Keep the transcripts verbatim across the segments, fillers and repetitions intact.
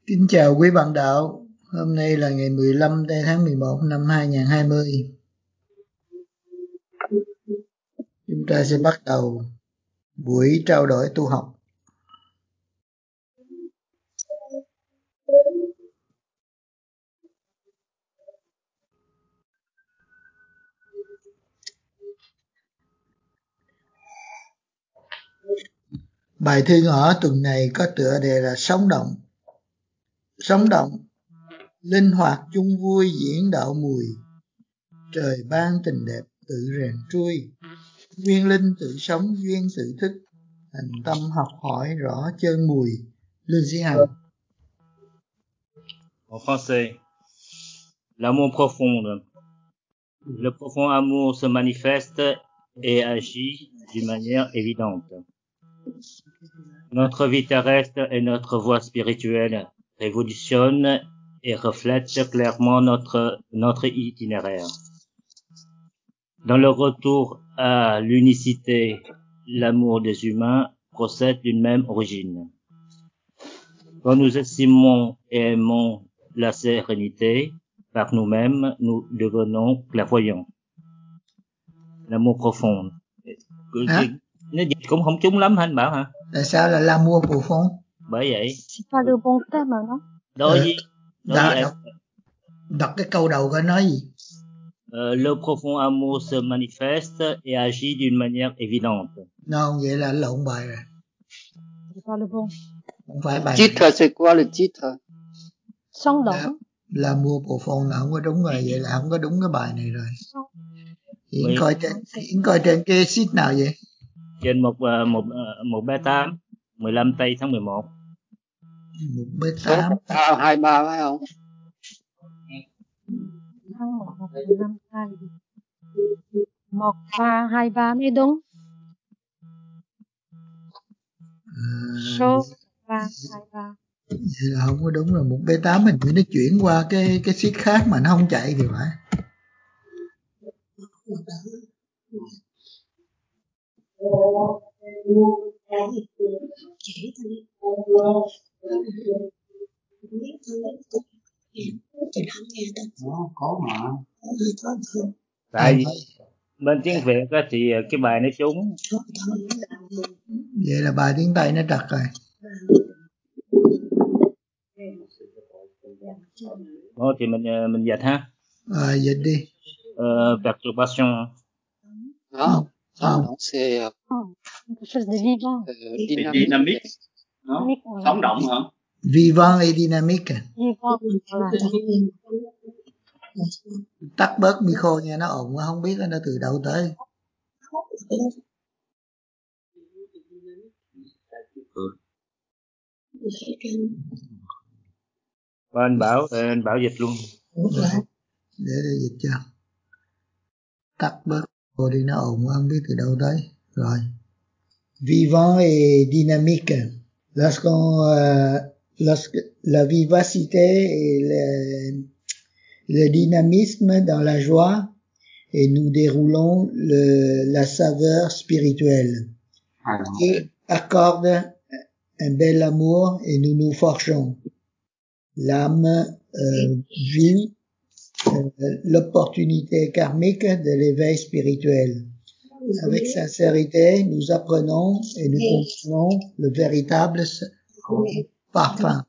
Kính chào quý bạn đạo, hôm nay là ngày mười lăm tháng mười một năm hai nghìn không trăm hai mươi. Chúng ta sẽ bắt đầu buổi trao đổi tu học. Bài thư ngõ tuần này có tựa đề là Sống động. Sống động, linh hoạt chung vui diễn đạo mùi. Trời ban tình đẹp tự rèn trui. Nguyên linh tự sống duyên tự thức. Hành tâm học hỏi rõ chân mùi. Lương Sĩ Hằng. En français, l'amour profond. Le profond amour se manifeste et agit d'une manière évidente. Notre vie terrestre et notre voie spirituelle révolutionnent et reflètent clairement notre, notre itinéraire. Dans le retour à l'unicité, l'amour des humains procède d'une même origine. Quand nous estimons et aimons la sérénité par nous-mêmes, nous devenons clairvoyants. L'amour profond. Hả? Nó dịch cũng không trúng lắm hả anh Bảo hả? Tại sao là l'amour profond? Bởi vậy. C'est pas le bon terme, non? Đôi Ờ, gì? Đôi đọc, gì em? đọc, đọc cái câu đầu coi nói gì? Euh, le profond amour se manifeste et agit d'une manière évidente. Non, vậy là lộn bài rồi. C'est pas le bon. Không phải bài Titre, này. c'est quoi le titre? Sống Là, động. l'amour profond là không có đúng rồi, vậy là không có đúng cái bài này rồi. Hiển Vậy- coi trên, Hiển coi trên cái sheet nào vậy? Trên một uh, một uh, một B tám, mười lăm tây tháng mười một. Một B Số tám. A hai ba phải không? Tháng một năm hai. Một ba hai ba mới đúng. À, Số ba hai ba. vậy là không có đúng rồi. Một B tám mình nghĩ nó chuyển qua cái cái sheet khác mà nó không chạy thì phải. Nó có mà. Tại À, vì bên tiếng Việt á, thì cái bài nó trúng. vậy là bài tiếng Tây nó trật rồi. Thôi thì mình uh, mình dịch ha. À, dịch đi. Euh, perturbation. Đó, Không. sống động c'est euh, Quelque chose de vivant. dynamique. Dynamique. Đó. Dynamique, voilà. Sống động hả? Vivant et dynamique. Vivant, voilà. Tắt bớt micro nha, nó ồn quá, không biết nó từ đâu tới. Và anh Bảo, ờ, anh Bảo dịch luôn. Để để dịch cho. Tắt bớt micro đi, nó ồn quá, không biết từ đâu tới. Rồi. Vivant et dynamique. Lorsqu'on, euh, lorsque la vivacité et le, le dynamisme dans la joie et nous déroulons le, la saveur spirituelle. Dieu accorde un bel amour et nous nous forgeons. L'âme euh, vit euh, l'opportunité karmique de l'éveil spirituel. Avec sincérité, nous apprenons et nous comprenons le véritable parfum.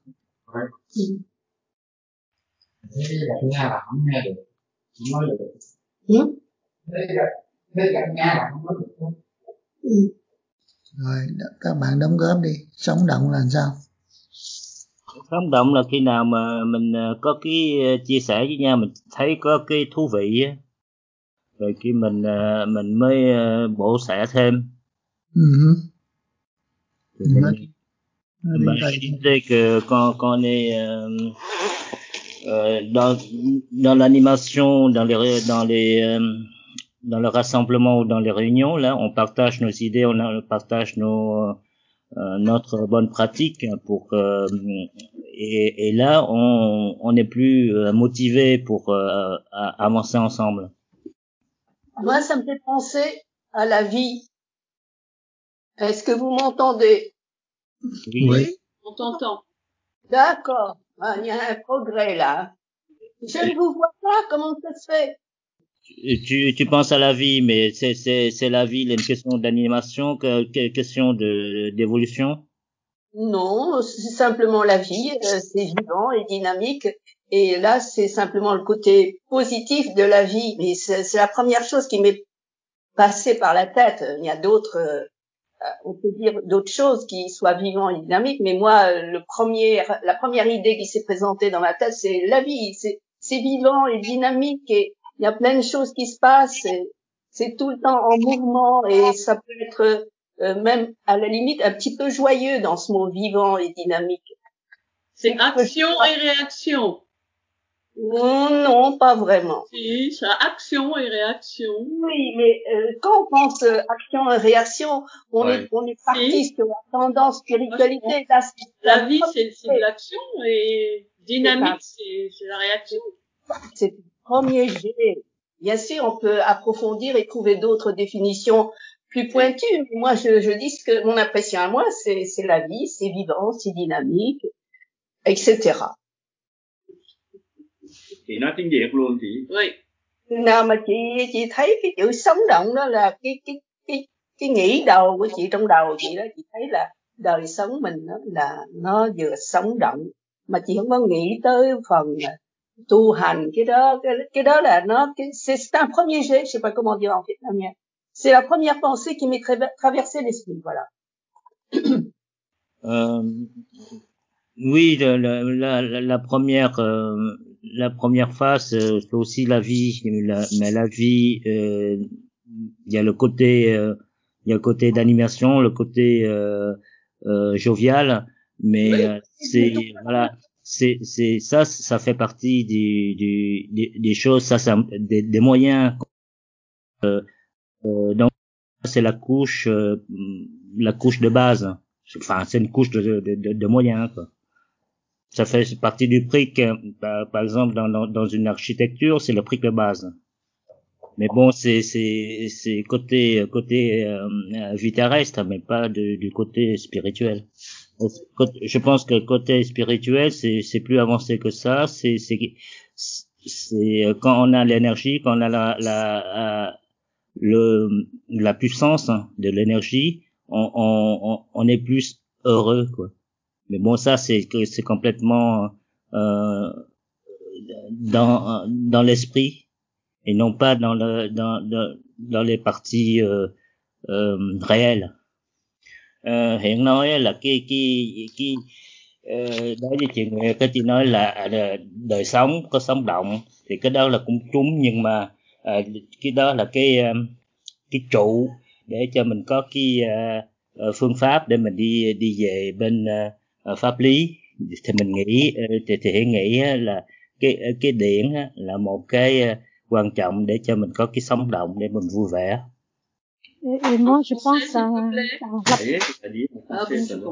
Thế gặp Nga là không nghe được, không nói được. Ừ? Thế gặp, thế gặp Nga là không nói được. Ừ. Rồi, các bạn đóng góp đi. Sống động là sao? Sống động là khi nào mà mình có cái chia sẻ với nhau, mình thấy có cái thú vị á, rồi khi mình mình mới bổ sẻ thêm. Uh-huh. Thì mình bạn disait que quand quand on est euh, euh, dans dans l'animation, dans les dans les euh, dans le rassemblement ou dans les réunions, là, on partage nos idées, on, on partage nos euh, notre bonne pratique pour euh, et, et là on on est plus motivé pour euh, à avancer ensemble. Moi, ça me fait penser à la vie. Est-ce que vous m'entendez? Oui. Oui. On t'entend. D'accord. Ah, il y a un progrès là. Je ne vous vois pas, comment ça se fait? Tu, tu penses à la vie, mais c'est, c'est, c'est la vie, il y a une question d'animation, que, que- question de, d'évolution. Non, c'est simplement la vie, euh, c'est vivant et dynamique. Et là, c'est simplement le côté positif de la vie. Mais c'est, c'est la première chose qui m'est passée par la tête. Il y a d'autres, euh, on peut dire d'autres choses qui soient vivantes et dynamiques. Mais moi, le premier, la première idée qui s'est présentée dans ma tête, c'est la vie. C'est, c'est vivant et dynamique et il y a plein de choses qui se passent. Et c'est tout le temps en mouvement et ça peut être euh, même à la limite un petit peu joyeux dans ce mot vivant et dynamique. C'est action et réaction. Non, non, pas vraiment. Si, c'est action et réaction. Oui, mais euh, quand on pense euh, action et réaction, on Ouais. est on est parti Si. sur la tendance spiritualité. Là, c'est La vie, c'est, c'est de l'action et dynamique, c'est, c'est la réaction. C'est le premier jet. Bien sûr, on peut approfondir et trouver d'autres définitions plus pointues. Mais moi, je, je dis ce que mon impression à moi, c'est, c'est la vie, c'est vivant, c'est dynamique, et cetera. Chị nói tiếng Việt luôn chị. Oui. Nào mà chị chị thấy cái chữ sống động đó là cái cái cái cái nghĩ đầu của chị trong đầu chị đó, chị thấy là đời sống mình đó là nó vừa sống động mà chị không có nghĩ tới phần tu hành, cái đó cái, cái đó là nó cái, c'est, c'est un premier jet, je sais pas comment dire en vietnamien. C'est la première pensée qui m'est tra- traversée l'esprit, voilà. Euh, oui, la, la, la, la première, euh, la première phase, euh, c'est aussi la vie, la, mais la vie, euh, il y a le côté, euh, il y a le côté d'animation, le côté euh, euh, jovial, mais euh, c'est voilà, c'est c'est ça, ça fait partie du, du des, des choses, ça, ça des, des moyens. Euh, euh, donc c'est la couche, euh, la couche de base. Enfin, c'est une couche de de, de, de moyens, quoi. Ça fait partie du prix que, par, par exemple, dans, dans, dans une architecture, c'est le prix de base. Mais bon, c'est c'est c'est côté côté euh, vie terrestre, mais pas de, du côté spirituel. Je pense que le côté spirituel, c'est c'est plus avancé que ça. C'est c'est c'est quand on a l'énergie, quand on a la la le la puissance de l'énergie, on on on est plus heureux, quoi. Mais bon, ça c'est que c'est complètement euh, dans dans l'esprit et non pas dans le dans dans, dans les parties euh, euh, réelles. Euh, hiện nói là cái cái cái uh, đối với chị Nguyệt, cái chị nói là đời sống có sống động thì cái đó là cũng trúng, nhưng mà uh, cái đó là cái cái trụ để cho mình có cái uh, phương pháp để mình đi đi về bên uh, pháp lý. Thì mình nghĩ thì thì nghĩ là cái cái điển là một cái quan trọng để cho mình có cái sống động để mình vui vẻ. Et, et moi, je pense à, à Ah,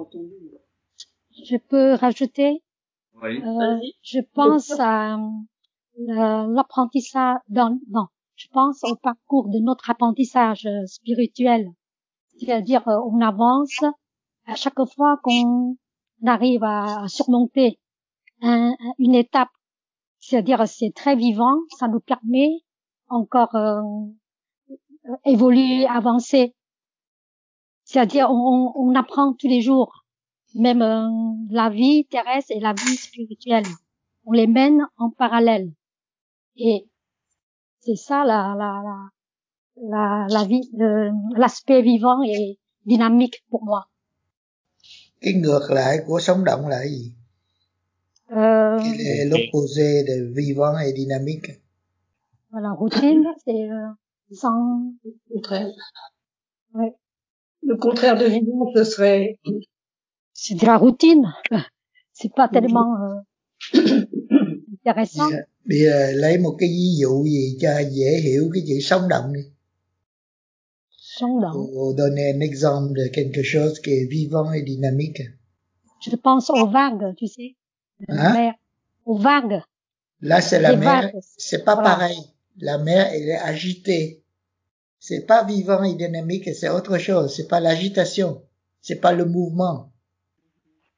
je peux rajouter. Oui. Euh, je pense à euh, l'apprentissage dans, non, je pense au parcours de notre apprentissage spirituel. C'est-à-dire, on avance à chaque fois qu'on arrive à surmonter un, une étape. C'est-à-dire, c'est très vivant, ça nous permet encore euh, évoluer, avancer. C'est-à-dire, on, on apprend tous les jours, même euh, la vie terrestre et la vie spirituelle. On les mène en parallèle. Et c'est ça la la la la, la vie, le, l'aspect vivant et dynamique pour moi. Cái ngược lại của sống động là gì? Euh, Quel est l'opposé de vivant et dynamique? Voilà, routine, c'est euh, sans... Le contraire. Ouais. Le contraire de vivant, ce serait... C'est de la routine. C'est pas tellement euh, intéressant. Yeah. Bây giờ lấy một cái ví dụ gì cho dễ hiểu cái chữ sống động đi. Sống động. Pour donner un exemple de quelque chose qui est vivant et dynamique. Je pense aux vagues, tu sais. Hein? Mer, aux vagues. Là, c'est la Les mer. vagues. C'est pas Voilà. pareil. La mer, elle est agitée. C'est pas vivant et dynamique, c'est autre chose. C'est pas l'agitation. C'est pas le mouvement.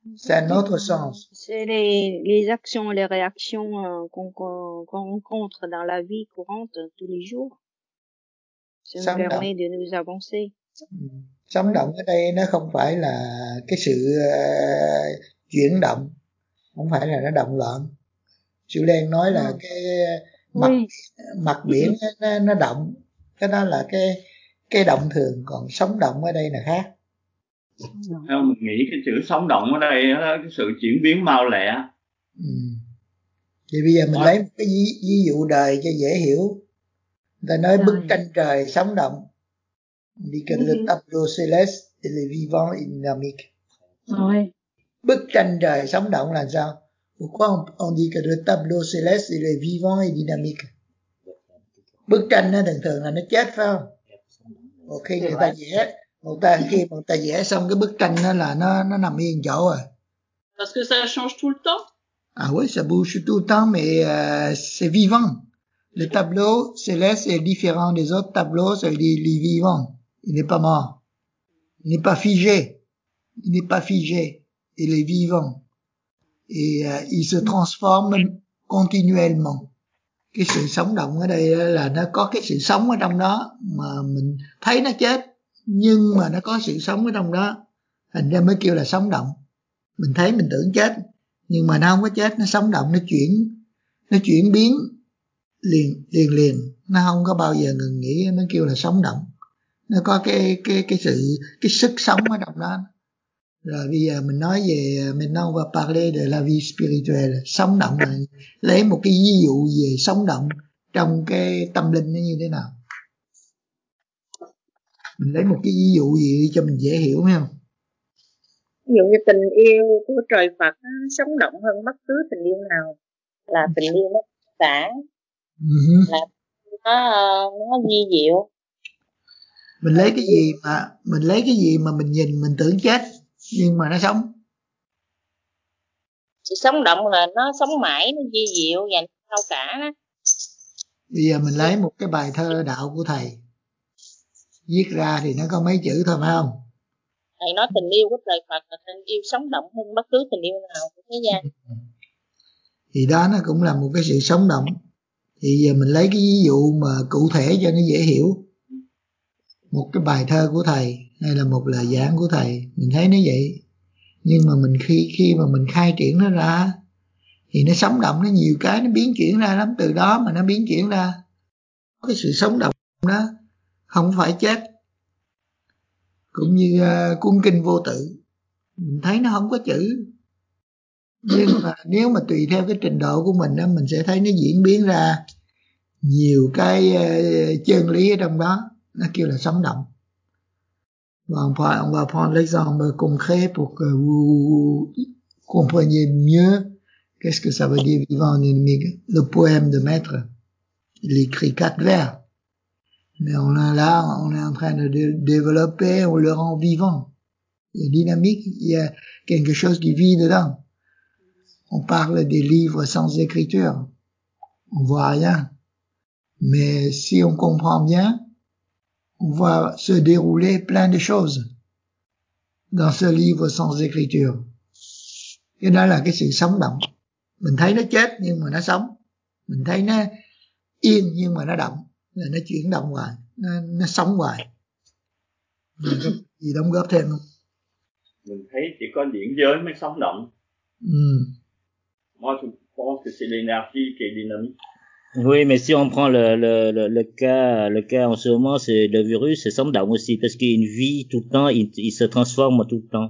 C'est un autre sens. C'est les, les actions et les réactions euh, qu'on qu'on qu'on rencontre dans la vie courante tous les jours. Ça nous Sống động. permet de nous avancer. Ừ. Sống động ở đây nó không phải là cái sự uh, chuyển động, không phải là nó động loạn. Chị Lan nói là Ừ. cái mặt Oui, mặt biển nó, nó động, cái đó là cái cái động thường, còn sống động ở đây là khác. Theo mình nghĩ cái chữ sống động ở đây là cái sự chuyển biến mau lẹ. Ừ. Thì bây giờ mình Đó. lấy một cái ví, ví dụ đời cho dễ hiểu. Người ta nói Trời. bức tranh trời sống động. On dit que le tableau céleste il est vivant et dynamique. Oui. Bức tranh trời sống động là sao? Pourquoi on, on dit que le tableau céleste il est vivant et dynamique? Bức tranh nó thường thường là nó chết phải không? Một khi người ta vẽ, một ta khi một ta vẽ xong cái bức tranh đó là nó nó nằm yên chỗ rồi. Parce que ça change tout le temps. Ah oui, ça bouge tout le temps, mais euh, c'est vivant. Le tableau céleste est différent des autres tableaux, c'est il est vivant. Il n'est pas mort. Il n'est pas figé. Il n'est pas figé. Il est vivant. Et euh, il se transforme continuellement. Cái sự sống động ở đây là nó có cái sự sống ở trong đó, mà mình thấy nó chết nhưng mà nó có sự sống ở trong đó, thành ra mới kêu là sống động. Mình thấy mình tưởng chết nhưng mà nó không có chết, nó sống động, nó chuyển nó chuyển biến liền liền liền, nó không có bao giờ ngừng nghỉ, mới kêu là sống động. Nó có cái cái cái sự cái sức sống ở trong đó. Rồi bây giờ mình nói về maintenant on va parler de la vie spirituelle. Sống động là lấy một cái ví dụ về sống động trong cái tâm linh nó như thế nào. Mình lấy một cái ví dụ gì cho mình dễ hiểu phải không? Ví dụ như tình yêu của trời Phật nó sống động hơn bất cứ tình yêu nào, là tình yêu nó cả, Uh-huh. là nó nó vi diệu. Mình lấy cái gì mà mình lấy cái gì mà mình nhìn mình tưởng chết nhưng mà nó sống. Sự sống động là nó sống mãi, nó vi diệu và nó cao cả đó. Bây giờ mình lấy một cái bài thơ đạo của thầy viết ra thì nó có mấy chữ thôi phải không? Thầy nói tình yêu của trời Phật là tình yêu sống động hơn bất cứ tình yêu nào của thế gian. Thì đó nó cũng là một cái sự sống động. Thì giờ mình lấy cái ví dụ mà cụ thể cho nó dễ hiểu. Một cái bài thơ của thầy hay là một lời giảng của thầy, mình thấy nó vậy. Nhưng mà mình khi khi mà mình khai triển nó ra thì nó sống động, nó nhiều cái nó biến chuyển ra lắm, từ đó mà nó biến chuyển ra cái sự sống động đó, không phải chết. Cũng như uh, cuốn kinh Vô Tự, mình thấy nó không có chữ, nhưng mà nếu mà tùy theo cái trình độ của mình đó, mình sẽ thấy nó diễn biến ra nhiều cái uh, chân lý ở trong đó, nó kêu là sống động. Và on va prendre l'exemple concret pour que vous compreniez mieux qu'est-ce que ça veut dire vivant en dynamique. Le poème de Maître, il écrit quatre vers, mais on a là, on est en train de dé- développer, on le rend vivant. Il est dynamique, il y a quelque chose qui vit dedans. On parle des livres sans écriture, on voit rien, mais si on comprend bien, on voit se dérouler plein de choses dans ce livre sans écriture. Cái đó là cái sự sống động. Mình thấy nó chết nhưng mà nó sống. Mình thấy nó yên nhưng mà nó động. Là nó chuyển động hoài. Nó, nó sống hoài. Mình có gì đóng góp thêm không? Mình thấy chỉ có điển giới mới sống động. Ừ. Moi, je pense que c'est l'énergie qui est dynamique. Oui, mais si on prend le, le, le, le cas, le cas en ce moment, c'est le virus, c'est sống động aussi, parce qu'il y a une vie tout le temps, il, il se transforme tout le temps.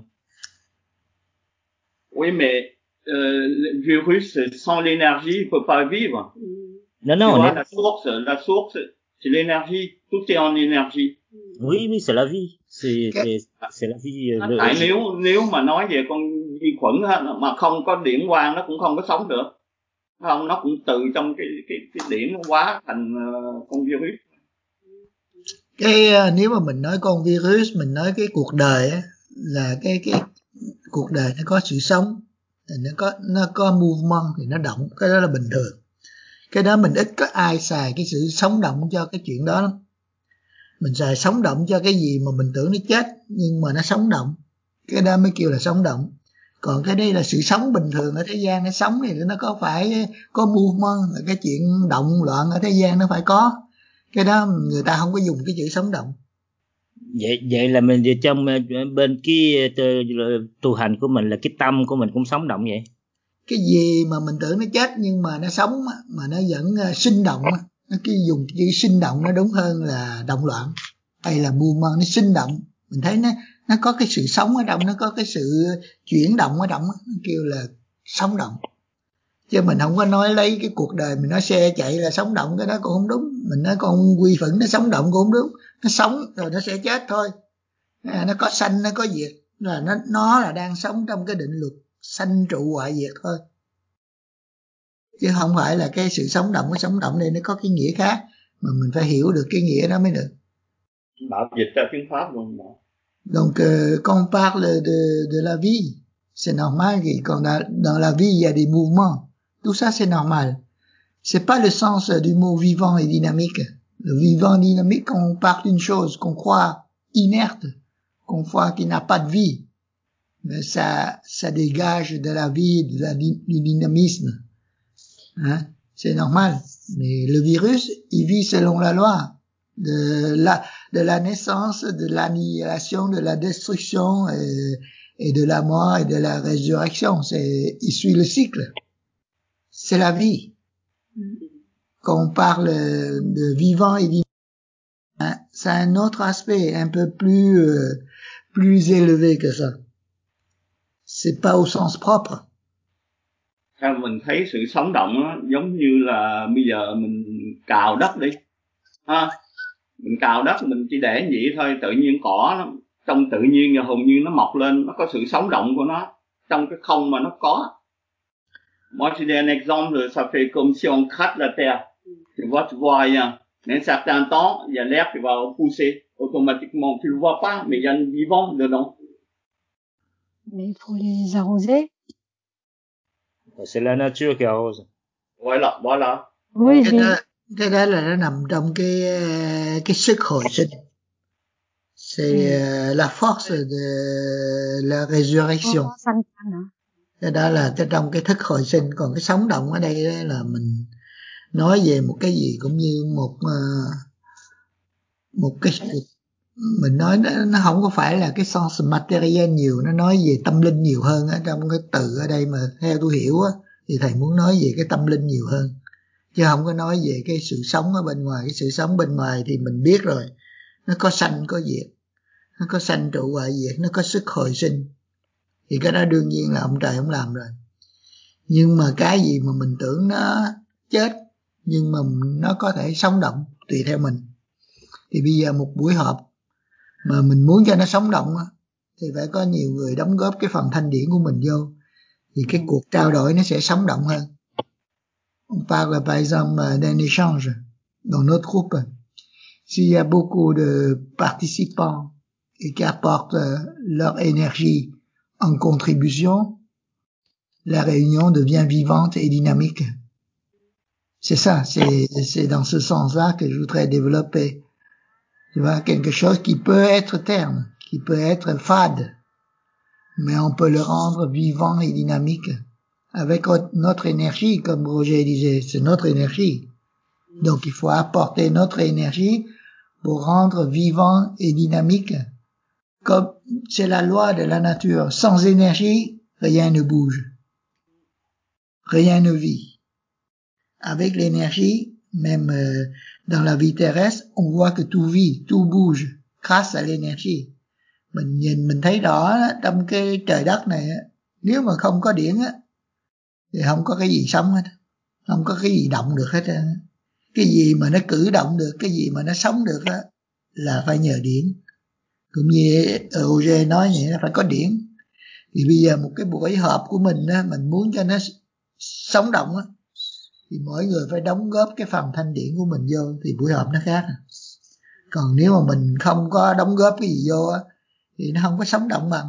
Oui, mais euh, le virus, sans l'énergie, il peut pas vivre. Non, Tu non, on vois, est... la source, la source, c'est l'énergie. Tout est en énergie. Oui, oui, c'est la vie. C'est, Cái- c'est, c'est la vie. euh, le- Tại nếu nếu mà nói về con vi khuẩn á, mà không có điển quang nó cũng không có sống được. Không, nó cũng từ trong cái cái cái điển nó hóa thành uh, con virus. Cái uh, nếu mà mình nói con virus, mình nói cái cuộc đời á, là cái cái cuộc đời nó có sự sống, thì nó có nó có movement thì nó động, cái đó là bình thường. Cái đó mình ít có ai xài cái sự sống động cho cái chuyện đó lắm. Mình xài sống động cho cái gì mà mình tưởng nó chết nhưng mà nó sống động, cái đó mới kêu là sống động. Còn cái đây là sự sống bình thường ở thế gian. Nó sống thì nó có phải có movement, cái chuyện động loạn ở thế gian nó phải có. Cái đó người ta không có dùng cái chữ sống động. Vậy vậy là mình trong bên cái tu hành của mình là cái tâm của mình cũng sống động vậy. Cái gì mà mình tưởng nó chết nhưng mà nó sống mà nó vẫn sinh động, nó cái dùng chữ sinh động nó đúng hơn là động loạn hay là movement. Nó sinh động, mình thấy nó nó có cái sự sống ở trong, nó có cái sự chuyển động ở trong, nó kêu là sống động. Chứ mình không có nói lấy cái cuộc đời mình nói xe chạy là sống động, cái đó cũng không đúng. Mình nói con quy phẫn nó sống động cũng không đúng. Nó sống rồi nó sẽ chết thôi. À, nó có sanh nó có diệt, là nó nó là đang sống trong cái định luật sanh trụ hoại diệt thôi, chứ không phải là cái sự sống động. Cái sống động này nó có cái nghĩa khác mà mình phải hiểu được cái nghĩa đó mới được. Bảo dịch ra tiếng Pháp luôn đó. Donc euh, quand on parle de de la vie, c'est normal que quand dans, dans la vie il y a des mouvements. Tout ça c'est normal. C'est pas le sens du mot vivant et dynamique. Le vivant dynamique, quand on parle d'une chose qu'on croit inerte, qu'on croit qu'il n'a pas de vie, mais ça ça dégage de la vie, de la, du dynamisme. Hein? C'est normal. Mais le virus, il vit selon la loi de la de la naissance, de l'annihilation, de la destruction et, et de la mort et de la résurrection. C'est, il suit le cycle. C'est la vie. Quand on parle de vivant et dynamique, hein, c'est un autre aspect un peu plus euh, plus élevé que ça. C'est pas au sens propre. Theo mình thấy sự sống động đó, giống như là bây giờ mình cào đất đi ha, mình cào đất mình chỉ để vậy thôi, tự nhiên cỏ nó, trong tự nhiên hầu như nó mọc lên, nó có sự sống động của nó trong cái không mà nó có. Moi je donne un exemple, ça fait comme si on gratte la terre, tu vois, tu vois rien, mais un certain temps il y a l'air qui va pousser automatiquement, tu le vois pas mais il y a un vivant dedans. Mais il faut les arroser. C'est la nature qui arrose. Voilà, voilà. Oui, cái mais đó cái đó là nó nằm trong cái cái sức hồi sinh. C'est euh, la force de la résurrection. Cái đó là cái trong cái thức hồi sinh. Còn cái sống động ở đây là mình nói về một cái gì cũng như một uh, một cái mình nói nó không có phải là cái sens materiel nhiều, nó nói về tâm linh nhiều hơn á. Trong cái từ ở đây mà theo tôi hiểu á thì thầy muốn nói về cái tâm linh nhiều hơn, chứ không có nói về cái sự sống ở bên ngoài. Cái sự sống bên ngoài thì mình biết rồi, nó có sanh có diệt, nó có sanh trụ hoại diệt, nó có sức hồi sinh, thì cái đó đương nhiên là ông trời ông làm rồi. Nhưng mà cái gì mà mình tưởng nó chết nhưng mà nó có thể sống động tùy theo mình. Thì bây giờ một buổi họp mà mình muốn cho nó sống động thì phải có nhiều người đóng góp cái phần thanh điển của mình vô, thì cái cuộc trao đổi nó sẽ sống động hơn. On parle par exemple d'un échange dans notre groupe. S'il y a beaucoup de participants et qui apportent leur énergie en contribution, la réunion devient vivante et dynamique. C'est ça, c'est, c'est dans ce sens-là que je voudrais développer. Tu vois, quelque chose qui peut être terne, qui peut être fade, mais on peut le rendre vivant et dynamique avec notre énergie, comme Roger disait, c'est notre énergie. Donc il faut apporter notre énergie pour rendre vivant et dynamique. Comme c'est la loi de la nature, sans énergie, rien ne bouge, rien ne vit. Avec l'énergie, même euh, dans la vie terrestre, on voit que tout vit, tout bouge grâce à l'énergie. Mình nhìn mình thấy rõ trong cái trời đất này, nếu mà không có điển á thì không có cái gì sống hết, không có cái gì động được hết. Cái gì mà nó cử động được, cái gì mà nó sống được á là phải nhờ điển. Cũng như Roger nói vậy, nó phải có điển. Thì bây giờ một cái buổi họp của mình á, mình muốn cho nó sống động á thì mỗi người phải đóng góp cái phần thanh điển của mình vô thì buổi họp nó khác. Còn nếu mà mình không có đóng góp cái gì vô á thì nó không có sống động bằng.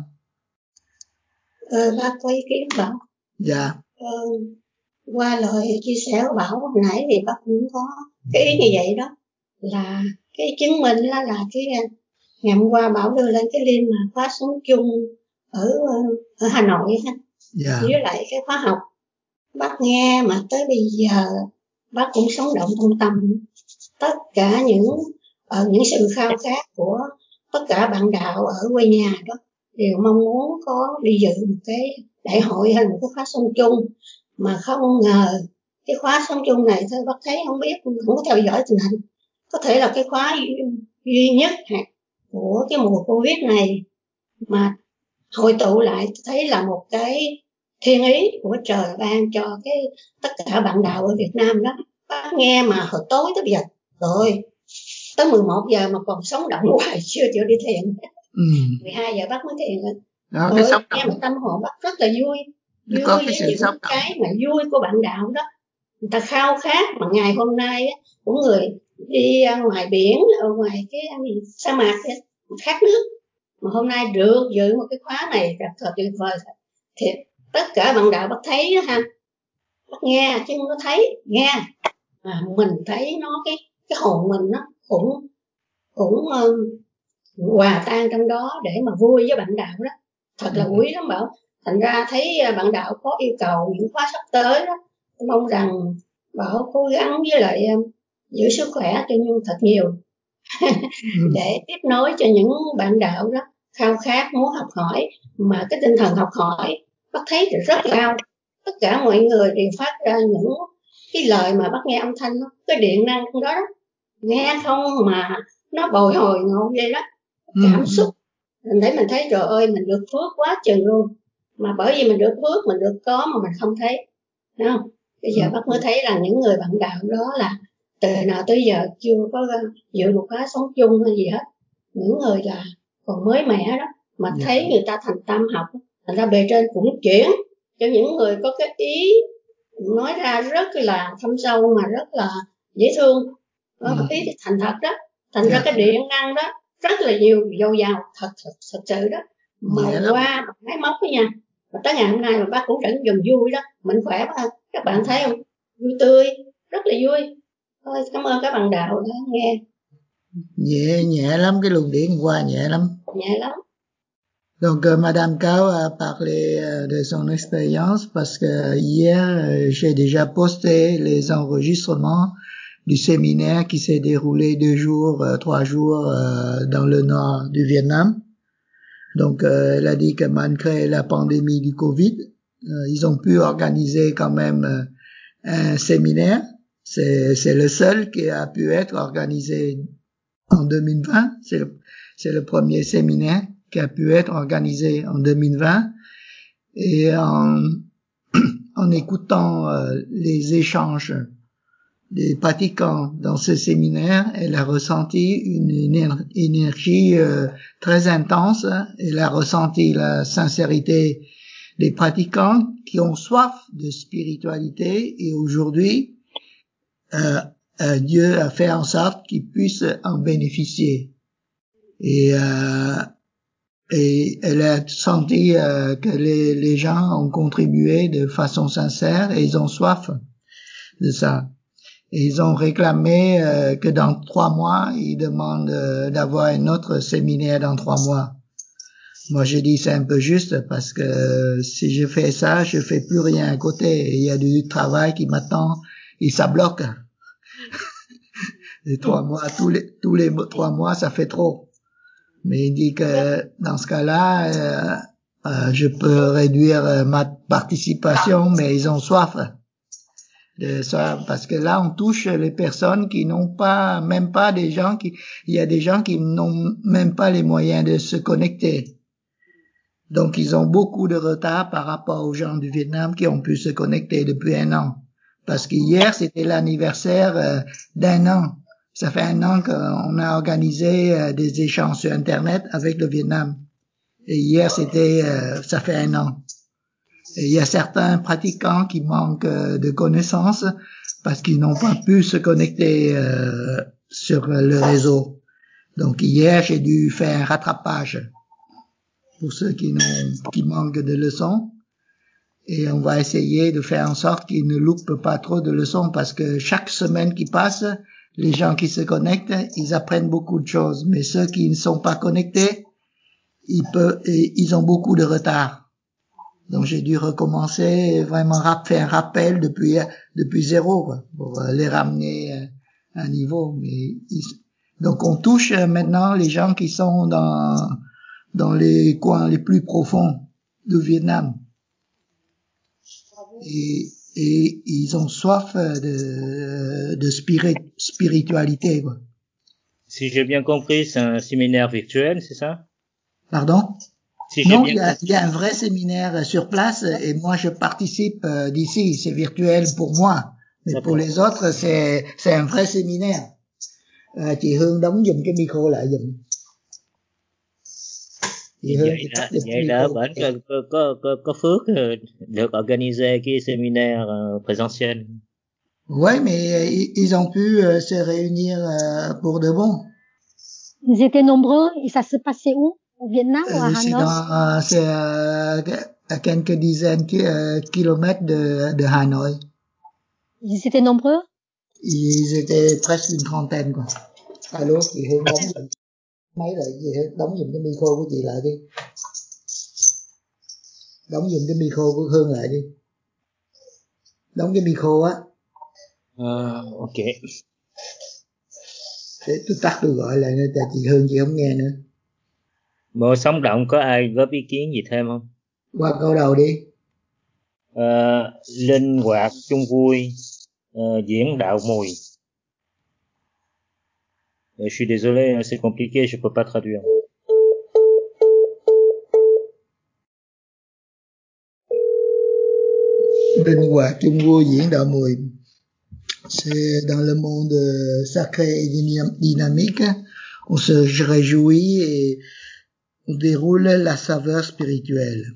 Ờ, bác có ý kiến Bảo. Dạ. Ờ, qua lời chia sẻ của Bảo hồi nãy thì bác cũng có cái ý như vậy đó, là cái chứng minh là, là cái ngày hôm qua Bảo đưa lên cái link mà phát sóng chung ở ở Hà Nội ha, Yeah. với lại cái khóa học bác nghe mà tới bây giờ bác cũng sống động trong tâm tất cả những uh, những sự khao khát của tất cả bạn đạo ở quê nhà đó đều mong muốn có đi dự một cái đại hội hay một cái khóa sống chung, mà không ngờ cái khóa sống chung này thôi bác thấy không biết, không có theo dõi tình hình, có thể là cái khóa duy nhất của cái mùa Covid này mà hội tụ lại, thấy là một cái thiên ý của trời ban cho cái tất cả bạn đạo ở Việt Nam đó. Bác nghe mà hồi tối tới bây giờ rồi tới mười một giờ mà còn sống động hoài, chưa chịu đi thiền. Ừ. mười hai giờ bác mới thiền. Đó, rồi cái sống nghe động. mà tâm hồn bác rất là vui, vui Có với cái sự những sống động. cái mà vui của bạn đạo đó. Người ta khao khát mà ngày hôm nay á, của người đi ngoài biển, ở ngoài cái sa mạc khát nước, mà hôm nay được dự một cái khóa này thật là tuyệt vời. Thì tất cả bạn đạo bác thấy đó ha, bác nghe chứ không có thấy, nghe mà mình thấy nó cái cái hồn mình nó cũng cũng um, hòa tan trong đó để mà vui với bạn đạo đó, thật là quý lắm Bảo. Thành ra thấy bạn đạo có yêu cầu những khóa sắp tới đó, mong rằng Bảo cố gắng với lại um, giữ sức khỏe cho Nhung thật nhiều để tiếp nối cho những bạn đạo đó khao khát muốn học hỏi, mà cái tinh thần học hỏi bác thấy rất cao. Tất cả mọi người đều phát ra những cái lời mà bác nghe âm thanh đó, cái điện năng trong đó, đó nghe không mà nó bồi hồi ngộ vậy đó, cảm xúc. Mình thấy mình thấy trời ơi mình được phước quá chừng luôn, mà bởi vì mình được phước mình được có mà mình không thấy, đúng không? Bây giờ bác mới thấy là những người bạn đạo đó là từ nào tới giờ chưa có dự một khóa sống chung hay gì hết, những người là còn mới mẻ đó, mà yeah. thấy người ta thành tâm học, thành ra bề trên cũng chuyển cho những người có cái ý nói ra rất là thâm sâu mà rất là dễ thương, đó, ý thành thật đó, thành ra cái điện năng đó rất là nhiều, dồi dào thật, thật thật sự đó, mà yeah. qua máy móc đó nha. Và tới ngày hôm nay mà bác cũng vẫn dùng vui đó, mình khỏe quá, các bạn thấy không, vui tươi, rất là vui. Thôi cảm ơn các bạn đạo đã nghe. Nhẹ nhẹ lắm, cái luồng điển qua nhẹ lắm. Nhẹ lắm. Donc euh, Madame Cao a parlé euh, de son expérience parce que hier euh, j'ai déjà posté les enregistrements du séminaire qui s'est déroulé deux jours, euh, trois jours euh, dans le nord du Vietnam. Donc euh, elle a dit que malgré la pandémie du Covid, euh, ils ont pu organiser quand même euh, un séminaire. C'est, c'est le seul qui a pu être organisé en deux mille vingt. C'est le, c'est le premier séminaire qui a pu être organisé en deux mille vingt. Et en, en écoutant euh, les échanges des pratiquants dans ce séminaire, elle a ressenti une, une énergie euh, très intense. Elle a ressenti la sincérité des pratiquants qui ont soif de spiritualité, et aujourd'hui, euh, euh, Dieu a fait en sorte qu'ils puissent en bénéficier. Et, euh, et elle a senti euh, que les, les gens ont contribué de façon sincère et ils ont soif de ça. Et ils ont réclamé euh, que dans trois mois, ils demandent euh, d'avoir un autre séminaire dans trois mois. Moi, je dis c'est un peu juste parce que si je fais ça, je fais plus rien à côté. Il y a du travail qui m'attend et ça bloque. Les trois mois, tous les tous les trois mois, ça fait trop. Mais il dit que dans ce cas-là, euh, euh, je peux réduire ma participation, mais ils ont soif de ça, parce que là, on touche les personnes qui n'ont pas, même pas des gens qui, il y a des gens qui n'ont même pas les moyens de se connecter. Donc, ils ont beaucoup de retard par rapport aux gens du Vietnam qui ont pu se connecter depuis un an. Parce qu'hier, c'était l'anniversaire euh, d'un an. Ça fait un an qu'on a organisé euh, des échanges sur Internet avec le Vietnam. Et hier, c'était, euh, ça fait un an. Et il y a certains pratiquants qui manquent euh, de connaissances parce qu'ils n'ont pas pu se connecter euh, sur le réseau. Donc hier, j'ai dû faire un rattrapage pour ceux qui n'ont, qui manquent de leçons. Et on va essayer de faire en sorte qu'ils ne loupent pas trop de leçons parce que chaque semaine qui passe, les gens qui se connectent, ils apprennent beaucoup de choses. Mais ceux qui ne sont pas connectés, ils peuvent, ils ont beaucoup de retard. Donc j'ai dû recommencer, vraiment rap- faire un rappel depuis depuis zéro quoi, pour euh, les ramener euh, à un niveau. Mais ils- donc on touche euh, maintenant les gens qui sont dans dans les coins les plus profonds du Vietnam. Et, et ils ont soif de, de spirit, spiritualité, quoi. Si j'ai bien compris, c'est un séminaire virtuel, c'est ça? Pardon? Si j'ai Non, bien il y a, compris. il y a un vrai séminaire sur place et moi je participe euh, d'ici. C'est virtuel pour moi, mais pour les autres c'est c'est un vrai séminaire. À, chị Hương đóng giùm cái micro lại giùm. Chị Hương Vậy chị là, tắt giùm cái vậy là micro. bạn có, có, có, có, có phước ờ, được organiser cái séminaire euh, présentiel. Ouais, mais ils, ils ont pu euh, se réunir euh, pour de bon. Ils étaient nombreux et ça se passait où? Au Vietnam ou à Euh, c'est Hanoi? dans, c'est euh, à quelques dizaines de euh, kilomètres de, de Hanoï. Ils étaient nombreux? Ils étaient presque une trentaine quoi. Alo, chị Hương đóng giùm máy lại, chị Hương đóng giùm cái micro của chị lại đi. Đóng giùm cái micro của Hương lại đi. Đóng cái micro á. Uh, ok. Để tôi tắt tôi gọi lại nữa, tại chị Hương chị không nghe nữa. Bộ Sống Động có ai góp ý kiến gì thêm không? Qua câu đầu đi. Uh, linh hoạt chung vui, uh, diễn đạo mùi. Uh, je suis désolé, c'est compliqué, je peux pas traduire. Linh hoạt chung vui diễn đạo mùi. C'est dans le monde sacré et dynamique, on se réjouit et on déroule la saveur spirituelle.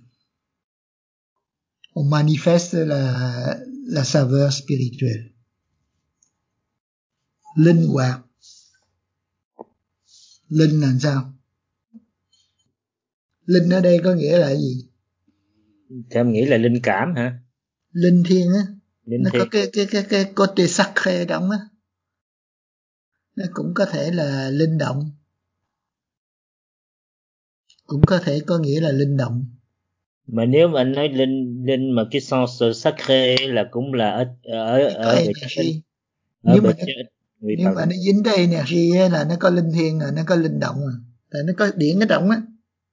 On manifeste la, la saveur spirituelle. Linh hoạt. Linh là sao? Linh ở đây có nghĩa là gì? Thì em nghĩ là linh cảm hả? Linh thiêng á. Linh nó thiêng. có cái cái cái cái côté sacré trong á. Nó cũng có thể là linh động. Cũng có thể có nghĩa là linh động. Mà nếu mà anh nói linh linh mà cái sens sacré là cũng là ở ở ở bề trên. Nếu mà nó, nếu mà nó dính tới energy á, là nó có linh thiêng rồi, nó có linh động rồi. Tại nó có điển ở trong á.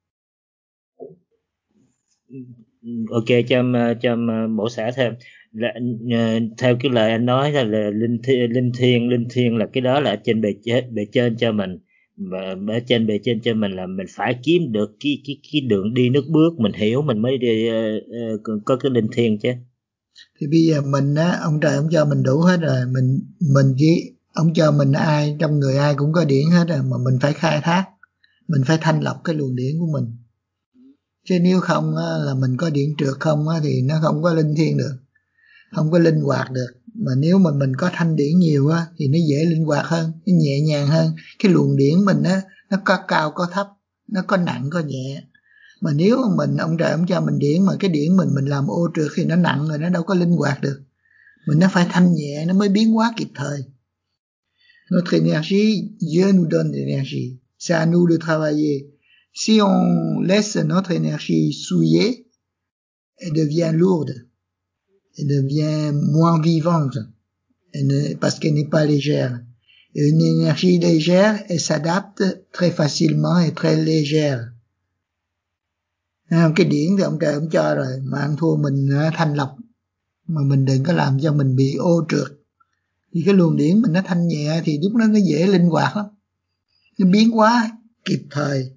Ok, cho em cho em bổ sẻ thêm là, theo cái lời anh nói là, là linh thiên, linh thiêng linh thiêng là cái đó là trên bề trên bề trên cho mình, và ở trên bề trên cho mình là mình phải kiếm được cái cái cái đường đi nước bước, mình hiểu mình mới đi, uh, uh, có cái linh thiêng chứ. Thì bây giờ mình á, ông trời ông cho mình đủ hết rồi, mình mình chỉ ông cho mình ai trong người ai cũng có điển hết rồi, mà mình phải khai thác, mình phải thanh lọc cái luồng điển của mình. Chứ nếu không á, là mình có điển trượt không á, thì nó không có linh thiêng được, không có linh hoạt được. Mà nếu mà mình có thanh điển nhiều á, thì nó dễ linh hoạt hơn, nó nhẹ nhàng hơn. Cái luồng điển mình á, nó có cao có thấp, nó có nặng có nhẹ. Mà nếu mình ông trời ông cho mình điển mà cái điển mình mình làm ô trượt thì nó nặng rồi, nó đâu có linh hoạt được. Mình nó phải thanh nhẹ nó mới biến hóa kịp thời. Notre énergie, Dieu nous donne l'énergie. C'est à nous de travailler. Si on laisse notre énergie souiller, elle devient lourde, elle devient moins vivante, elle ne, parce qu'elle n'est pas légère. Et une énergie légère, elle s'adapte très facilement et très légère. Cái điển thì ông trời ông cho rồi, mà ăn thua mình thanh lọc, mà mình đừng có làm cho mình bị ô trượt. Thì cái luồng điển mình nó thanh nhẹ thì lúc đó nó dễ linh hoạt lắm, nó biến hóa kịp thời,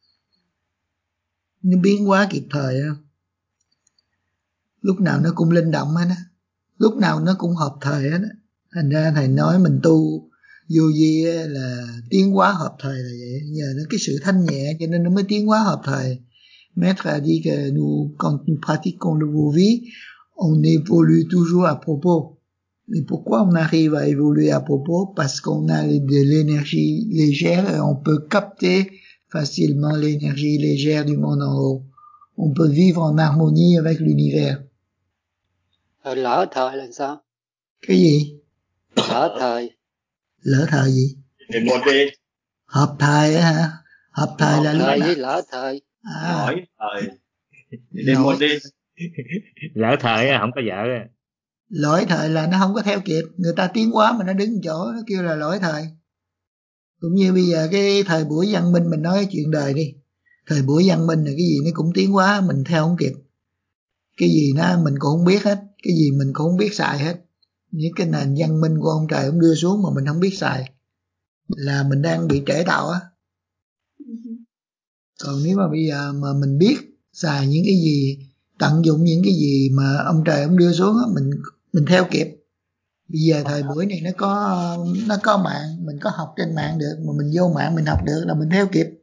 nó biến hóa kịp thời không? Lúc nào nó cũng linh động hết á, lúc nào nó cũng hợp thời hết á. Thành ra thầy nói mình tu vô vi là tiến hóa hợp thời là vậy, nhờ nó cái sự thanh nhẹ cho nên nó mới tiến hóa hợp thời. Maître a dit que nous, quand nous pratiquons le vô vi, on évolue toujours à propos. Mais pourquoi on arrive à évoluer à propos? Parce qu'on a de l'énergie légère et on peut capter facilement l'énergie légère du monde en haut. On peut vivre en harmonie avec l'univers. Lỡ thời là sao? Cái gì? Lỡ thời. Lỡ thời gì? Hợp thời á hả? Hợp thời là thời lúc với lỡ thời. À, Lỗi thời. lỗi, Lỡ thời á, không có vợ á. Lỗi thời là nó không có theo kịp, người ta tiến hóa mà nó đứng chỗ, nó kêu là lỗi thời. Cũng như bây giờ cái thời buổi văn minh, mình nói chuyện đời đi, thời buổi văn minh là cái gì nó cũng tiến hóa, mình theo không kịp. Cái gì nó mình cũng không biết hết, cái gì mình cũng không biết xài hết. Những cái nền văn minh của ông trời ông đưa xuống mà mình không biết xài là mình đang bị trễ tạo á. Còn nếu mà bây giờ mà mình biết xài những cái gì, tận dụng những cái gì mà ông trời ông đưa xuống á, mình mình theo kịp. Bây giờ thời buổi này nó có nó có mạng, mình có học trên mạng được, mà mình vô mạng mình học được là mình theo kịp.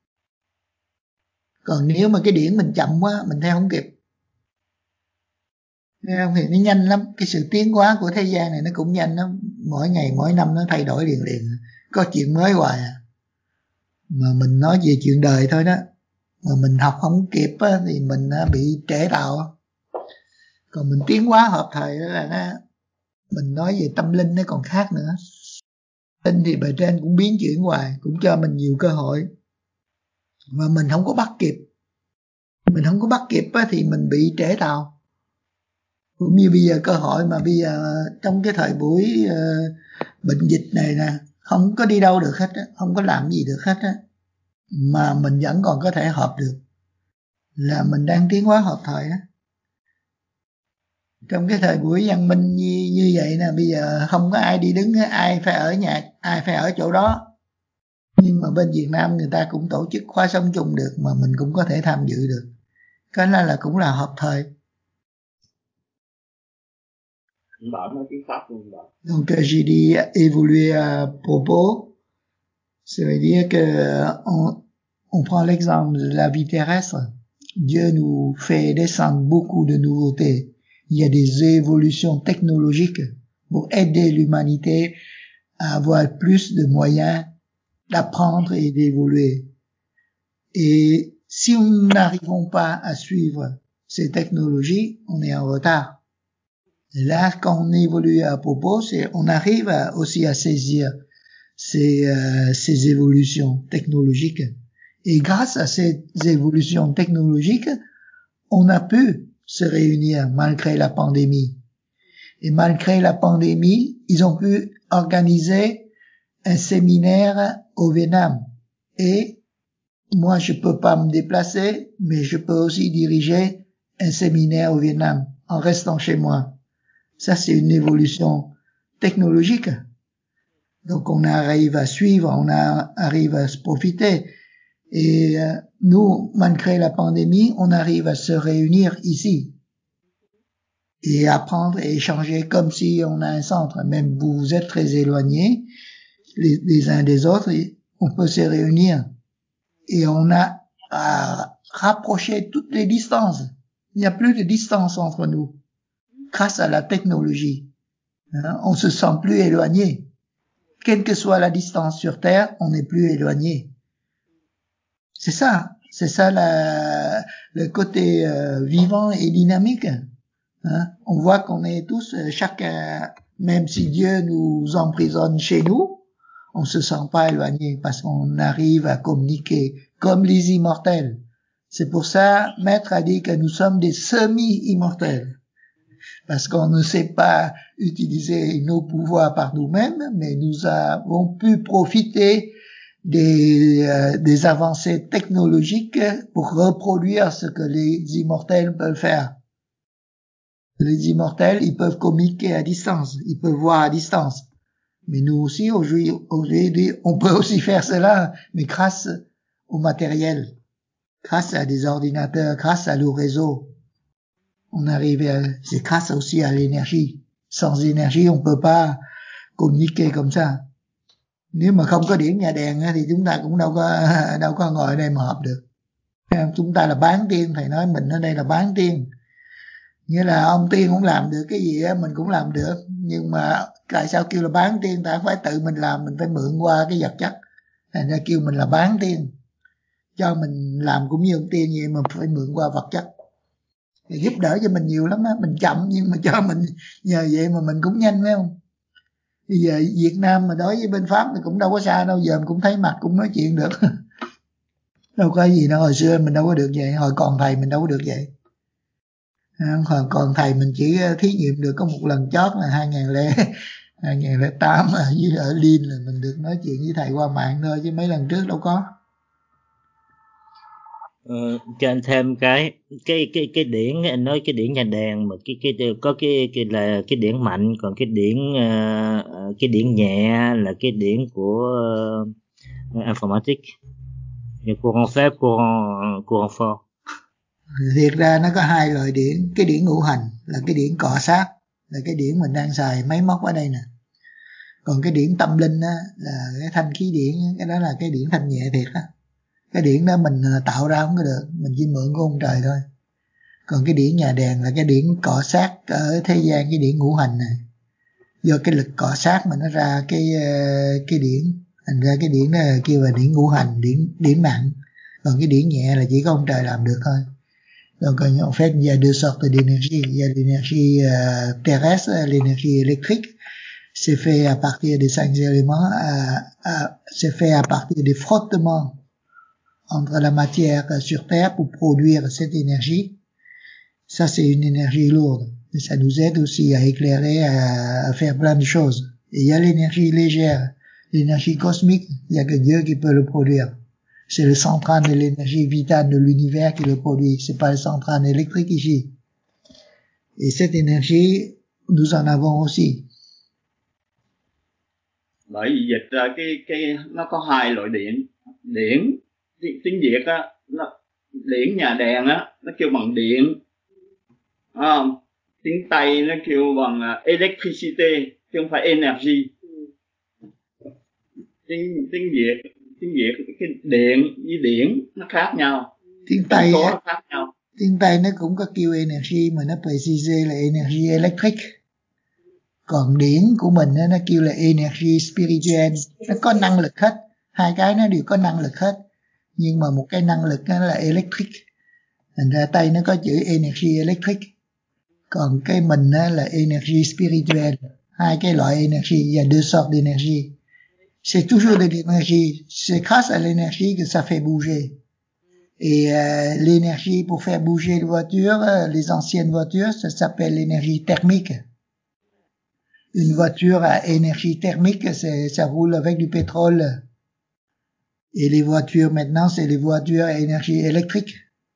Còn nếu mà cái điển mình chậm quá, mình theo không kịp. Thì nó nhanh lắm, cái sự tiến hóa của thế gian này nó cũng nhanh lắm, mỗi ngày mỗi năm nó thay đổi liền liền, có chuyện mới hoài à. Mà mình nói về chuyện đời thôi đó, mà mình học không kịp á, thì mình bị trễ tạo. Còn mình tiến hóa hợp thời đó là nó, mình nói về tâm linh nó còn khác nữa. Linh thì bề trên cũng biến chuyển hoài, cũng cho mình nhiều cơ hội mà mình không có bắt kịp. Mình không có bắt kịp á, thì mình bị trễ tàu. Cũng như bây giờ cơ hội mà bây giờ trong cái thời buổi uh, bệnh dịch này nè, không có đi đâu được hết á, không có làm gì được hết á, mà mình vẫn còn có thể họp được, là mình đang tiến hóa hợp thời á. Trong cái thời buổi văn minh như, như vậy nè, bây giờ không có ai đi đứng, ai phải ở nhà, ai phải ở chỗ đó. Nhưng mà bên Việt Nam người ta cũng tổ chức khóa sống chung được, mà mình cũng có thể tham dự được. Cái đó là cũng là hợp thời. Donc j'ai dit évoluer à propos, ça veut dire que on, on prend l'exemple de la vie terrestre. Dieu nous fait descendre beaucoup de nouveautés. Il y a des évolutions technologiques pour aider l'humanité à avoir plus de moyens d'apprendre et d'évoluer. Et si nous n'arrivons pas à suivre ces technologies, on est en retard. Et là, quand on évolue à propos, c'est, on arrive à, aussi à saisir ces, euh, ces évolutions technologiques. Et grâce à ces évolutions technologiques, on a pu se réunir malgré la pandémie. Et malgré la pandémie, ils ont pu organiser un séminaire au Vietnam. Et moi, je peux pas me déplacer, mais je peux aussi diriger un séminaire au Vietnam en restant chez moi. Ça, c'est une évolution technologique. Donc, on arrive à suivre, on a, arrive à se profiter. Et euh, nous, malgré la pandémie, on arrive à se réunir ici et apprendre et échanger comme si on a un centre. Même vous, vous êtes très éloignés les, les uns des autres, et on peut se réunir. Et on a à rapprocher toutes les distances. Il n'y a plus de distance entre nous. Grâce à la technologie, hein, on se sent plus éloigné. Quelle que soit la distance sur Terre, on n'est plus éloigné. C'est ça, c'est ça la, le côté euh, vivant et dynamique. Hein. On voit qu'on est tous, chacun, même si Dieu nous emprisonne chez nous, on se sent pas éloigné parce qu'on arrive à communiquer comme les immortels. C'est pour ça, Maître a dit que nous sommes des semi-immortels. Parce qu'on ne sait pas utiliser nos pouvoirs par nous-mêmes, mais nous avons pu profiter des, euh, des avancées technologiques pour reproduire ce que les immortels peuvent faire. Les immortels, ils peuvent communiquer à distance, ils peuvent voir à distance. Mais nous aussi, aujourd'hui, aujourd'hui, on peut aussi faire cela, mais grâce au matériel, grâce à des ordinateurs, grâce à nos réseaux. On arrive à, c'est grâce aussi à l'énergie. Sans énergie, on peut pas communiquer comme ça. Nếu mà không có điển nhà đèn thì chúng ta cũng đâu có đâu có ngồi ở đây mà họp được. Chúng ta là bán tiên, thầy nói mình ở đây là bán tiên. Nghĩa là ông tiên cũng làm được cái gì á, mình cũng làm được. Nhưng mà tại sao kêu là bán tiên? Ta không phải tự mình làm, mình phải mượn qua cái vật chất. Thành ra kêu mình là bán tiên. Cho mình làm cũng như ông tiên vậy mà phải mượn qua vật chất. Thì giúp đỡ cho mình nhiều lắm á, mình chậm nhưng mà cho mình nhờ vậy mà mình cũng nhanh, phải không? Bây giờ Việt Nam mà đối với bên Pháp thì cũng đâu có xa đâu, giờ mình cũng thấy mặt cũng nói chuyện được. Đâu có gì đâu, hồi xưa mình đâu có được vậy, hồi còn thầy mình đâu có được vậy. Còn, còn thầy mình chỉ thí nghiệm được có một lần chót là hai nghìn lẻ tám ở dưới ở Lin là mình được nói chuyện với thầy qua mạng thôi, chứ mấy lần trước đâu có. Ờ, cho anh thêm cái cái cái cái điển, anh nói cái điển nhà đèn mà cái cái có cái cái là cái điển mạnh, còn cái điển uh, cái điển nhẹ là cái điển của uh, informatique, courant faible, courant courant fort. Thiệt ra nó có hai loại điển. Cái điển ngũ hành là cái điển cọ sát, là cái điển mình đang xài máy móc ở đây nè. Còn cái điển tâm linh á, là cái thanh khí điển, cái đó là cái điển thanh nhẹ thiệt á. Cái điển đó mình tạo ra không có được, mình chỉ mượn của ông trời thôi. Còn cái điển nhà đèn là cái điển cọ sát ở thế gian, cái điển ngũ hành này. Do cái lực cọ sát mà nó ra cái cái điển, thành ra cái điển đó kêu là điển ngũ hành, điển điển nặng. Còn cái điển nhẹ là chỉ có ông trời làm được thôi. Donc en fait, il y a deux sortes d'énergie. Il y a l'énergie euh, terrestre, l'énergie électrique. C'est fait à partir des cinq éléments, à, à, c'est fait à partir des frottements entre la matière sur Terre pour produire cette énergie. Ça, c'est une énergie lourde. Mais ça nous aide aussi à éclairer, à, à faire plein de choses. Et il y a l'énergie légère, l'énergie cosmique. Il y a que Dieu qui peut le produire. C'est le central de l'énergie vitale de l'univers qui le produit. C'est pas le central électrique ici. Et cette énergie, nous en avons aussi. Bởi vì dịch ra cái cái nó có hai loại điện. Điển tiếng, tiếng Việt á, nó điển nhà đèn á, nó kêu bằng điện. À, tiếng Tây nó kêu bằng uh, electricity, chứ không phải energy. Tiếng tiếng Việt tiếng Việt cái điện với điển nó khác nhau. Tiếng Tây á, khác nhau. Tiếng Tây nó cũng có kêu energy mà nó precise là energy electric. Còn điển của mình nó kêu là energy spiritual, nó có năng lực hết, hai cái nó đều có năng lực hết, nhưng mà một cái năng lực nó là electric, thành ra Tây nó có chữ energy electric, còn cái mình nó là energy spiritual. Hai cái loại energy, il y a deux sortes d'énergie. C'est toujours de l'énergie, c'est grâce à l'énergie que ça fait bouger. Et euh, l'énergie pour faire bouger les voitures, les anciennes voitures, ça s'appelle l'énergie thermique. Une voiture à énergie thermique, c'est, ça roule avec du pétrole. Et les voitures maintenant, c'est les voitures à énergie électrique.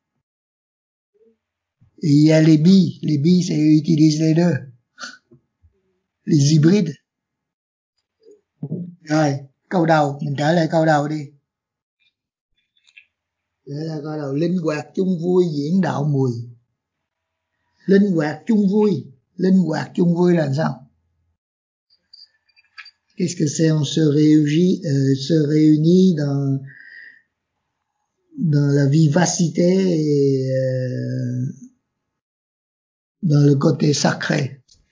Et il y a les billes. Les billes, c'est utilisent les deux. Les hybrides. Rồi, câu đầu, mình trả lời câu đầu đi. Đây là câu đầu, linh hoạt chung vui diễn đạo mùi. Linh hoạt chung vui. Linh hoạt chung vui là sao? Qu'est-ce que c'est? On se réunit, euh, se réunit dans, dans la vivacité et euh, dans le côté sacré.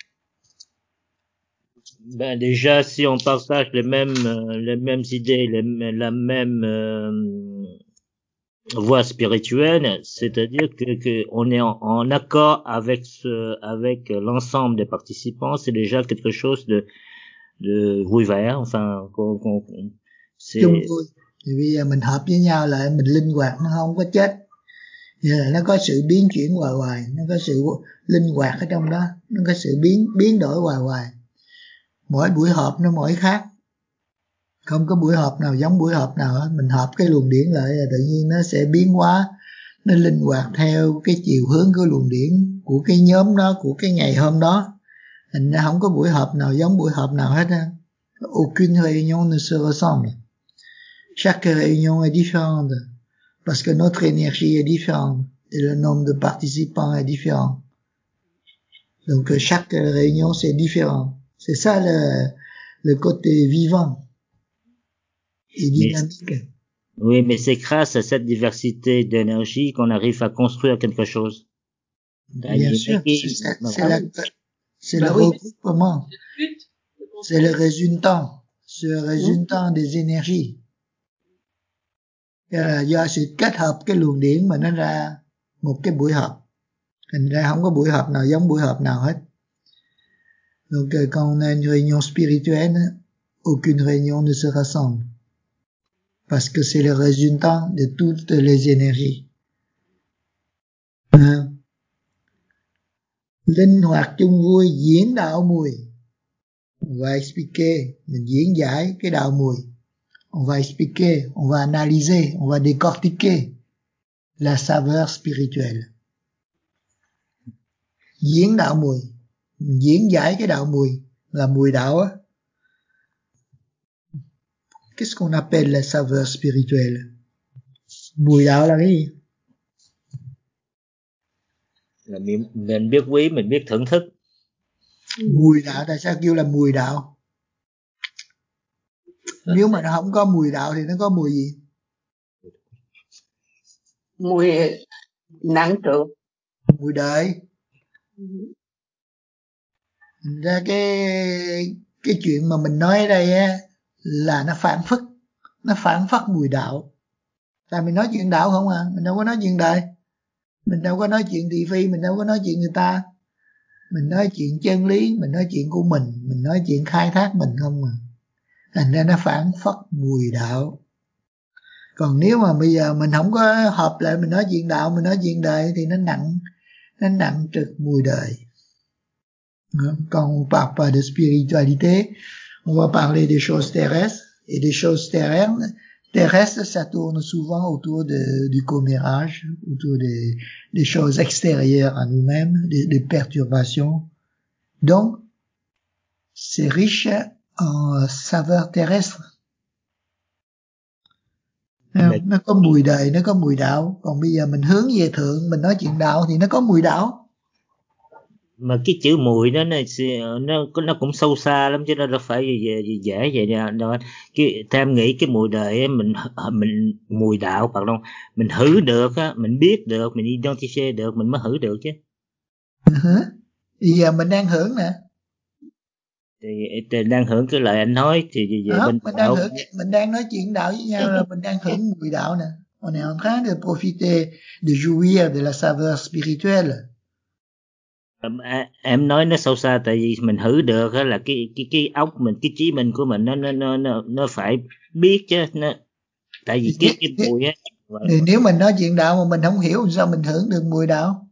Ben déjà, si on partage les mêmes euh, les mêmes idées, les, la même euh, voie spirituelle, c'est-à-dire que, que on est en, en accord avec ce avec l'ensemble des participants, c'est déjà quelque chose de de vui vẻ, enfin qu'on, qu'on, c'est chung vui. Thì bây giờ mình hợp với nhau lại, mình linh hoạt, nó không có chết. Như là nó có sự biến chuyển hoài hoài, nó có sự linh hoạt ở trong đó, nó có sự biến biến đổi hoài hoài. Mỗi buổi họp nó mỗi khác, không có buổi họp nào giống buổi họp nào hết. Mình họp cái luồng điển lại là tự nhiên nó sẽ biến hóa, nó linh hoạt theo cái chiều hướng của luồng điển của cái nhóm đó, của cái ngày hôm đó. Thành ra không có buổi họp nào giống buổi họp nào hết á. Aucune réunion ne se ressemble. Chaque réunion est différente parce que notre énergie est différente et le nombre de participants est différent. Donc chaque réunion c'est différent. C'est ça le, le côté vivant et dynamique. Mais, oui, mais c'est grâce à cette diversité d'énergie qu'on arrive à construire quelque chose. Bien sûr, c'est, ça, c'est, la, c'est bah le oui, regroupement, c'est le résultat, c'est le résultat des énergies. Là do sự kết hợp cái luồng điển mà nó ra một cái buổi họp. Thành ra không có buổi họp nào giống buổi họp nào hết. Donc quand on a une réunion spirituelle, aucune réunion ne se ressemble. Parce que c'est le résultat de toutes les énergies. Hein? Linh hoạt chung vui diễn đạo mùi. On va expliquer, mình diễn giải cái đạo mùi. On va expliquer, on va analyser, on va décortiquer la saveur spirituelle. Diễn đạo mùi, diễn giải cái đạo mùi là mùi đạo á. Qu'est-ce qu'on appelle la saveur spirituelle? Mùi đạo là cái gì? Là mình, mình biết quý, mình biết thưởng thức. Mùi đạo tại sao kêu là mùi đạo? Nếu mà nó không có mùi đạo thì nó có mùi gì? Mùi nặng trược. Mùi đời. Thành ra cái cái chuyện mà mình nói ở đây á là nó phản phất, nó phản phất mùi đạo. Tại mình nói chuyện đạo không à, mình đâu có nói chuyện đời. Mình đâu có nói chuyện thị phi, mình đâu có nói chuyện người ta. Mình nói chuyện chân lý, mình nói chuyện của mình, mình nói chuyện khai thác mình không à. Thành ra nó phản phất mùi đạo. Còn nếu mà bây giờ mình không có hợp lại, mình nói chuyện đạo, mình nói chuyện đời thì nó nặng, nó nặng trực mùi đời. Quand on parle pas de spiritualité, on va parler des choses terrestres, et des choses terrestres, terrestres, ça tourne souvent autour de, du commérage, autour des, des choses extérieures à nous-mêmes, des, des perturbations. Donc, c'est riche en saveurs terrestres. Nó có mùi đời, nó có mùi đạo. Còn bây giờ mình hướng về thượng, mình nói chuyện đạo thì nó có mùi đạo. Mà cái chữ mùi đó nó nó nó cũng sâu xa lắm chứ nó đâu phải gì dễ vậy đâu. Cái theo em nghĩ cái mùi đời ấy, mình mình mùi đạo pardon, mình hử được á, mình biết được, mình identify được mình mới hử được chứ. Uh-huh. Bây giờ mình đang hưởng nè. Thì, thì đang hưởng cái lời anh nói thì về đó, bên mình đạo. đang hưởng, mình đang nói chuyện đạo với nhau là mình đang hưởng mùi đạo nè. On est en train de profiter, de jouir de la saveur spirituelle. À, em nói nó sâu xa tại vì mình hử được á là cái cái cái óc mình, cái trí minh của mình nó nó nó nó nó phải biết chứ, nó tại vì cái cái mùi á. Thì nếu mình nói chuyện đạo mà mình không hiểu sao mình hưởng được mùi đạo?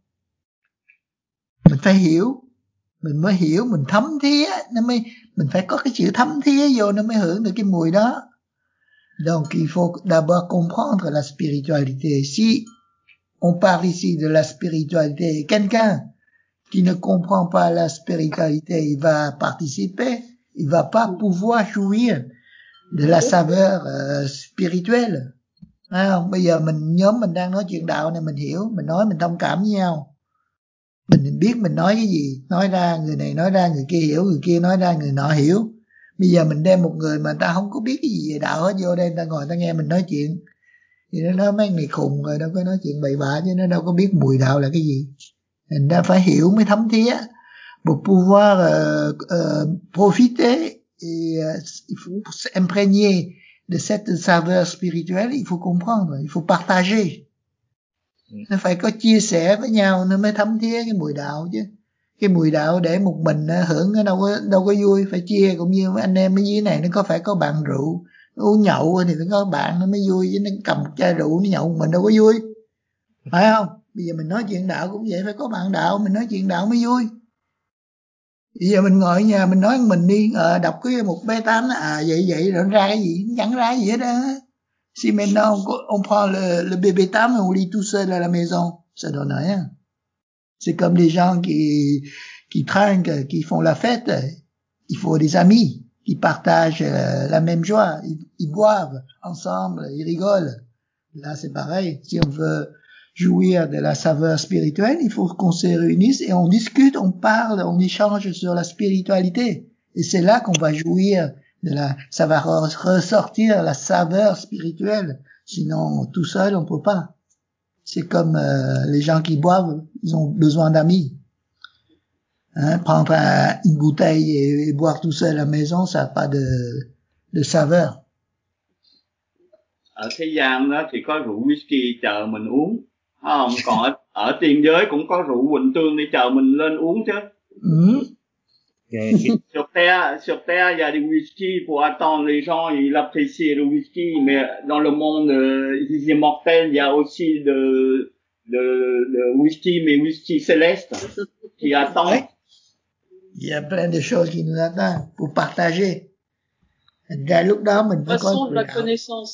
Mình phải hiểu, mình mới hiểu, mình thấm thía, nó mới, mình phải có cái chữ thấm thía vô nó mới hưởng được cái mùi đó. Donc il faut d'abord comprendre la spiritualité. Si on parle ici de la spiritualité, quelqu'un qui ne comprend pas la spiritualité, il va participer, il va pas pouvoir jouir de la saveur uh, spirituelle. À, không? Bây giờ mình nhóm mình đang nói chuyện đạo này, mình hiểu, mình nói, mình thông cảm với nhau, mình biết mình nói cái gì, nói ra người này nói ra người kia hiểu, người kia nói ra người nọ hiểu. Bây giờ mình đem một người mà ta không có biết cái gì về đạo hết vô đây, ta ngồi ta nghe mình nói chuyện thì nó nói mấy người khùng rồi, đâu có nói chuyện bậy bạ chứ nó đâu có biết mùi đạo là cái gì. Mình đã phải hiểu mới thấm thía. Pour pouvoir uh, uh, profiter et uh, il faut s'imprégner de cette saveur spirituelle, il faut comprendre, il faut partager. Nó phải có chia sẻ với nhau nó mới thấm thía cái mùi đạo chứ. Cái mùi đạo để một mình hưởng nó đâu có đâu có vui, phải chia. Cũng như anh em ở dưới này nó có phải có bạn rượu, nó uống nhậu thì phải có bạn nó mới vui, chứ nó cầm một chai rượu nó nhậu mình đâu có vui, phải không? Bây giờ mình nói chuyện đạo cũng vậy, phải có bạn đạo mình nói chuyện đạo mới vui. Bây giờ mình ngồi ở nhà mình nói mình đi, ờ, đọc cái một B tám à vậy vậy rồi ra cái gì, chẳng ra gì hết á. Si maintenant on prend le, le B B tám et on lit tout seul à la maison, ça donne rien. C'est comme les gens qui, qui trinquent, qui font la fête. Il faut des amis qui partagent la même joie. Ils, ils boivent ensemble, ils rigolent. Là, c'est pareil. Si on veut jouir de la saveur spirituelle, il faut qu'on se réunisse et on discute, on parle, on échange sur la spiritualité. Et c'est là qu'on va jouir de la, ça va ressortir la saveur spirituelle. Sinon, tout seul, on peut pas. C'est comme euh, les gens qui boivent, ils ont besoin d'amis. Hein, prendre un, une bouteille et, et boire tout seul à la maison, ça n'a pas de, de saveur. Ở thế gian đó thì có rượu whisky chờ mình uống, không? Còn ở, ở tiên giới cũng có rượu Quỳnh Tương để chờ mình lên uống chứ. Ừ. Sur terre, sur terre, il y a des whisky pour attendre les gens, ils apprécient le whisky, mais dans le monde euh, immortel, il y a aussi de de, de whisky, mais whisky céleste, qui attend. Oui. Il y a plein de choses qui nous attendent pour partager. Thành ra lúc đó mình mới có Poisson de mùi la đạo. connaissance.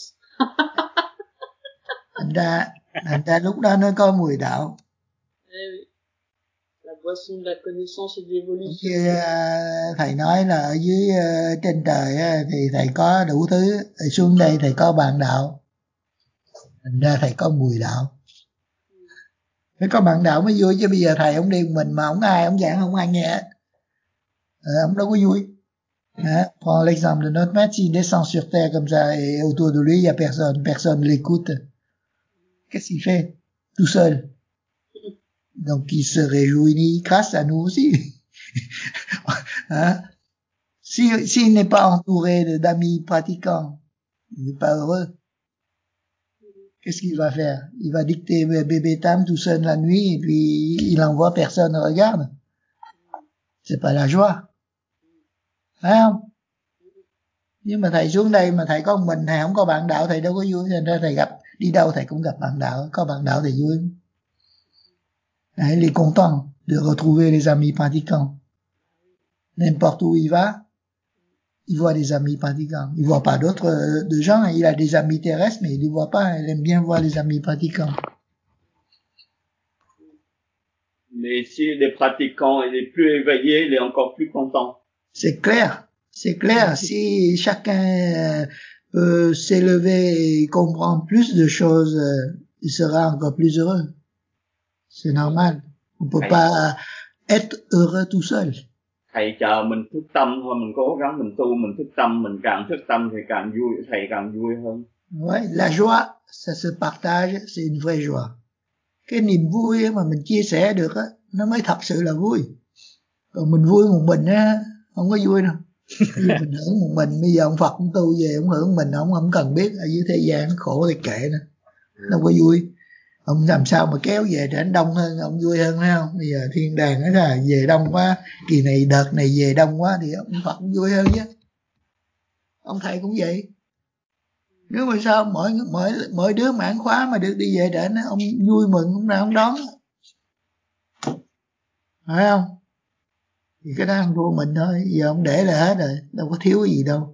Thành ra, thành ra lúc đó nó có mùi đạo. Eh oui. La boisson de la connaissance et de l'évolution. Như uh, thầy nói là ở dưới uh, trên trời uh, thì thầy có đủ thứ, ở xuống đây thầy có bạn đạo. Thành ra thầy có mùi đạo. Phải có bạn đạo mới vui, chứ bây giờ thầy không đi một mình mà không ai, không giảng, không ai nghe. Ờ, ông đâu có vui. Hein? Prends l'exemple de notre maître, s'il descend sur terre comme ça et autour de lui il y a personne, personne l'écoute. Qu'est-ce qu'il fait? Tout seul. Donc il se réjouit grâce à nous aussi. Hein? Si, s'il n'est pas entouré de, d'amis pratiquants, il n'est pas heureux. Qu'est-ce qu'il va faire? Il va dicter bébé Tam tout seul la nuit et puis il envoie personne regarde. C'est pas la joie. Phải không? Nhưng mà thầy xuống đây mà thầy có một mình, thầy không có bạn đạo, thầy đâu có vui. Thành ra thầy gặp, đi đâu thầy cũng gặp bạn đạo. Có bạn đạo thầy vui. Il est content de retrouver les amis pratiquants. N'importe où il va, il voit des amis pratiquants. Il voit pas d'autres de gens. Il a des amis terrestres, mais il les voit pas. Il aime bien voir les amis pratiquants. Mais si les pratiquants il est plus éveillé, il est encore plus content. C'est clair, c'est clair. Si chacun peut s'élever et comprendre plus de choses, il sera encore plus heureux. C'est normal. On peut Thầy, pas être heureux tout seul. Thầy chờ mình thức tâm thôi, mình cố gắng mình tu, mình thức tâm, mình càng thức tâm thì càng vui, thầy càng vui hơn. Ouais, la joie, ça se partage, c'est une vraie joie. Cái niềm vui mà mình chia sẻ được á, nó mới thật sự là vui. Còn mình vui một mình á, không có vui đâu. Bây giờ mình hưởng một mình, bây giờ ông Phật ông tu về ông hưởng mình, ông không cần biết ở dưới thế gian nó khổ thì kệ nữa, đâu có vui. Ông làm sao mà kéo về để anh đông hơn, ông vui hơn phải không? Bây giờ thiên đàng nói là về đông quá, kỳ này đợt này về đông quá thì ông Phật cũng vui hơn chứ. Ông thầy cũng vậy. Nếu mà sao mỗi mỗi mỗi đứa mãn khóa mà được đi về để ông vui mừng, ông nào ông đón, phải không? Thì cái đó ăn thua mình thôi, giờ ông để là hết rồi, đâu có thiếu gì đâu.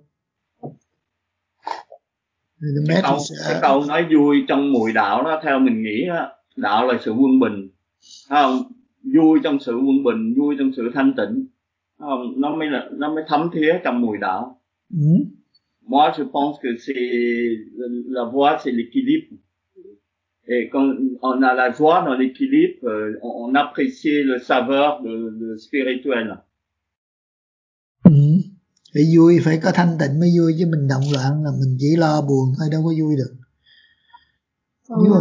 Cái câu, cái câu nói vui trong mùi đạo đó, theo mình nghĩ đó, đạo là sự quân bình, không? Vui trong sự quân bình, vui trong sự thanh tịnh, không? Nó mới là nó mới thấm thía trong mùi đạo. Ừ. Moi je pense que c'est la voie, c'est l'équilibre. Et quand on a la joie dans l'équilibre, on apprécie le saveur de, de spirituel. Ừ. Phải vui, phải có thanh tịnh mới vui, chứ mình động loạn là mình chỉ lo buồn thôi, đâu có vui được. Còn Nếu mà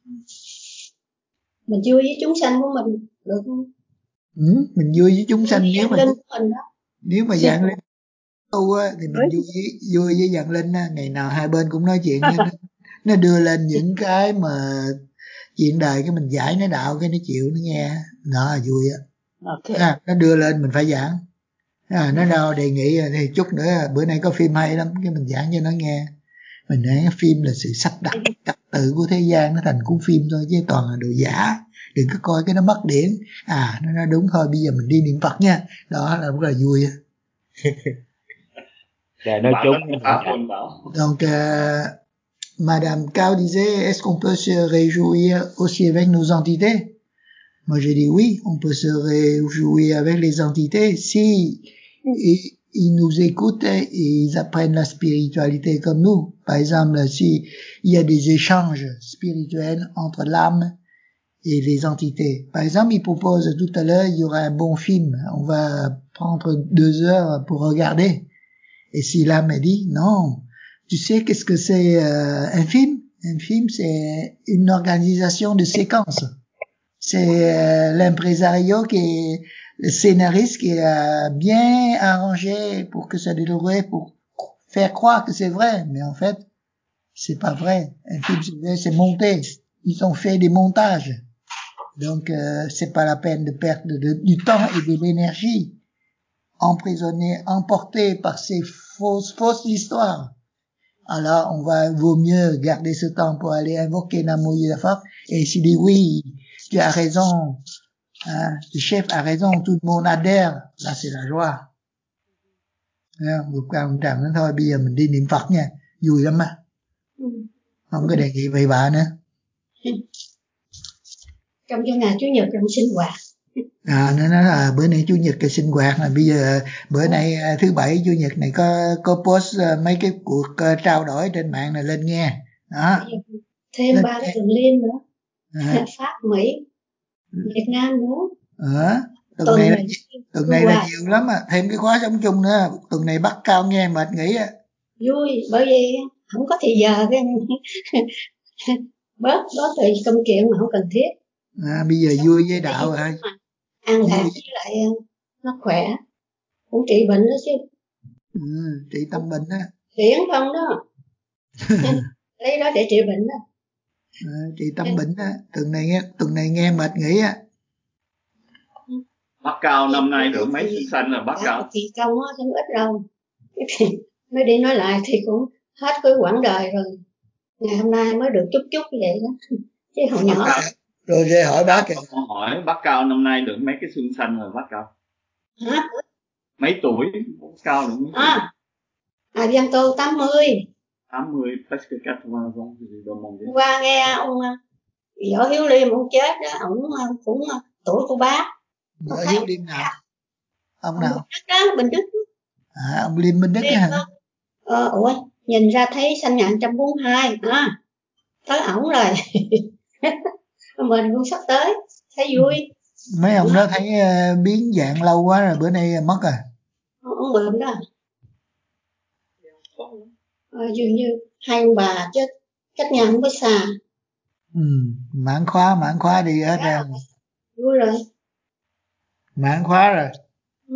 mình vui với chúng sanh của mình được không? Ừ, mình vui với chúng sanh, nếu mà mình nếu mà dạng linh tu á thì mình vui với, vui với dạng linh á, ngày nào hai bên cũng nói chuyện nó, nó đưa lên những cái mà chuyện đời, cái mình giải nó đạo, cái nó chịu nó nghe, đó là vui á. Okay. À, nó đưa lên mình phải giảng. À, nó đâu đề nghị thì chút nữa bữa nay có phim hay lắm, cái mình giảng cho nó nghe. Mình nói phim là sự sắp đặt trật tự của thế gian, nó thành cuốn phim thôi chứ toàn là đồ giả, đừng có coi cái nó mất điển. À, nó nói đúng thôi, bây giờ mình đi niệm Phật nha, đó là rất là vui. Để nói chung. Donc euh, Madame Cao disait, est-ce qu'on peut se réjouir aussi avec nos entités? Moi j'ai dit oui, on peut se réjouir avec les entités si ils, ils nous écoutent et ils apprennent la spiritualité comme nous. Par exemple, si il y a des échanges spirituels entre l'âme et les entités. Par exemple, il propose tout à l'heure, il y aura un bon film, on va prendre deux heures pour regarder. Et si l'âme dit non, tu sais qu'est-ce que c'est euh, un film? Un film, c'est une organisation de séquences. C'est euh, l'impresario qui est le scénariste qui a bien arrangé pour que ça déroule, pour faire croire que c'est vrai, mais en fait, c'est pas vrai. Un film, c'est monté. Ils ont fait des montages. Donc, euh, c'est pas la peine de perdre de, du temps et de l'énergie emprisonné, emporté par ces fausses, fausses histoires. alors on va vaut mieux garder ce temps pour aller invoquer Nam Mô Di Đà Phật. Et s'il dit oui, tu as raison, hein, le chef a raison, tout le monde adhère, là c'est la joie. Vượt qua ông Trần nói thôi bây giờ mình đi niệm Phật nha, vui lắm á, không có đề nghị bậy bạ nữa. Trong cái ngày Chủ nhật trong sinh hoạt. À, nó nói là bữa nay Chủ nhật cái sinh hoạt là bây giờ bữa nay thứ bảy Chủ nhật này có có post mấy cái cuộc uh, trao đổi trên mạng này lên nghe. Đó. Thêm ba cái tuần liên nữa. À. Pháp, Mỹ, Việt Nam nữa. Ờ, tuần, tuần này, này tuần này là nhiều lắm à, thêm cái khóa sống chung nữa, tuần này bắt cao nghe mệt nghỉ á. Vui, bởi vì không có thì giờ cái bớt bớt thời công chuyện mà không cần thiết. À, bây giờ vui với đạo rồi. An lạc với lại nó khỏe, cũng trị bệnh đó chứ. Ừ, trị tâm bệnh á. Điển không đó. Lấy đó để trị bệnh đó. À, trị tâm bệnh á, tuần này nghe tuần này nghe mệt nghỉ á. Bác Cao năm nay được mấy sinh sanh là bác Cao? Thì công á, không ít đâu. Nói đi nói lại thì cũng hết cái quãng đời rồi. Ngày hôm nay mới được chút chút như vậy đó. Chứ hồi nhỏ. Rồi về hỏi bác kìa. Con hỏi bác Cao năm nay được mấy cái xuân xanh rồi bác Cao? Hả? Mấy tuổi? Bác Cao được mấy tuổi? À, à Văn Tô tám mươi. tám mươi, presque tám mươi vòng gì đó mong đi. Qua nghe ông Võ Hiếu Liêm ông chết đó, ông cũng tuổi của bác. Võ Hiếu Liêm nào? Ông nào? Đó, Bình Đức. À, ông Liêm Bình Đức hả? Ờ, ủa, nhìn ra thấy sanh ngày một trăm bốn mươi hai, à, tới ổng rồi. Mình cũng sắp tới, thấy vui. Mấy ông đó thấy uh, biến dạng lâu quá rồi, bữa nay mất rồi. Ông bệnh đó. Ờ, dường như hai ông bà chết cách nhà không có xa. Ừ, mãn khóa, mãn khóa đi hết rồi. Vui rồi. Mãn khóa rồi. Ừ.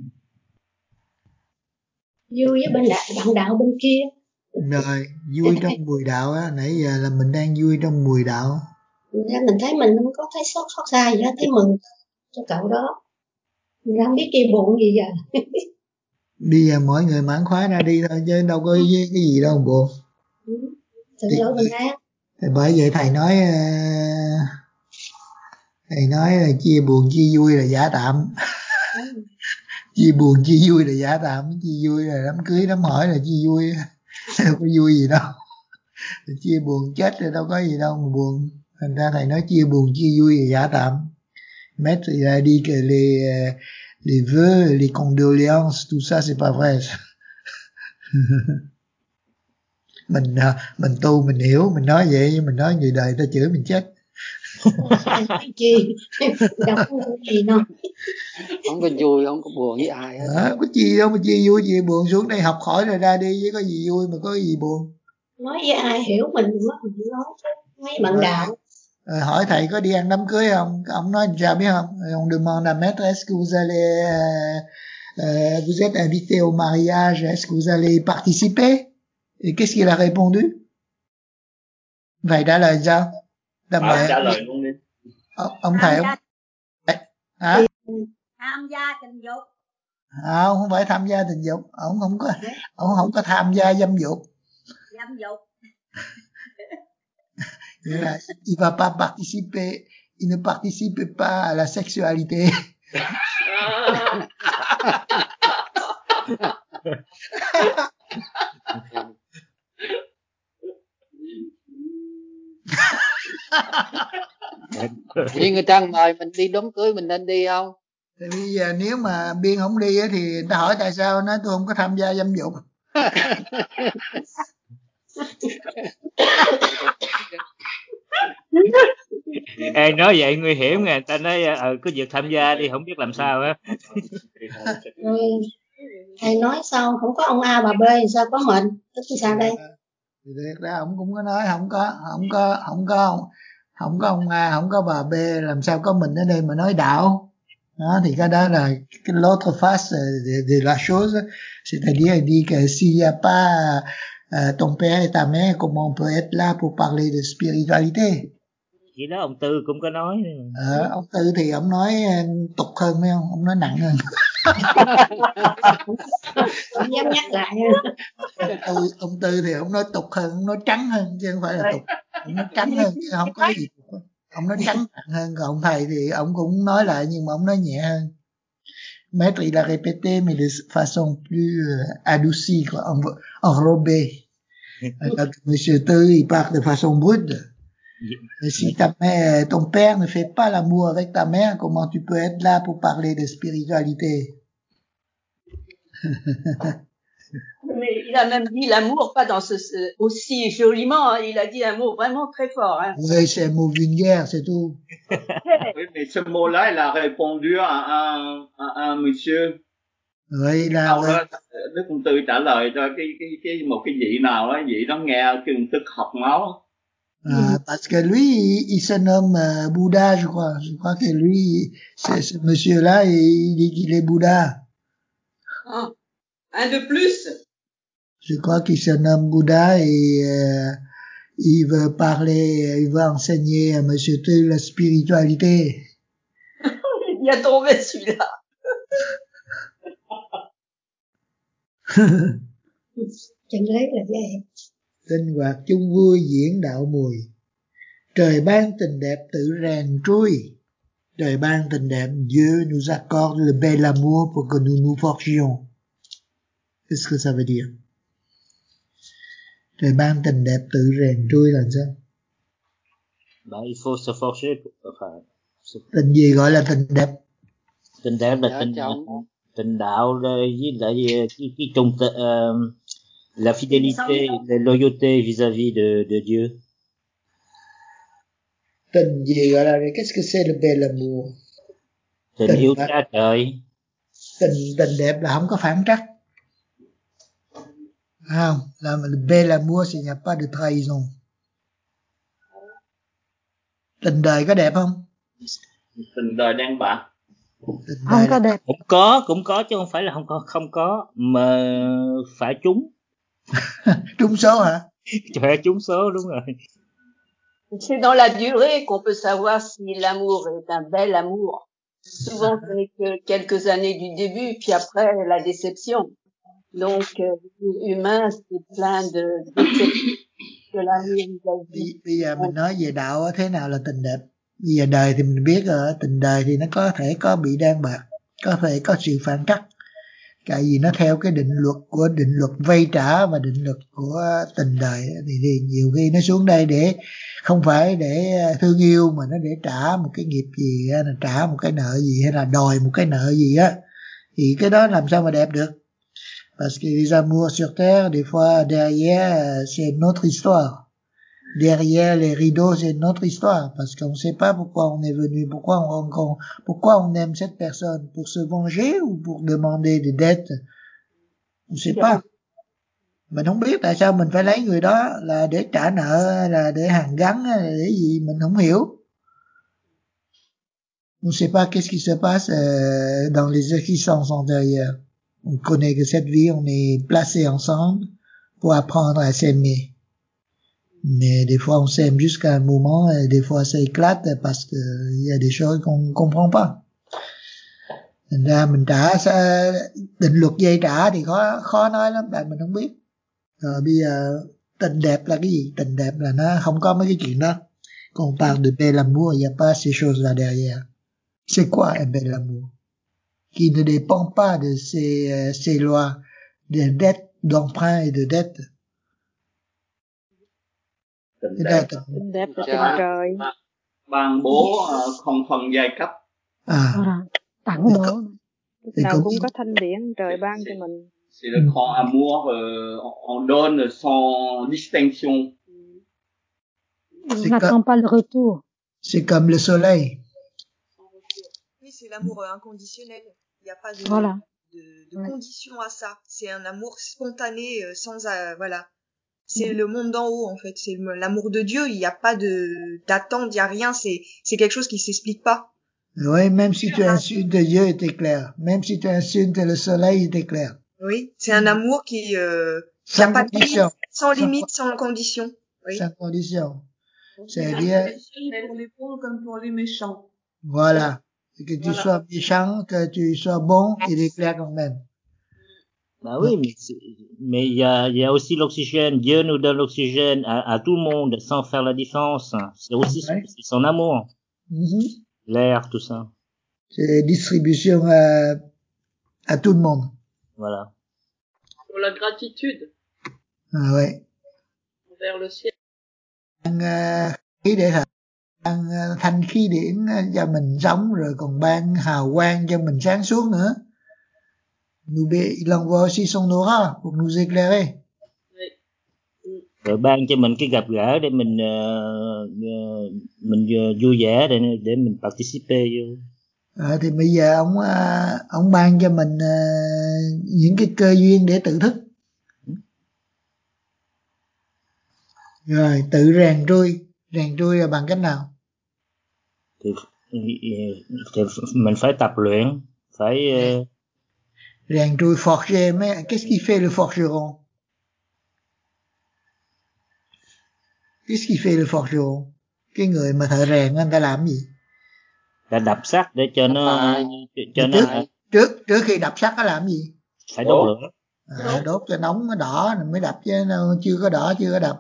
Vui với bên đạo, bạn đạo bên kia. Rồi, vui trong mùi đạo á, nãy giờ là mình đang vui trong mùi đạo. Mình thấy mình không có thấy xót xót xa gì đó, thấy mừng cho cậu đó. Mình không biết chia buồn gì giờ. Bây giờ mỗi người mãn khóa ra đi thôi chứ đâu có ừ. cái, cái gì đâu buồn. Ừ. Thì, thì bởi vậy thầy nói thầy nói là chia buồn chia vui là giả tạm. Ừ. Chia buồn chia vui là giả tạm, chia vui là đám cưới đám hỏi là chia vui, đâu có vui gì đâu. Chia buồn chết rồi đâu có gì đâu mà buồn. Thành ra thầy nói chia buồn chia vui là giả tạm. Maître il a dit que les les vœux, les condoléances, tout ça c'est pas vrai. mình mình tu mình hiểu, mình nói vậy nhưng mình nói người đời ta chửi mình chết. Chi đâu có gì đâu, không có vui không có buồn với ai hết. À, có chi đâu mà chi vui gì buồn, xuống đây học hỏi rồi ra đi chứ có gì vui mà có gì buồn. Nói với ai hiểu mình mất mình nói mấy bạn đạo. À, hỏi thầy có đi ăn đám cưới không? Ông nói sao biết không? On demande à maître est-ce que vous allez euh, euh, vous êtes invité au mariage, est-ce que vous allez participer? Et qu'est-ce qu'il a répondu? Vậy trả lời sao? Trả lời, trả lời luôn đi. Ông, ông thầy ông hả? Tham gia tình dục. Không, không phải tham gia tình dục, ông không có ông không có tham gia dâm dục. Dâm dục. Il va pas participer, il ne participe pas à la sexualité. Vì người ta mời mình đi đám cưới mình nên đi không? Thì bây giờ nếu mà Biên không đi thì người ta hỏi tại sao, nói tôi không có tham gia dâm dục. Ê, nói vậy nguy hiểm người ta nói ờ cứ việc tham gia đi không biết làm sao á. Rồi thầy nói sao không có ông A bà B thì sao có mình, tức là sao đây? Thì thiệt ra ông cũng có nói không có không có không có không có ông A không có bà B, làm sao có mình ở đây mà nói đạo. Đó thì cái đó là cái l'autre face de, de la chose, c'est-à-dire il dit que s'il n'y a pas uh, ton père et ta mère, comment on peut être là pour parler de spiritualité. Vậy đó ông Tư cũng có nói. Ờ, ông Tư thì ông nói tục hơn mấy ông, ông nói nặng hơn. Không dám nhắc lại. ông, ông Tư thì ông nói tục hơn, ông nói trắng hơn chứ không phải là tục. Ông nói trắng hơn chứ không có gì tục. Ông nói trắng hơn, còn ông thầy thì ông cũng nói lại nhưng mà ông nói nhẹ hơn. Maître il a répété mais de façon plus euh, adoucie quoi, en, enrobée. Alors que Monsieur Tư il parle de façon brute. Et si ta mère, ton père ne fait pas l'amour avec ta mère, comment tu peux être là pour parler de spiritualité? Mais il a même dit l'amour, pas dans ce, ce aussi joliment, hein, il a dit un mot vraiment très fort. Hein. Oui, c'est un mot vulgaire, c'est tout. Oui, mais ce mot-là, il a répondu à un, à un monsieur. Oui, là Sau đó Đức Công Tư trả lời cho cái cái cái một cái vị nào đó, vị đó nghe cái tức học máu. Ah, parce que lui, il, il se nomme euh, Bouddha, je crois. Je crois que lui, c'est, ce monsieur-là, il dit qu'il est Bouddha. Ah, un de plus. Je crois qu'il se nomme Bouddha et euh, il veut parler, il veut enseigner à Monsieur Tư la spiritualité. Il y a tombé celui-là. Chân lý là vậy. Sinh hoạt chung vui diễn đạo mùi. Trời ban tình đẹp tự rèn trui. Trời ban tình đẹp, Dieu nous accorde le bel amour pour que nous nous forgions. Qu'est-ce que ça veut dire? Trời ban tình đẹp tự rèn trui là sao? Bah, il faut se forger. Enfin, tình gì gọi là tình đẹp? Tình đẹp là tình tình đạo với lại cái cái trung uh, la fidélité, la loyauté vis-à-vis de de Dieu. Tình gì gọi là qu'est-ce que c'est le bel amour? Tình, tình yêu cha trời. Tình tình đẹp là không có phản trắc. Không, là le bel amour c'est il n'y a pas de trahison. Tình đời có đẹp không? Tình đời đen bạc. Không có đẹp. Cũng có, cũng có chứ không phải là không có, không có mà phải trúng. Trúng số hả? Phải trúng số, đúng rồi. C'est dans la durée qu'on peut savoir si l'amour est un bel amour. Souvent, ce n'est que quelques années du début, puis après, la déception. Donc, euh, humain, c'est plein de déceptions que l'amour. Bây giờ mình nói về đạo thế nào là tình đẹp. Bây giờ đời thì mình biết rồi, tình đời thì nó có thể có bị đen bạc, có thể có sự phản trắc. Tại vì nó theo cái định luật của định luật vay trả và định luật của tình đời thì, thì nhiều khi nó xuống đây để không phải để thương yêu mà nó để trả một cái nghiệp gì hay là trả một cái nợ gì hay là đòi một cái nợ gì á, thì cái đó làm sao mà đẹp được. Parce que les amours sur terre, des fois derrière c'est notre histoire. Derrière les rideaux, c'est notre histoire, parce qu'on ne sait pas pourquoi on est venu, pourquoi on, on, pourquoi on aime cette personne, pour se venger ou pour demander des dettes. On ne sait pas. Mình không biết tại sao mình phải lấy người đó là để trả nợ, là để hàn gắn, là để gì, mình không hiểu. On ne sait pas qu'est-ce qui se passe euh, dans les existences antérieures. On connaît que cette vie, on est placés ensemble pour apprendre à s'aimer. Mais des fois on s'aime jusqu'à un moment et des fois ça éclate parce que il y a des choses qu'on ne comprend pas. Thành ra mình trả định luật dây trả thì khó khó nói lắm, tại mình không biết. Rồi bây giờ tình đẹp là cái gì? Tình đẹp là nó không có mấy cái chuyện đó. Còn parle de bel amour, il n'y a pas ces choses là derrière. C'est quoi un bel amour? Qui ne dépend pas de ces, ces lois de dette, d'emprunt et de dette. Tình đẹp, tình đẹp là tình trời. Ban bố không phân giai cấp. À, tặng bố. Lúc nào cũng có thanh điển trời ban cho mình. C'est le grand amour, euh, on donne sans distinction. On n'attend pas le retour. C'est comme le soleil. Oui, c'est l'amour inconditionnel. Il n'y a pas de, voilà. de, de ouais. condition à ça. C'est un amour spontané, sans... Euh, voilà. C'est le monde d'en haut, en fait. C'est l'amour de Dieu. Il n'y a pas de d'attente, il n'y a rien. C'est c'est quelque chose qui s'explique pas. Oui, même si tu insultes Dieu, il est clair. Même si tu insultes le soleil, il est clair. Oui, c'est un amour qui euh, qui a pas de limite, sans limite, sans condition. Oui. Sans condition. C'est-à-dire pour les bons comme pour les méchants. Voilà. Que tu Voilà. sois méchant, que tu sois bon, il est clair quand même. Bah oui, mais c'est- mais il y a, il y a aussi l'oxygène. Dieu nous donne l'oxygène à, à tout le monde sans faire la différence. C'est aussi son, Ouais. c'est son amour, Mhm. l'air, tout ça. C'est distribution à, à tout le monde. Voilà. Pour la gratitude À, ouais. envers le ciel. Ban uh, khí để thở, ban uh, thanh khí điển uh, cho mình sống, rồi còn ban hào quang cho mình sáng suốt nữa. Nous bé, il envoie aussi son aura pour nous éclairer. Oui. Mm. Rồi ban cho mình cái gặp gỡ để mình uh, uh, mình uh, vui vẻ để để mình participer vô. À, thì bây giờ ông uh, ông ban cho mình uh, những cái cơ duyên để tự thức. Rồi tự rèn trui, rèn trui là bằng cách nào? Thì, thì mình phải tập luyện, phải uh, Rèn trui forger, mais qu'est-ce qui fait le forgeron? Qu'est-ce qui fait le forgeron? Cái người mà thợ rèn anh ta làm gì? là đập sắt để cho nó À, cho trước, nó trước trước khi đập sắt nó làm gì? phải đốt lửa. À, đốt cho nóng nó đỏ rồi mới đập, chứ nó chưa có đỏ chưa có đập.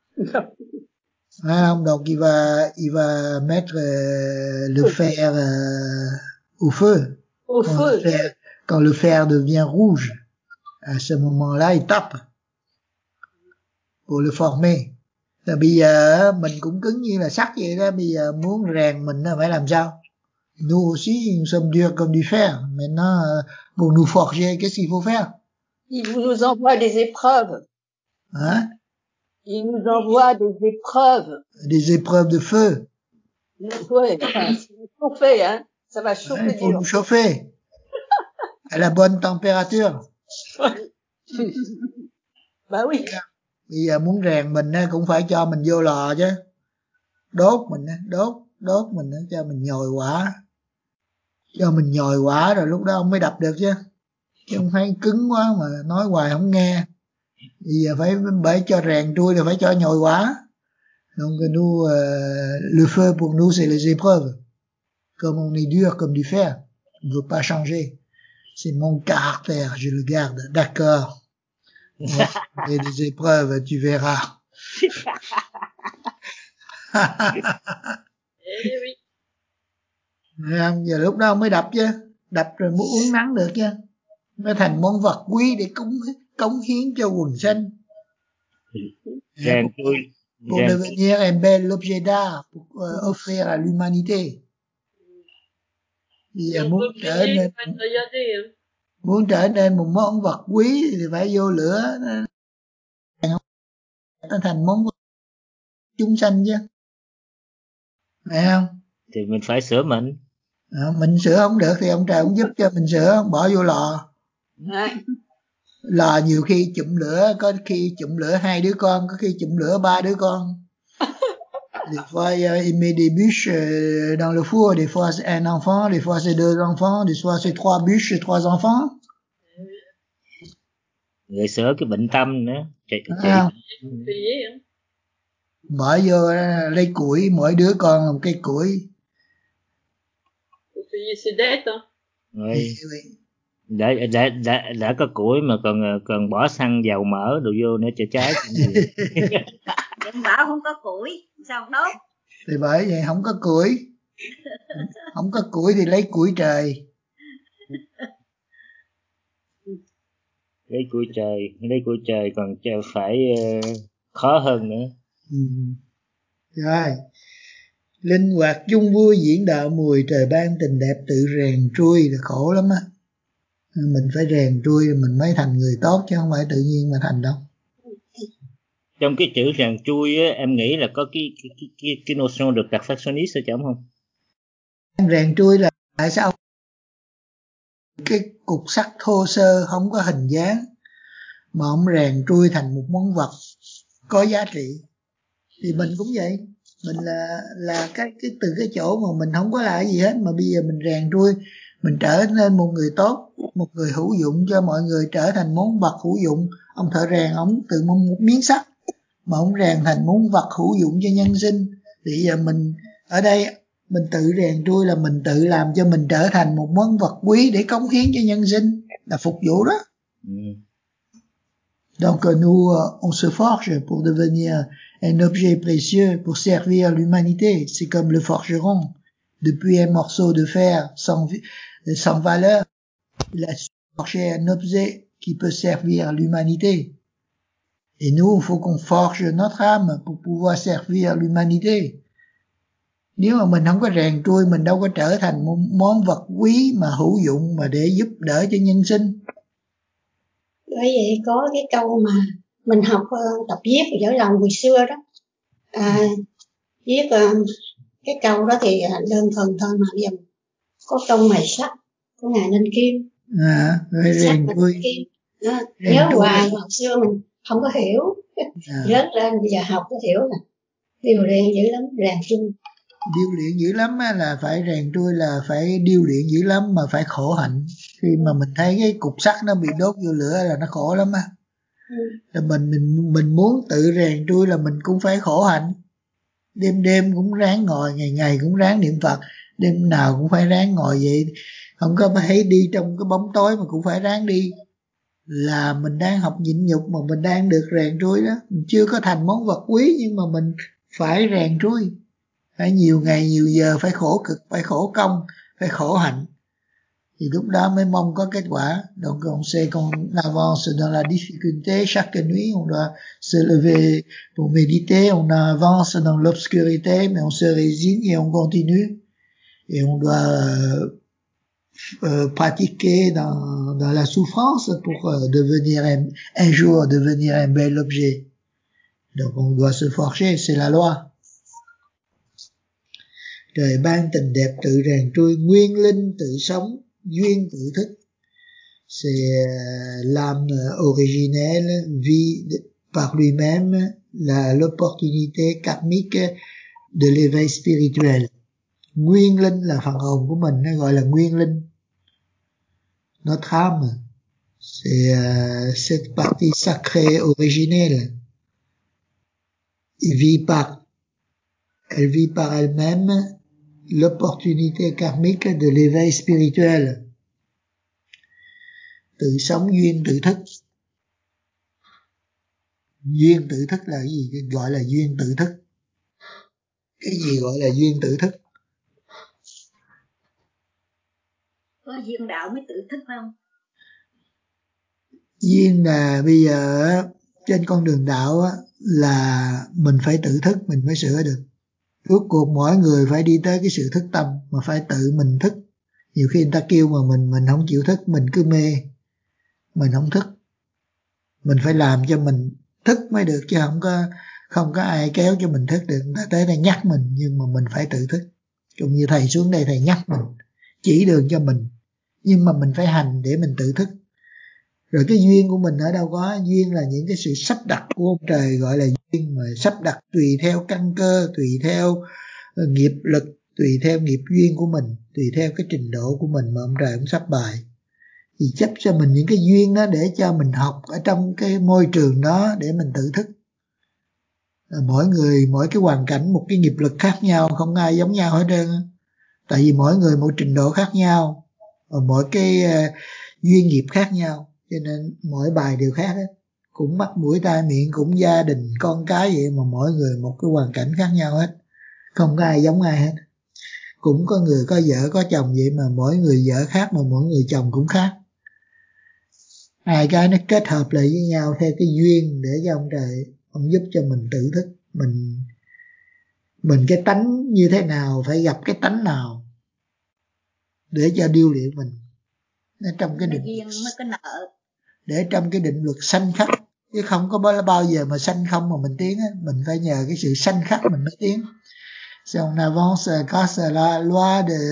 Ah, donc il va il va mettre euh, le fer euh, au feu. Au Quand feu. le fer, quand le fer devient rouge, à ce moment-là il tape pour le former. Là bây giờ mình cũng cứng như là sắt vậy đó, bây giờ muốn rèn mình phải làm sao? Nous aussi nous sommes durs comme du fer. Maintenant pour nous forger, qu'est-ce qu'il faut faire? Il nous envoie des épreuves. Hein? Il nous envoie des épreuves. Des épreuves de feu. Ouais, enfin, ça va chauffer, hein. Ça va chauffer Il faut dur. nous chauffer à la bonne température. Bah oui. Bây giờ muốn rèn mình cũng phải cho mình vô lò chứ. Đốt mình, đốt, đốt mình cho mình nhồi quả. Cho mình nhồi quả rồi lúc đó ông mới đập được chứ. Chứ không phải cứng quá mà nói hoài không nghe. Bây giờ phải phải cho rèn trui rồi phải cho nhồi quả. Donc nous, euh, le feu pour nous c'est les épreuves. Comme on est dur comme du fer, on ne veut pas changer. C'est mon caractère, je le garde. D'accord. Et des épreuves, tu verras. Eh oui. Giờ lúc đó mới đập chứ. Đập rồi mới uống nắng được chứ. Nó thành món vật quý để cúng cống hiến cho quần sanh. Rèn trui, Pour rèn devenir un bel objet d'art, pour uh, offrir à l'humanité. Bây Et giờ on muốn peut trở briller, nên il faut être tailladé, hein. muốn trở nên một món vật quý thì phải vô lửa, nó thành món vật chúng sanh chứ, phải không? thì mình phải sửa mình. À, mình sửa không được thì ông trời ông giúp cho mình sửa, ông bỏ vô lò. Ouais. Lò nhiều khi chụm lửa, có khi chụm lửa hai đứa con, có khi chụm lửa ba đứa con. Des fois il met des bûches dans le four, des fois c'est un enfant, des fois c'est deux enfants, des fois c'est trois bûches et trois enfants. Rồi sửa cái bệnh tâm nữa. Chị, chị. À, Payer, hein. bỏ vô lấy củi, mỗi đứa con làm cây củi. Faut payer ses dettes, hein. Rồi. Đã, đã, đã, đã có củi mà còn còn bỏ xăng dầu mỡ đồ vô nữa cho cháy. Đừng bảo không có củi, sao không đốt? Thì bởi vậy không có củi. Không có củi thì lấy củi trời. Lấy củi trời, lấy củi trời còn phải uh, khó hơn nữa. Ừ. Rồi. Linh hoạt chung vui diễn đạo mùi trời ban tình đẹp tự rèn trui là khổ lắm á. Mình phải rèn trui rồi mình mới thành người tốt chứ không phải tự nhiên mà thành đâu. Trong cái chữ rèn trui á, em nghĩ là có cái cái cái cái, cái notion được perfectionist ở trong không? Rèn trui là tại sao cái cục sắt thô sơ không có hình dáng mà ông rèn trui thành một món vật có giá trị. Thì mình cũng vậy, mình là là cái cái từ cái chỗ mà mình không có là gì hết mà bây giờ mình rèn trui, mình trở nên một người tốt, một người hữu dụng cho mọi người, trở thành món vật hữu dụng. Ông thợ rèn ông từ một, một miếng sắt mà ông rèn thành món vật hữu dụng cho nhân sinh. Thì giờ mình ở đây Mình tự rèn trui là mình tự làm cho mình trở thành một món vật quý để cống hiến cho nhân sinh, là phục vụ đó. Ừ. Donc nous, on se forge pour devenir un objet précieux pour servir l'humanité. C'est comme le forgeron. Depuis un morceau de fer sans, sans valeur, il a su forger un objet qui peut servir l'humanité. Et nous, il faut qu'on forge notre âme pour pouvoir servir l'humanité. Nếu mà mình không có rèn trui, mình đâu có trở thành một món vật quý mà hữu dụng mà để giúp đỡ cho nhân sinh. Bởi vậy có cái câu mà mình học uh, tập viết và dở lòng hồi xưa đó. À, viết uh, cái câu đó thì đơn thuần thôi mà bây giờ có câu mài sắt của ngài Ninh Kim. À, rồi rèn trui. À, nhớ hoài hồi xưa mình không có hiểu. À. Lớn lên bây giờ học có hiểu nè. Điều luyện dữ lắm, rèn trui. Điêu luyện dữ lắm á, là phải rèn trui là phải điêu luyện dữ lắm mà phải khổ hạnh. Khi mà mình thấy cái cục sắt nó bị đốt vô lửa là nó khổ lắm á. Ừ. Mình mình mình muốn tự rèn trui là mình cũng phải khổ hạnh. Đêm đêm cũng ráng ngồi, ngày ngày cũng ráng niệm Phật, đêm nào cũng phải ráng ngồi vậy. Không có thấy đi trong cái bóng tối mà cũng phải ráng đi. Là mình đang học nhịn nhục mà mình đang được rèn trui đó. Mình chưa có thành món vật quý nhưng mà mình phải rèn trui. Phải nhiều ngày nhiều giờ, phải khổ cực, phải khổ công, phải khổ hạnh. Thì lúc đó mới mong có kết quả. Donc on sait qu'on avance dans la difficulté, chaque nuit on doit se lever pour méditer, on avance dans l'obscurité mais on se résigne et on continue. Et on doit euh, euh, pratiquer dans, dans la souffrance pour euh, devenir un, un jour devenir un bel objet. Donc on doit se forger, c'est la loi. Trời ban tình đẹp tự rèn trui, nguyên linh tự sống, duyên tự thức. C'est l'âme originelle vit par lui-même là l'opportunité karmique de l'éveil spirituel. Nguyên linh là phần hồn của mình, nó gọi là nguyên linh. Notre âme, c'est uh, cette partie sacrée originelle. Elle vit par, elle vit par elle-même l'opportunité karmique de l'éveil spirituel. Tự sống duyên tự thức. Duyên tự thức là cái gì? Gọi là duyên tự thức. Cái gì gọi là duyên tự thức? Có duyên đạo mới tự thức không? Duyên là bây giờ trên con đường đạo là mình phải tự thức, mình mới sửa được. Rốt cuộc mỗi người phải đi tới cái sự thức tâm mà phải tự mình thức. Nhiều khi người ta kêu mà mình mình không chịu thức, mình cứ mê, mình không thức. Mình phải làm cho mình thức mới được, chứ không có không có ai kéo cho mình thức được. Người ta tới đây nhắc mình nhưng mà mình phải tự thức. Cũng như thầy xuống đây thầy nhắc mình, chỉ đường cho mình, nhưng mà mình phải hành để mình tự thức. Rồi cái duyên của mình ở đâu có? Duyên là những cái sự sắp đặt của ông trời, gọi là duyên, mà sắp đặt tùy theo căn cơ, tùy theo nghiệp lực, tùy theo nghiệp duyên của mình, tùy theo cái trình độ của mình mà ông trời cũng sắp bài. Thì chấp cho mình những cái duyên đó để cho mình học ở trong cái môi trường đó để mình tự thức. Mỗi người, mỗi cái hoàn cảnh, một cái nghiệp lực khác nhau, không ai giống nhau hết trơn. Tại vì mỗi người một trình độ khác nhau, và mỗi cái uh, duyên nghiệp khác nhau, cho nên mỗi bài đều khác hết. Cũng mắt mũi tai miệng, cũng gia đình, con cái vậy mà mỗi người một cái hoàn cảnh khác nhau hết. Không có ai giống ai hết. Cũng có người có vợ có chồng vậy mà mỗi người vợ khác mà mỗi người chồng cũng khác. Hai cái nó kết hợp lại với nhau theo cái duyên để cho ông trời ông giúp cho mình tự thức. Mình mình cái tánh như thế nào, phải gặp cái tánh nào để cho điêu luyện mình. Để trong cái định duyên mới có nợ. Để trong cái định luật sanh khắc, chứ không có bao giờ mà sanh không mà mình tiến á. Mình phải nhờ cái sự sanh khắc mình mới tiến. Si on avance grâce à la loi de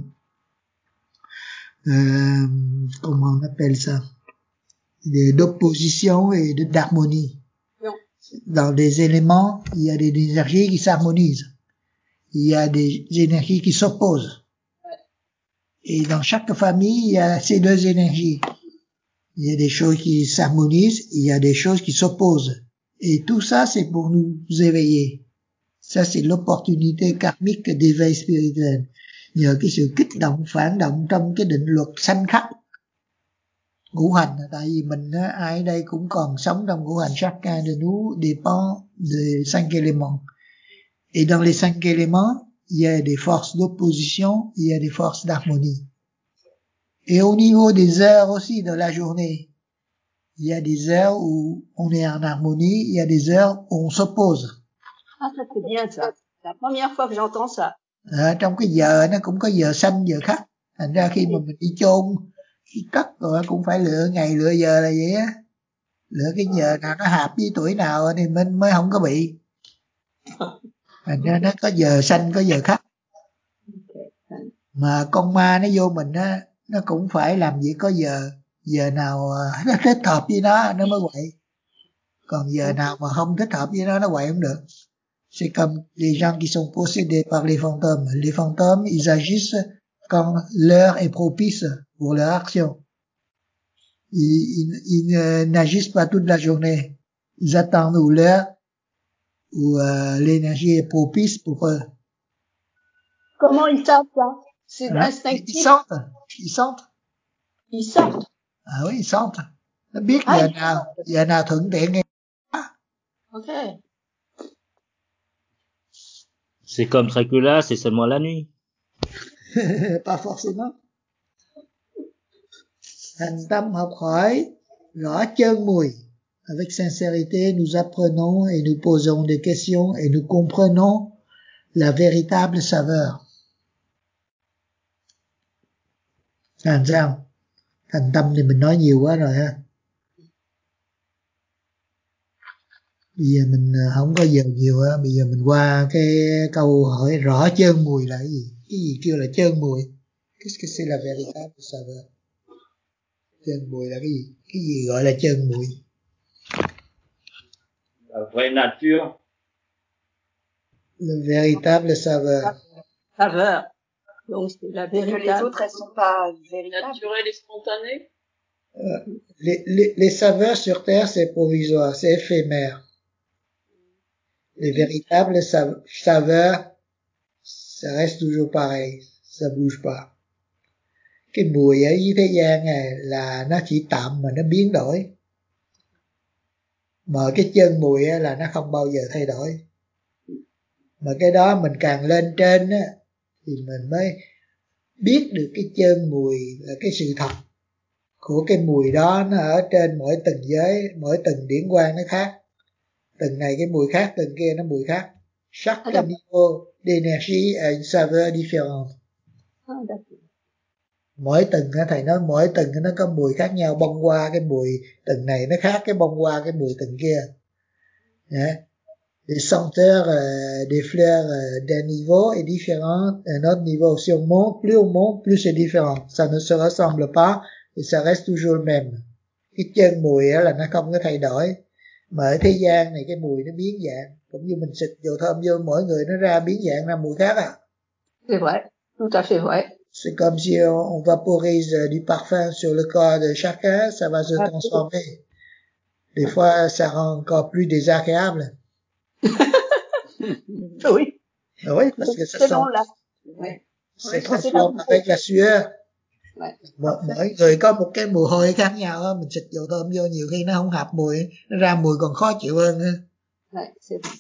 euh, comment on appelle ça, de d'opposition et de d'harmonie. Dans des éléments, il y a des énergies qui s'harmonisent. Il y a des énergies qui s'opposent. Et dans chaque famille, il y a ces deux énergies. Il y a des choses qui s'harmonisent, il y a des choses qui s'opposent. Et tout ça, c'est pour nous éveiller. Ça c'est l'opportunité karmique d'éveil spirituel. Nhờ cái sự kích động, phản động trong cái định luật sanh khắc ngũ hành. Tại vì mình ai ở đây cũng còn sống trong ngũ hành, chacun de nous dépend de cinq éléments. Et dans les cinq éléments, il y a des forces d'opposition, il y a des forces d'harmonie. Et au niveau des heures aussi de la journée, il y a des heures où on est en harmonie, il y a des heures où on s'oppose. Ah, ça c'est bien ça. C'est la première fois que j'entends ça. À, trong cái giờ nó cũng có giờ sanh giờ khắc. Thành ra khi mà mình đi chôn, đi cất rồi cũng phải lựa ngày lựa giờ là vậy á. Lựa cái giờ nào nó hợp với tuổi nào thì mình mới không có bị. Thành ra nó có giờ sanh có giờ khắc. Mà con ma nó vô mình á, nó cũng phải làm gì có giờ. Giờ nào nó thích hợp với nó nó mới quậy. Còn giờ nào mà không thích hợp với nó nó quậy không được. C'est comme les gens qui sont possédés par les fantômes. Les fantômes, ils agissent quand l'heure est propice pour leur action. Ils, ils, ils n'agissent pas toute la journée. Ils attendent où l'heure, où euh, l'énergie est propice pour eux. Comment ils savent ça? C'est Hein? instinctif. Ils sentent. Ils sentent. Ils sentent. Ah oui, ils sentent. Nó biết Ah, giờ nào, giờ nào thuận tiện nghe. Ok. C'est comme Dracula, c'est seulement la nuit. Pas forcément. Thành tâm học hỏi rõ chân mùi. Avec sincérité, nous apprenons et nous posons des questions et nous comprenons la véritable saveur. Thành sao? Thành tâm thì mình nói nhiều quá rồi ha. Bây giờ mình không có giờ nhiều á, bây giờ mình qua cái câu hỏi rõ chân mùi là cái gì? Cái gì kêu là chân mùi? Qu'est-ce que c'est la véritable saveur? Chân mùi là cái gì? Cái gì gọi là chân mùi? La vraie nature. Le véritable saveur. Saveur. Donc c'est la véritable. Que les autres, elles sont pas véritables. Naturel et spontané. Euh, les, les, les saveurs sur Terre, c'est provisoire, c'est éphémère. Les véritables sav- saveurs, ça reste toujours pareil, ça bouge pas. Cái mùi ở dưới thế gian này là nó chỉ tạm mà nó biến đổi. Mà cái chân mùi là nó không bao giờ thay đổi. Mà cái đó mình càng lên trên á, thì mình mới biết được cái chân mùi là cái sự thật của cái mùi đó. Nó ở trên mỗi từng giới, mỗi từng điển quang nó khác. Từng này cái mùi khác, từng kia nó mùi khác. Chaque niveau d'énergie a une saveur différente. Mỗi từng thầy nói mỗi từng nó có mùi khác nhau, bông hoa cái mùi từng này nó khác cái bông hoa cái mùi từng kia. Yeah. Les senteurs euh, des fleurs euh, d'un niveau est différent d'un autre niveau. Si on monte, plus on monte, plus c'est différent. Ça ne se ressemble pas et ça reste toujours le même. Cái chân mùi là nó không có thay đổi. Mà ở thế gian này cái mùi nó biến dạng. Cũng như mình xịt dầu thơm vô mỗi người nó ra biến dạng ra mùi khác à. C'est vrai, tout à fait vrai. C'est comme si on, on vaporise du parfum sur le corps de chacun, ça va se transformer. Des fois, ça rend encore plus désagréable. Oui. Oui, parce que ça C'est sent, bon là. ouais. Ça transforme avec la sueur. Ouais. Mỗi, mỗi người có một cái mùi hôi khác nhau á, mình xịt dầu thơm vô nhiều khi nó không hợp mùi, nó ra mùi còn khó chịu hơn nữa. Ouais, c'est bon.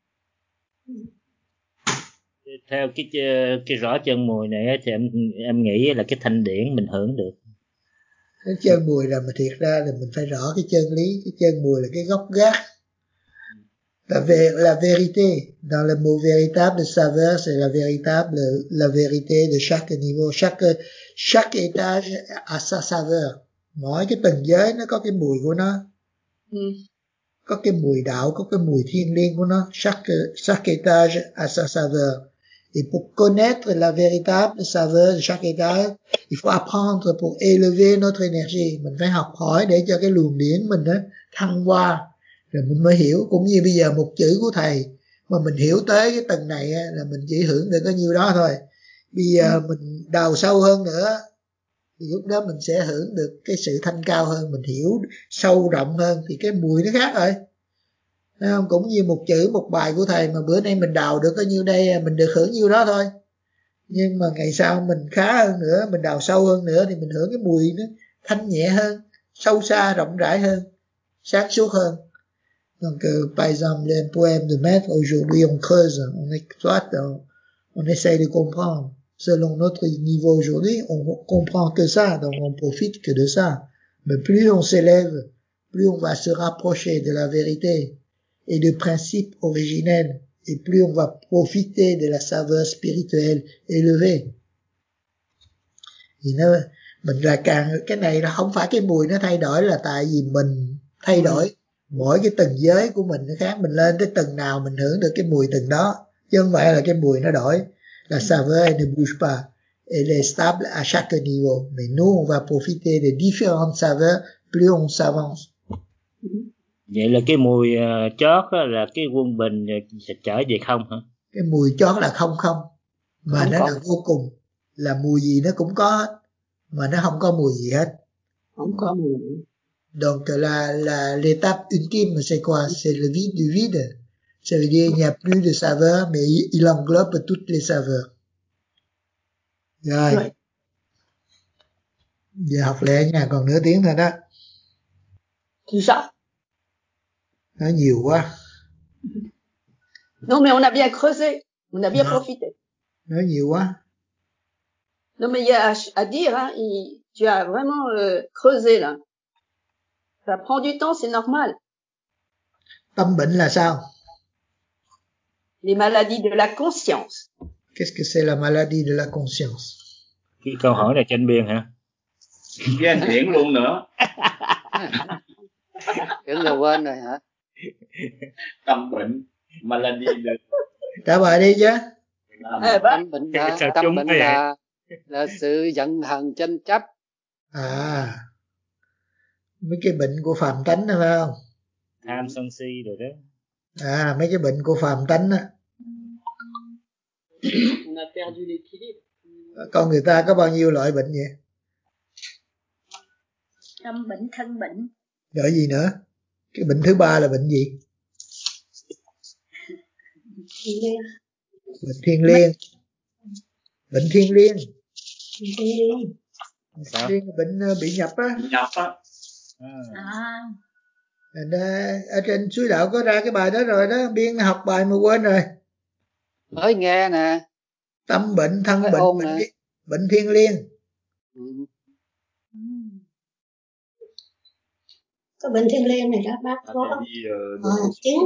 Theo cái cái rõ chân mùi này thì em em nghĩ là cái thanh điển mình hưởng được. Cái chân mùi là mà thiệt ra là mình phải rõ cái chân lý, cái chân mùi là cái gốc gác. La, vé, la vérité, dans le mot véritable saveur, c'est la véritable, la vérité de chaque niveau, chaque, chaque étage a sa saveur. Mỗi cái tầng giới nó có cái mùi của nó. Mm. Có cái mùi đạo, có cái mùi thiêng liêng của nó. Chaque, chaque étage a sa saveur. Et pour connaître la véritable saveur de chaque étage, il faut apprendre pour élever notre énergie. Mình phải học hỏi để cho cái luồng điển mình đó thăng hoa. Rồi mình mới hiểu, cũng như bây giờ một chữ của thầy mà mình hiểu tới cái tầng này là mình chỉ hưởng được có nhiêu đó thôi. Bây giờ mình đào sâu hơn nữa thì lúc đó mình sẽ hưởng được cái sự thanh cao hơn, mình hiểu sâu rộng hơn thì cái mùi nó khác rồi. Thấy không? Cũng như một chữ một bài của thầy mà bữa nay mình đào được có nhiêu đây, mình được hưởng nhiêu đó thôi. Nhưng mà ngày sau mình khá hơn nữa, mình đào sâu hơn nữa thì mình hưởng cái mùi nó thanh nhẹ hơn, sâu xa, rộng rãi hơn, sáng suốt hơn. Donc, euh, par exemple, un poème de maître, aujourd'hui on creuse, on exploite, on, on essaye de comprendre. Selon notre niveau aujourd'hui, on comprend que ça, donc on profite que de ça. Mais plus on s'élève, plus on va se rapprocher de la vérité et de principes originels, et plus on va profiter de la saveur spirituelle élevée. Thì nó, mình là càng, cái này nó không phải cái mùi nó thay đổi là tại vì mình thay đổi. Mỗi cái tầng giới của mình nó khác, mình lên tới tầng nào mình hưởng được cái mùi tầng đó, chứ không phải là cái mùi nó đổi. La saveur ne bouge pas, elle est stable à chaque niveau, mais nous on va profiter de différentes saveurs plus on s'avance. Vậy là cái mùi uh, chót á, là cái quân bình sẽ trở về không hả? Cái mùi chót là không không, mà không nó không. là vô cùng, là mùi gì nó cũng có hết, mà nó không có mùi gì hết. Không có mùi. Donc la, la, l'étape ultime, c'est quoi? C'est le vide du vide. Ça veut dire il n'y a plus de saveur, mais il, il englobe toutes les saveurs. Rồi. Ouais. Giờ học lẹ nha, còn nửa tiếng thôi đó. Déjà. Nói nhiều quá. Non, mais on a bien creusé. On a bien Non. profité. Nói nhiều quá. Non, mais il y a à, à dire, hein, il, tu as vraiment euh, creusé là. Ça prend du temps, c'est normal. Tâm bệnh là sao? Les maladies de la conscience. Qu'est-ce que c'est la maladie de la conscience? Cái câu hỏi này tranh biên hả? Với anh Điển luôn nữa. Tưởng là quên rồi hả? Tâm bệnh, maladie de... Trả bài đi chứ. À, bah. Tâm bệnh là, tâm bệnh là, là sự giận hờn tranh chấp. À, mấy cái bệnh của phàm tánh đó phải không? Tham sân si rồi đó. À, mấy cái bệnh của phàm tánh á. On a perdu l'équilibre. Con người ta có bao nhiêu loại bệnh vậy? Tâm bệnh, thân bệnh. Rồi gì nữa? Cái bệnh thứ ba là bệnh gì? Bệnh thiên liêng. Bệnh thiên liêng. Sao? Thiên bệnh bị nhập á. Bị nhập á. À. Ở trên suối đạo có ra cái bài đó rồi đó, Biên học bài mà quên rồi. Mới nghe nè. Tâm bệnh, thân bệnh, bệnh, bệnh thiên liêng. Ừ. Cái bệnh thiên liêng này đó bác có à, chứng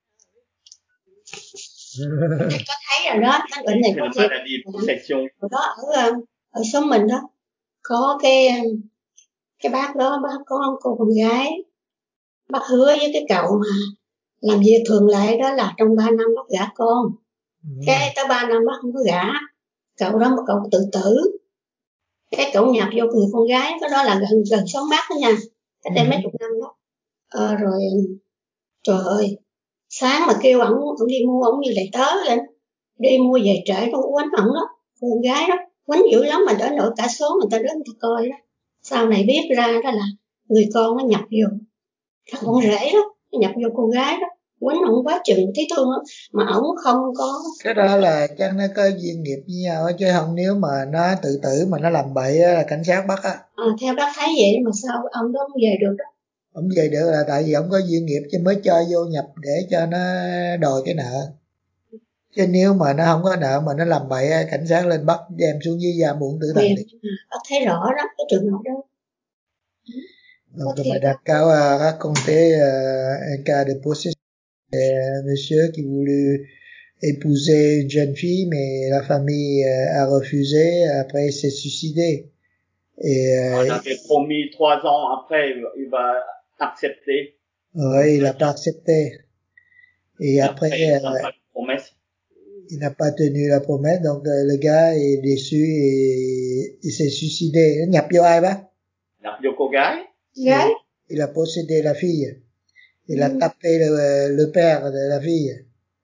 có thấy rồi đó, cái bệnh này có thiệt rồi đó. Ở ở xóm mình đó có cái cái bác đó, bác có cô con gái, bác hứa với cái cậu mà làm việc thường lệ đó là trong ba năm bác gả con. Ừ. Cái tới ba năm bác không có gả, cậu đó một cậu tự tử. Cái cậu nhập vô người con gái, cái đó là gần gần xóm bác đó nha, cách đây mấy chục năm đó. À, rồi trời ơi, sáng mà kêu ổng ổng đi mua, ổng như lại tớ lên, đi mua về trễ nó quánh ổng đó, con gái đó quánh dữ lắm, mà đến nỗi cả số người ta đến người ta coi đó. Sau này biết ra đó là người con nó nhập vô, thằng con rể đó nó nhập vô cô gái đó, quánh ổng quá chừng thấy thương lắm, mà ổng không có. Cái đó là chắc nó có duyên nghiệp với nhau chứ không, nếu mà nó tự tử mà nó làm bậy là cảnh sát bắt á. À, theo bác thấy vậy mà sao ông đó không về được đó? Ông về được là tại vì ông có duyên nghiệp chứ mới cho vô nhập để cho nó đòi cái nợ. Chứ nếu mà nó không có nợ mà nó làm bậy, cảnh sát lên bắt đem xuống dưới gia muộn tử thần đi. Bác thấy rõ đó cái trường hợp đó. Donc on m'a d'accord à raconter euh, un cas de possession. Un monsieur qui voulut épouser une jeune fille mais la famille euh, a refusé, après il s'est suicidé. Et euh, on avait promis trois ans après il va accepter. Oui, il n'a pas accepté. Et, Et après, après euh, promesse. il n'a pas tenu la promesse, donc euh, le gars est déçu et il s'est suicidé. Nhập vô ai bác? Nhập vô cô gái. Gái. Il a possédé la fille. Il mmh. a tapé le, le père de la fille.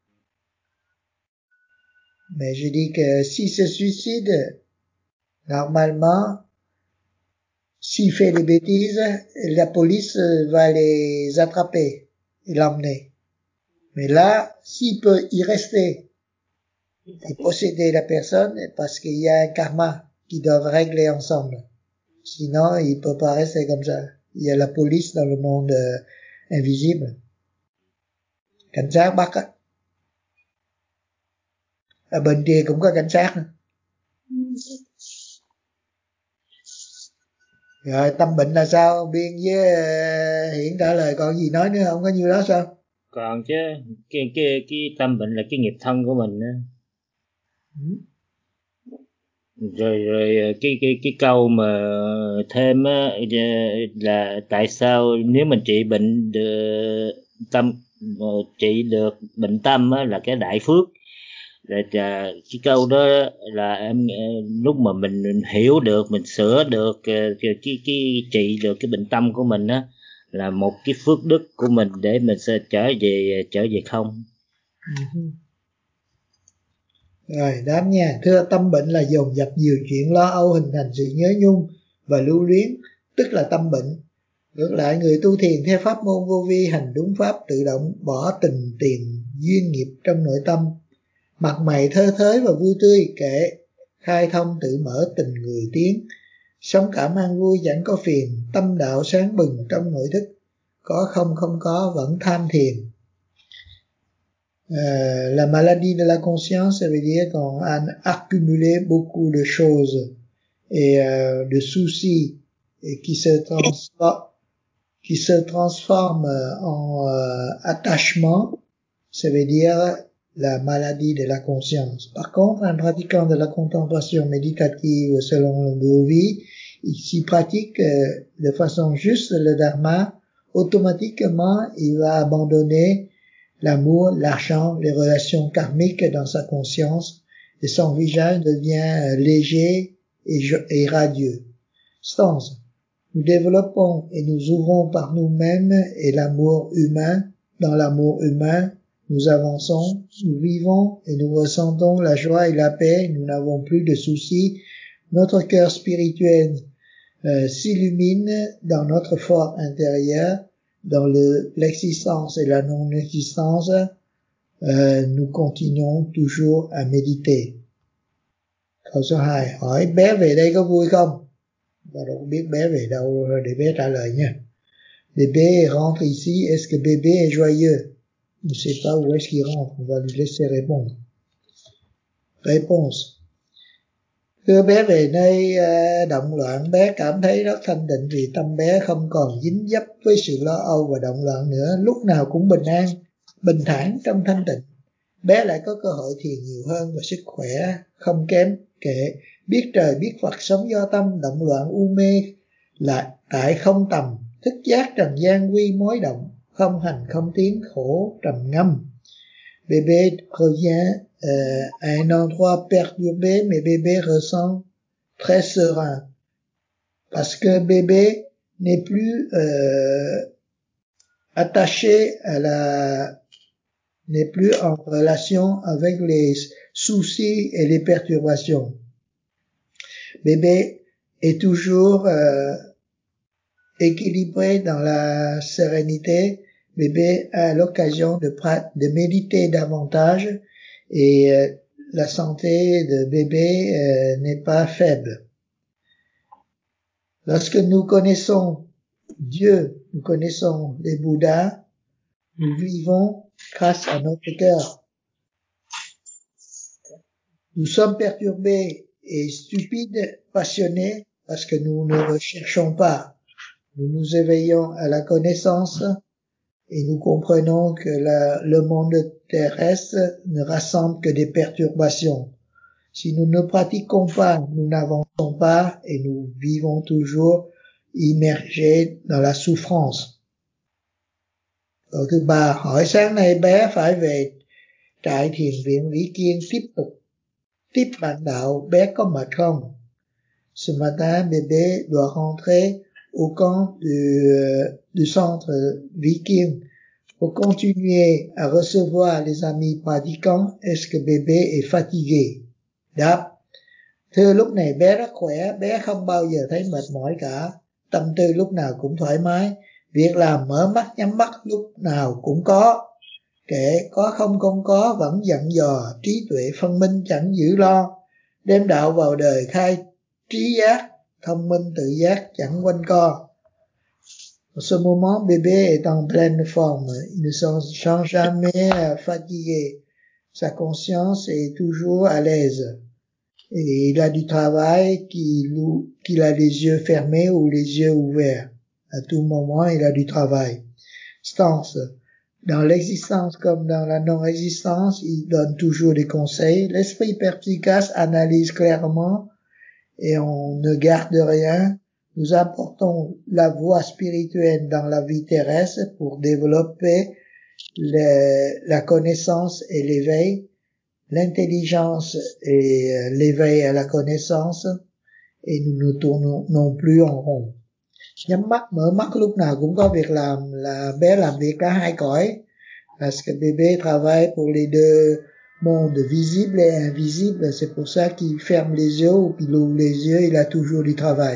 Mais je dis que s'il se suicide, normalement, s'il fait des bêtises, la police va les attraper et l'emmener. Mais là, s'il peut y rester et posséder la personne, parce qu'il y a un karma qu'ils doivent régler ensemble. Sinon, il peut pas rester comme ça. Il y a la police dans le monde euh, invisible. Cảnh sát bắt á. Ở bên kia cũng có cảnh sát. Rồi tâm bệnh là sao? Biên với uh, Hiển trả lời còn gì nói nữa không? Có nhiêu đó sao? Còn chứ, cái cái cái tâm bệnh là cái nghiệp thân của mình á. Ừ. Rồi rồi cái cái cái câu mà thêm á là tại sao nếu mình trị bệnh được, tâm trị được bệnh tâm á là cái đại phước. Là cái câu đó là em lúc mà mình hiểu được, mình sửa được cái cái, cái trị được cái bệnh tâm của mình á là một cái phước đức của mình để mình sẽ trở về trở về không. Uh-huh. Rồi đáp nha. Thưa, tâm bệnh là dồn dập nhiều chuyện lo âu hình thành sự nhớ nhung và lưu luyến, tức là tâm bệnh. Ngược lại, người tu thiền theo pháp môn vô vi hành đúng pháp tự động bỏ tình tiền duyên nghiệp trong nội tâm, mặt mày thơ thới và vui tươi, kệ khai thông tự mở tình người tiến, sống cảm an vui chẳng có phiền, tâm đạo sáng bừng trong nội thức, có không không có vẫn tham thiền. Euh, la maladie de la conscience, ça veut dire qu'on a accumulé beaucoup de choses et euh, de soucis et qui se transforment, qui se transforment en euh, attachement, ça veut dire la maladie de la conscience. Par contre, un pratiquant de la contemplation méditative selon le Bovi, s'il pratique euh, de façon juste le dharma, automatiquement il va abandonner l'amour, l'argent, les relations karmiques dans sa conscience et son visage devient léger et, et radieux. Stance. Nous développons et nous ouvrons par nous-mêmes et l'amour humain. Dans l'amour humain, nous avançons, nous vivons et nous ressentons la joie et la paix. Nous n'avons plus de soucis. Notre cœur spirituel euh, s'illumine dans notre fort intérieur. Dans le, l'existence et la non-existence, euh, nous continuons toujours à méditer. Câu số hai, hỏi bé về đây có vui không? Và đâu biết bé về đâu để bé trả lời nha. Bébé rentre ici, est-ce que bébé est joyeux? Je ne sais pas où est-ce qu'il rentre, on va lui laisser répondre. Réponse. Thưa, bé về nơi uh, động loạn, bé cảm thấy rất thanh tịnh vì tâm bé không còn dính dấp với sự lo âu và động loạn nữa, lúc nào cũng bình an, bình thản trong thanh tịnh. Bé lại có cơ hội thiền nhiều hơn và sức khỏe không kém, kệ biết trời biết Phật, sống do tâm, động loạn u mê là tại không tầm, thức giác trần gian quy mối động, không hành không tiến, khổ trầm ngâm. Bébé revient euh, à un endroit perturbé, mais bébé ressent très serein. Parce que bébé n'est plus euh, attaché à la, n'est plus en relation avec les soucis et les perturbations. Bébé est toujours euh, équilibré dans la sérénité. Bébé a l'occasion de, de méditer davantage et euh, la santé de bébé euh, n'est pas faible. Lorsque nous connaissons Dieu, nous connaissons les Bouddhas, nous vivons grâce à notre cœur. Nous sommes perturbés et stupides, passionnés parce que nous ne recherchons pas. Nous nous éveillons à la connaissance et nous comprenons que la, le monde terrestre ne rassemble que des perturbations. Si nous ne pratiquons pas, nous n'avançons pas et nous vivons toujours immergés dans la souffrance. Câu thứ ba, hỏi sáng nay bé phải về trại thiền viện Vĩ Kiên tiếp tục tiếp bạn đạo, bé có mệt không? Ce matin, bébé doit rentrer au camp du, du centre Vĩ Kiên pour continuer à recevoir les amis pratiquants. Est-ce que bébé est fatigué? Đáp. Thưa, lúc này bé rất khỏe, bé không bao giờ thấy mệt mỏi cả, tâm tư lúc nào cũng thoải mái, việc làm mở mắt nhắm mắt lúc nào cũng có. Kể có không không có vẫn dặn dò, trí tuệ phân minh chẳng giữ lo, đem đạo vào đời khai trí giác, thông minh tự giác chẳng quanh co. En ce moment, bébé est en pleine forme, il ne se sent jamais fatigué, sa conscience est toujours à l'aise. Et il a du travail qu'il, qu'il a les yeux fermés ou les yeux ouverts. À tout moment, il a du travail. Stance. Dans l'existence comme dans la non-existence, il donne toujours des conseils. L'esprit perspicace analyse clairement et on ne garde rien. Nous apportons la voie spirituelle dans la vie terrestre pour développer le, la connaissance et l'éveil, l'intelligence et l'éveil à la connaissance, et nous ne tournons non plus en rond. Nhắm mắt, mở mắt lúc nào cũng có việc làm, là bé làm việc cả hai cõi. Parce que bébé travaille pour les deux mondes, visibles et invisibles. C'est pour ça qu'il ferme les yeux ou qu'il ouvre les yeux, il a toujours du travail.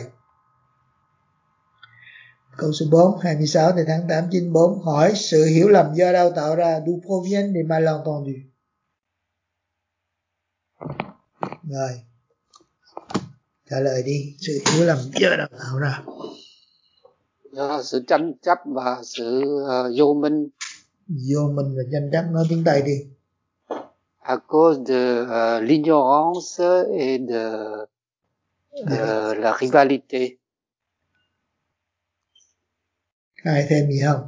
Câu số bốn, hai mươi sáu tháng tám chín bốn, hỏi sự hiểu lầm do đâu tạo ra, d'où proviennent les malentendus? Rồi, trả lời đi, sự hiểu lầm do đâu tạo ra? Do sự tranh chấp và sự uh, vô minh. Vô minh và tranh chấp, nói tiếng Tây đi. À cause de uh, l'ignorance et de uh, la rivalité. Ai thêm gì không?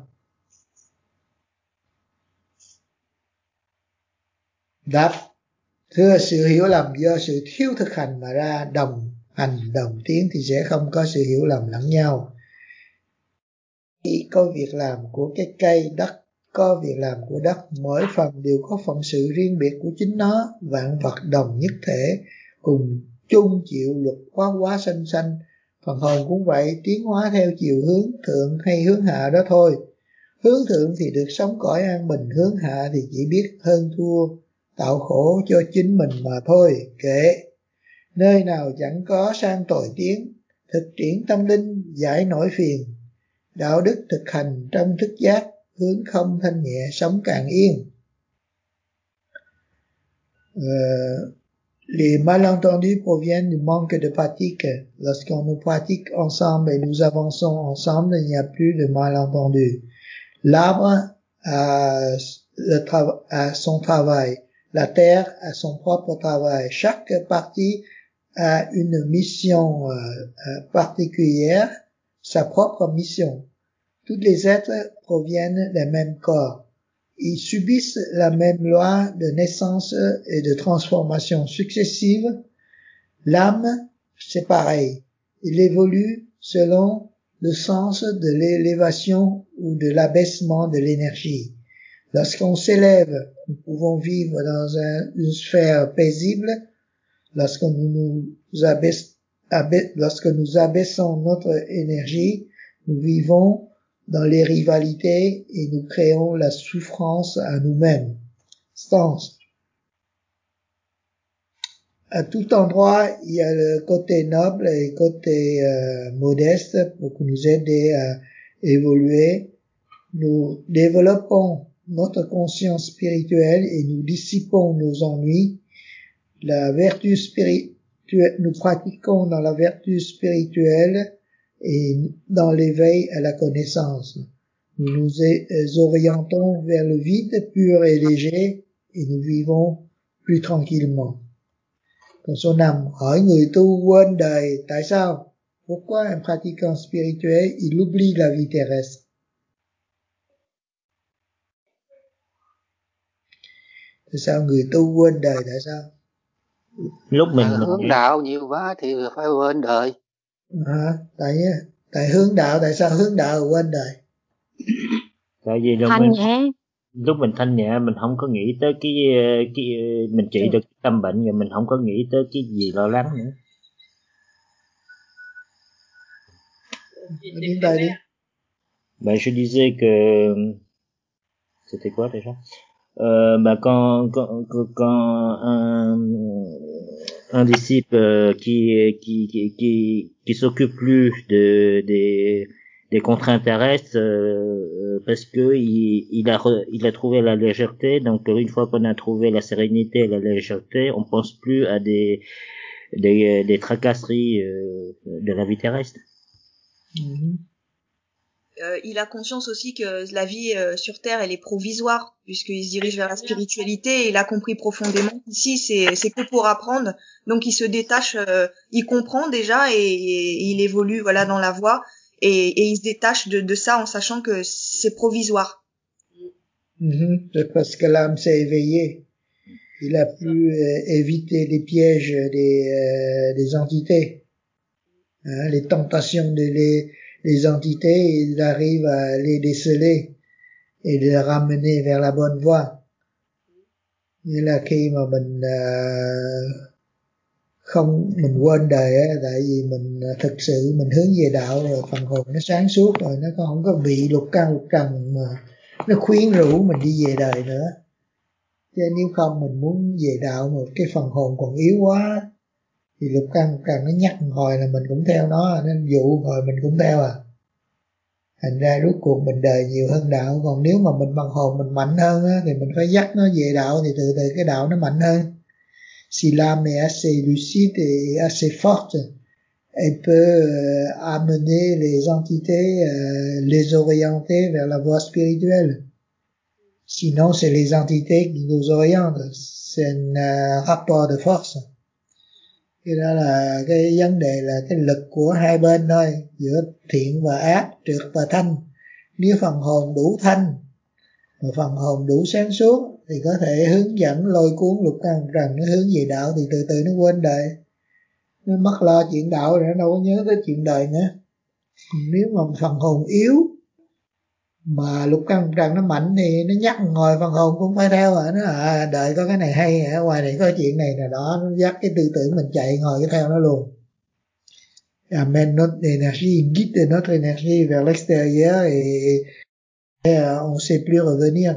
Đáp. Thưa, sự hiểu lầm do sự thiếu thực hành mà ra, đồng hành đồng tiến thì sẽ không có sự hiểu lầm lẫn nhau. Khi có việc làm của cái cây, đất có việc làm của đất, mỗi phần đều có phận sự riêng biệt của chính nó, vạn vật đồng nhất thể, cùng chung chịu luật hóa hóa sanh sanh. Phần hồn cũng vậy, tiến hóa theo chiều hướng thượng hay hướng hạ đó thôi. Hướng thượng thì được sống cõi an bình, hướng hạ thì chỉ biết hơn thua, tạo khổ cho chính mình mà thôi. Kệ, nơi nào chẳng có sang tội tiến, thực triển tâm linh, giải nỗi phiền, đạo đức thực hành trong thức giác, hướng không thanh nhẹ, sống càng yên. Euh, les malentendus proviennent du manque de pratique. Lorsqu'on nous pratique ensemble et nous avançons ensemble, il n'y a plus de malentendus. L'arbre a, le tra- a son travail, la terre a son propre travail. Chaque partie a une mission euh, particulière, sa propre mission. Tous les êtres proviennent des mêmes corps. Ils subissent la même loi de naissance et de transformation successive. L'âme, c'est pareil. Il évolue selon le sens de l'élévation ou de l'abaissement de l'énergie. Lorsqu'on s'élève, nous pouvons vivre dans un, une sphère paisible. Lorsque nous nous abaisse, abaisse, lorsque nous abaissons notre énergie, nous vivons dans les rivalités et nous créons la souffrance à nous-mêmes. Stance. À tout endroit, il y a le côté noble et le côté euh, modeste pour nous aider à évoluer. Nous développons notre conscience spirituelle et nous dissipons nos ennuis. La vertu spirituelle, nous pratiquons dans la vertu spirituelle et dans l'éveil à la connaissance. Nous nous orientons vers le vide pur et léger et nous vivons plus tranquillement. Câu số năm, hỏi người tu quên đời tại sao? Pourquoi un pratiquant spirituel il oublie la vie terrestre? Tại sao người tu quên đời tại sao? Lúc mình à, hướng đạo nhiều quá thì phải quên đời. À, tại tại hướng đạo, tại sao hướng đạo rồi quên đời? Tại vì lúc thanh mình nhẹ, lúc mình thanh nhẹ mình không có nghĩ tới cái cái mình trị được tâm bệnh, rồi mình không có nghĩ tới cái gì lo lắng nữa. Đến đây đi. Ben je disais que c'était quoi déjà? Euh, bah quand quand quand un un disciple qui qui qui qui, qui s'occupe plus de des des contraintes terrestres euh, parce que il, il a re, il a trouvé la légèreté. Donc une fois qu'on a trouvé la sérénité et la légèreté, on pense plus à des des, des tracasseries euh, de la vie terrestre. Mm-hmm. Euh, il a conscience aussi que la vie euh, sur Terre, elle est provisoire, puisqu'il se dirige vers la spiritualité, et il a compris profondément qu'ici, c'est, c'est que pour apprendre. Donc, il se détache, euh, il comprend déjà, et, et il évolue, voilà, dans la voie, et, et il se détache de, de ça en sachant que c'est provisoire. Mm-hmm. C'est parce que l'âme s'est éveillée. Il a pu euh, éviter les pièges des, euh, des entités, hein, les tentations de les les entités, il arrive à les déceler et de les ramener vers la bonne voie. Như là khi mà mình uh, không mình quên đời á, tại vì mình uh, thực sự mình hướng về đạo rồi, phần hồn nó sáng suốt rồi, nó không có bị lục căn lục trần mà nó khuyến rũ mình đi về đời nữa. Chứ nếu không mình muốn về đạo mà cái phần hồn còn yếu quá thì lục căn lục trần nó nhắc một hồi là mình cũng theo nó, nó dụ rồi mình cũng theo à. Thành ra rốt cuộc mình đời nhiều hơn đạo. Còn nếu mà mình bằng hồn mình mạnh hơn á, thì mình phải dắt nó về đạo, thì từ từ cái đạo nó mạnh hơn. Si l'âme est assez lucide et assez forte, elle peut euh, amener les entités, euh, les orienter vers la voie spirituelle. Sinon c'est les entités qui nous orientent. C'est un uh, rapport de force. Cái đó là cái vấn đề là cái lực của hai bên thôi, giữa thiện và ác, trượt và thanh. Nếu phần hồn đủ thanh và phần hồn đủ sáng suốt thì có thể hướng dẫn lôi cuốn lục căn trần nó hướng về đạo, thì từ từ nó quên đời, nó mất lo chuyện đạo rồi, nó đâu có nhớ tới chuyện đời nữa. Nếu mà phần hồn yếu mà lục căn trần nó mạnh thì nó nhắc ngồi phần hồn cũng phải theo à. Nó à, đợi có cái này hay ở ngoài này có chuyện này nào đó, nó dắt cái tư tưởng mình chạy ngồi cái theo nó luôn. Amène notre énergie, guide notre énergie vers l'extérieur et, et on sait plus revenir.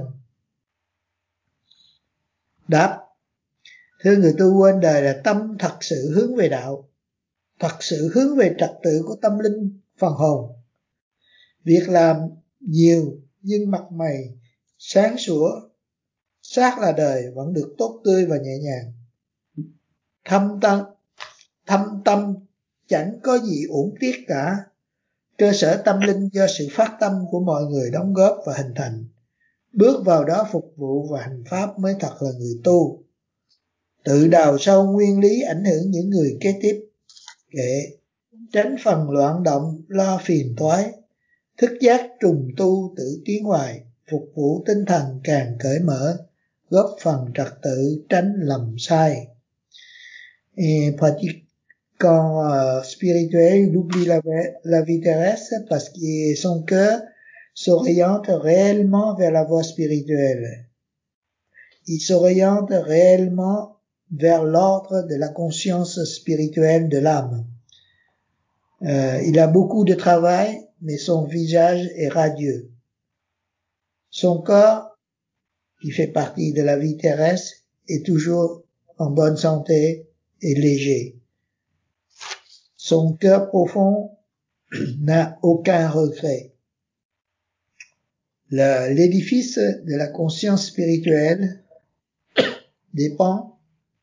Đáp: thưa người tu, quên đời là tâm thật sự hướng về đạo, thật sự hướng về trật tự của tâm linh phần hồn. Việc làm nhiều nhưng mặt mày sáng sủa, xác là đời vẫn được tốt tươi và nhẹ nhàng. Thâm tâm, thâm tâm chẳng có gì uổng tiếc cả. Cơ sở tâm linh do sự phát tâm của mọi người đóng góp và hình thành. Bước vào đó phục vụ và hành pháp mới thật là người tu. Tự đào sâu nguyên lý ảnh hưởng những người kế tiếp. Kệ tránh phần loạn động lo phiền toái. Thức giác trùng tu tự tiến hoài. Phục vụ tinh thần càng cởi mở, góp phần trật tự tránh lầm sai. Et pratiquant uh, spirituel, il oublie la, la vie terrestre parce que son cœur s'oriente réellement vers la voie spirituelle. Il s'oriente réellement vers l'ordre de la conscience spirituelle de l'âme. Euh, il a beaucoup de travail, mais son visage est radieux. Son corps, qui fait partie de la vie terrestre, est toujours en bonne santé et léger. Son cœur profond n'a aucun regret. Le, l'édifice de la conscience spirituelle dépend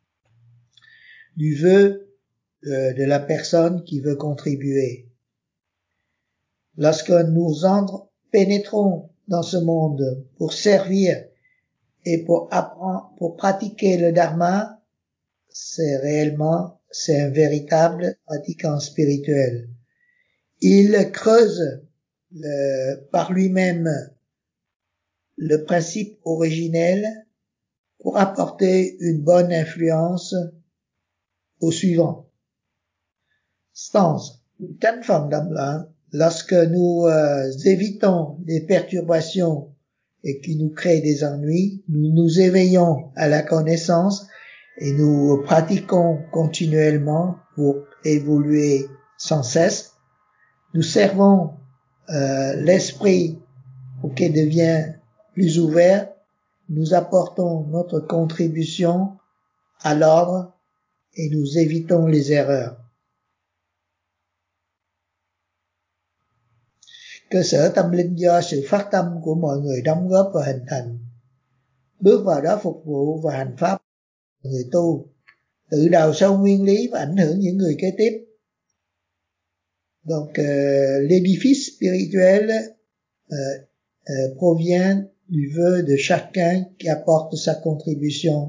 du vœu euh, de la personne qui veut contribuer. Lorsque nous entre, pénétrons dans ce monde pour servir et pour apprendre, pour pratiquer le dharma, c'est réellement, c'est un véritable pratiquant spirituel. Il creuse le, par lui-même le principe originel pour apporter une bonne influence au suivant. Stance. Tránh phần đậm loạn. Lorsque nous euh, évitons des perturbations et qui nous créent des ennuis, nous nous éveillons à la connaissance et nous pratiquons continuellement pour évoluer sans cesse. Nous servons euh, l'esprit pour qu'il devienne plus ouvert. Nous apportons notre contribution à l'ordre et nous évitons les erreurs. Cơ sở tâm linh do sự phát tâm của mọi người đóng góp và hình thành. Bước vào đó phục vụ và hành pháp người tu, tự đào sâu nguyên lý và ảnh hưởng những người kế tiếp. Donc euh, l'édifice spirituel euh, euh, provient du vœu de chacun qui apporte sa contribution.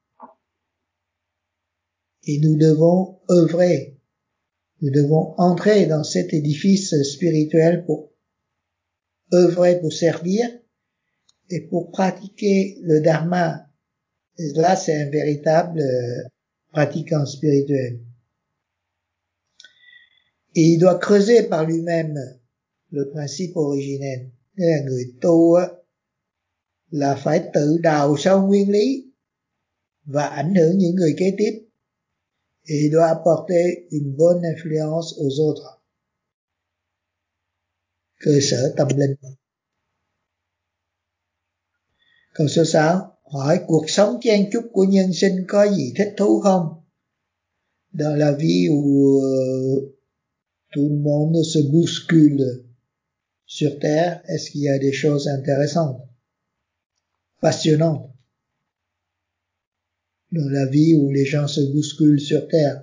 Et nous devons œuvrer, nous devons entrer dans cet édifice spirituel pour œuvrer, pour servir et pour pratiquer le dharma. Et là, c'est un véritable euh, pratiquant spirituel. Et il doit creuser par lui-même le principe originel. Nghĩa là người tu á, là phải tự đào sâu nguyên lý và ảnh hưởng những người kế tiếp. Et il doit apporter une bonne influence aux autres. Cơ sở tâm linh. Câu số sáu, hỏi cuộc sống chen chúc của nhân sinh có gì thích thú không? Dans la vie où euh, tout le monde se bouscule sur terre, est-ce qu'il y a des choses intéressantes, passionnantes? Dans la vie où les gens se bousculent sur terre.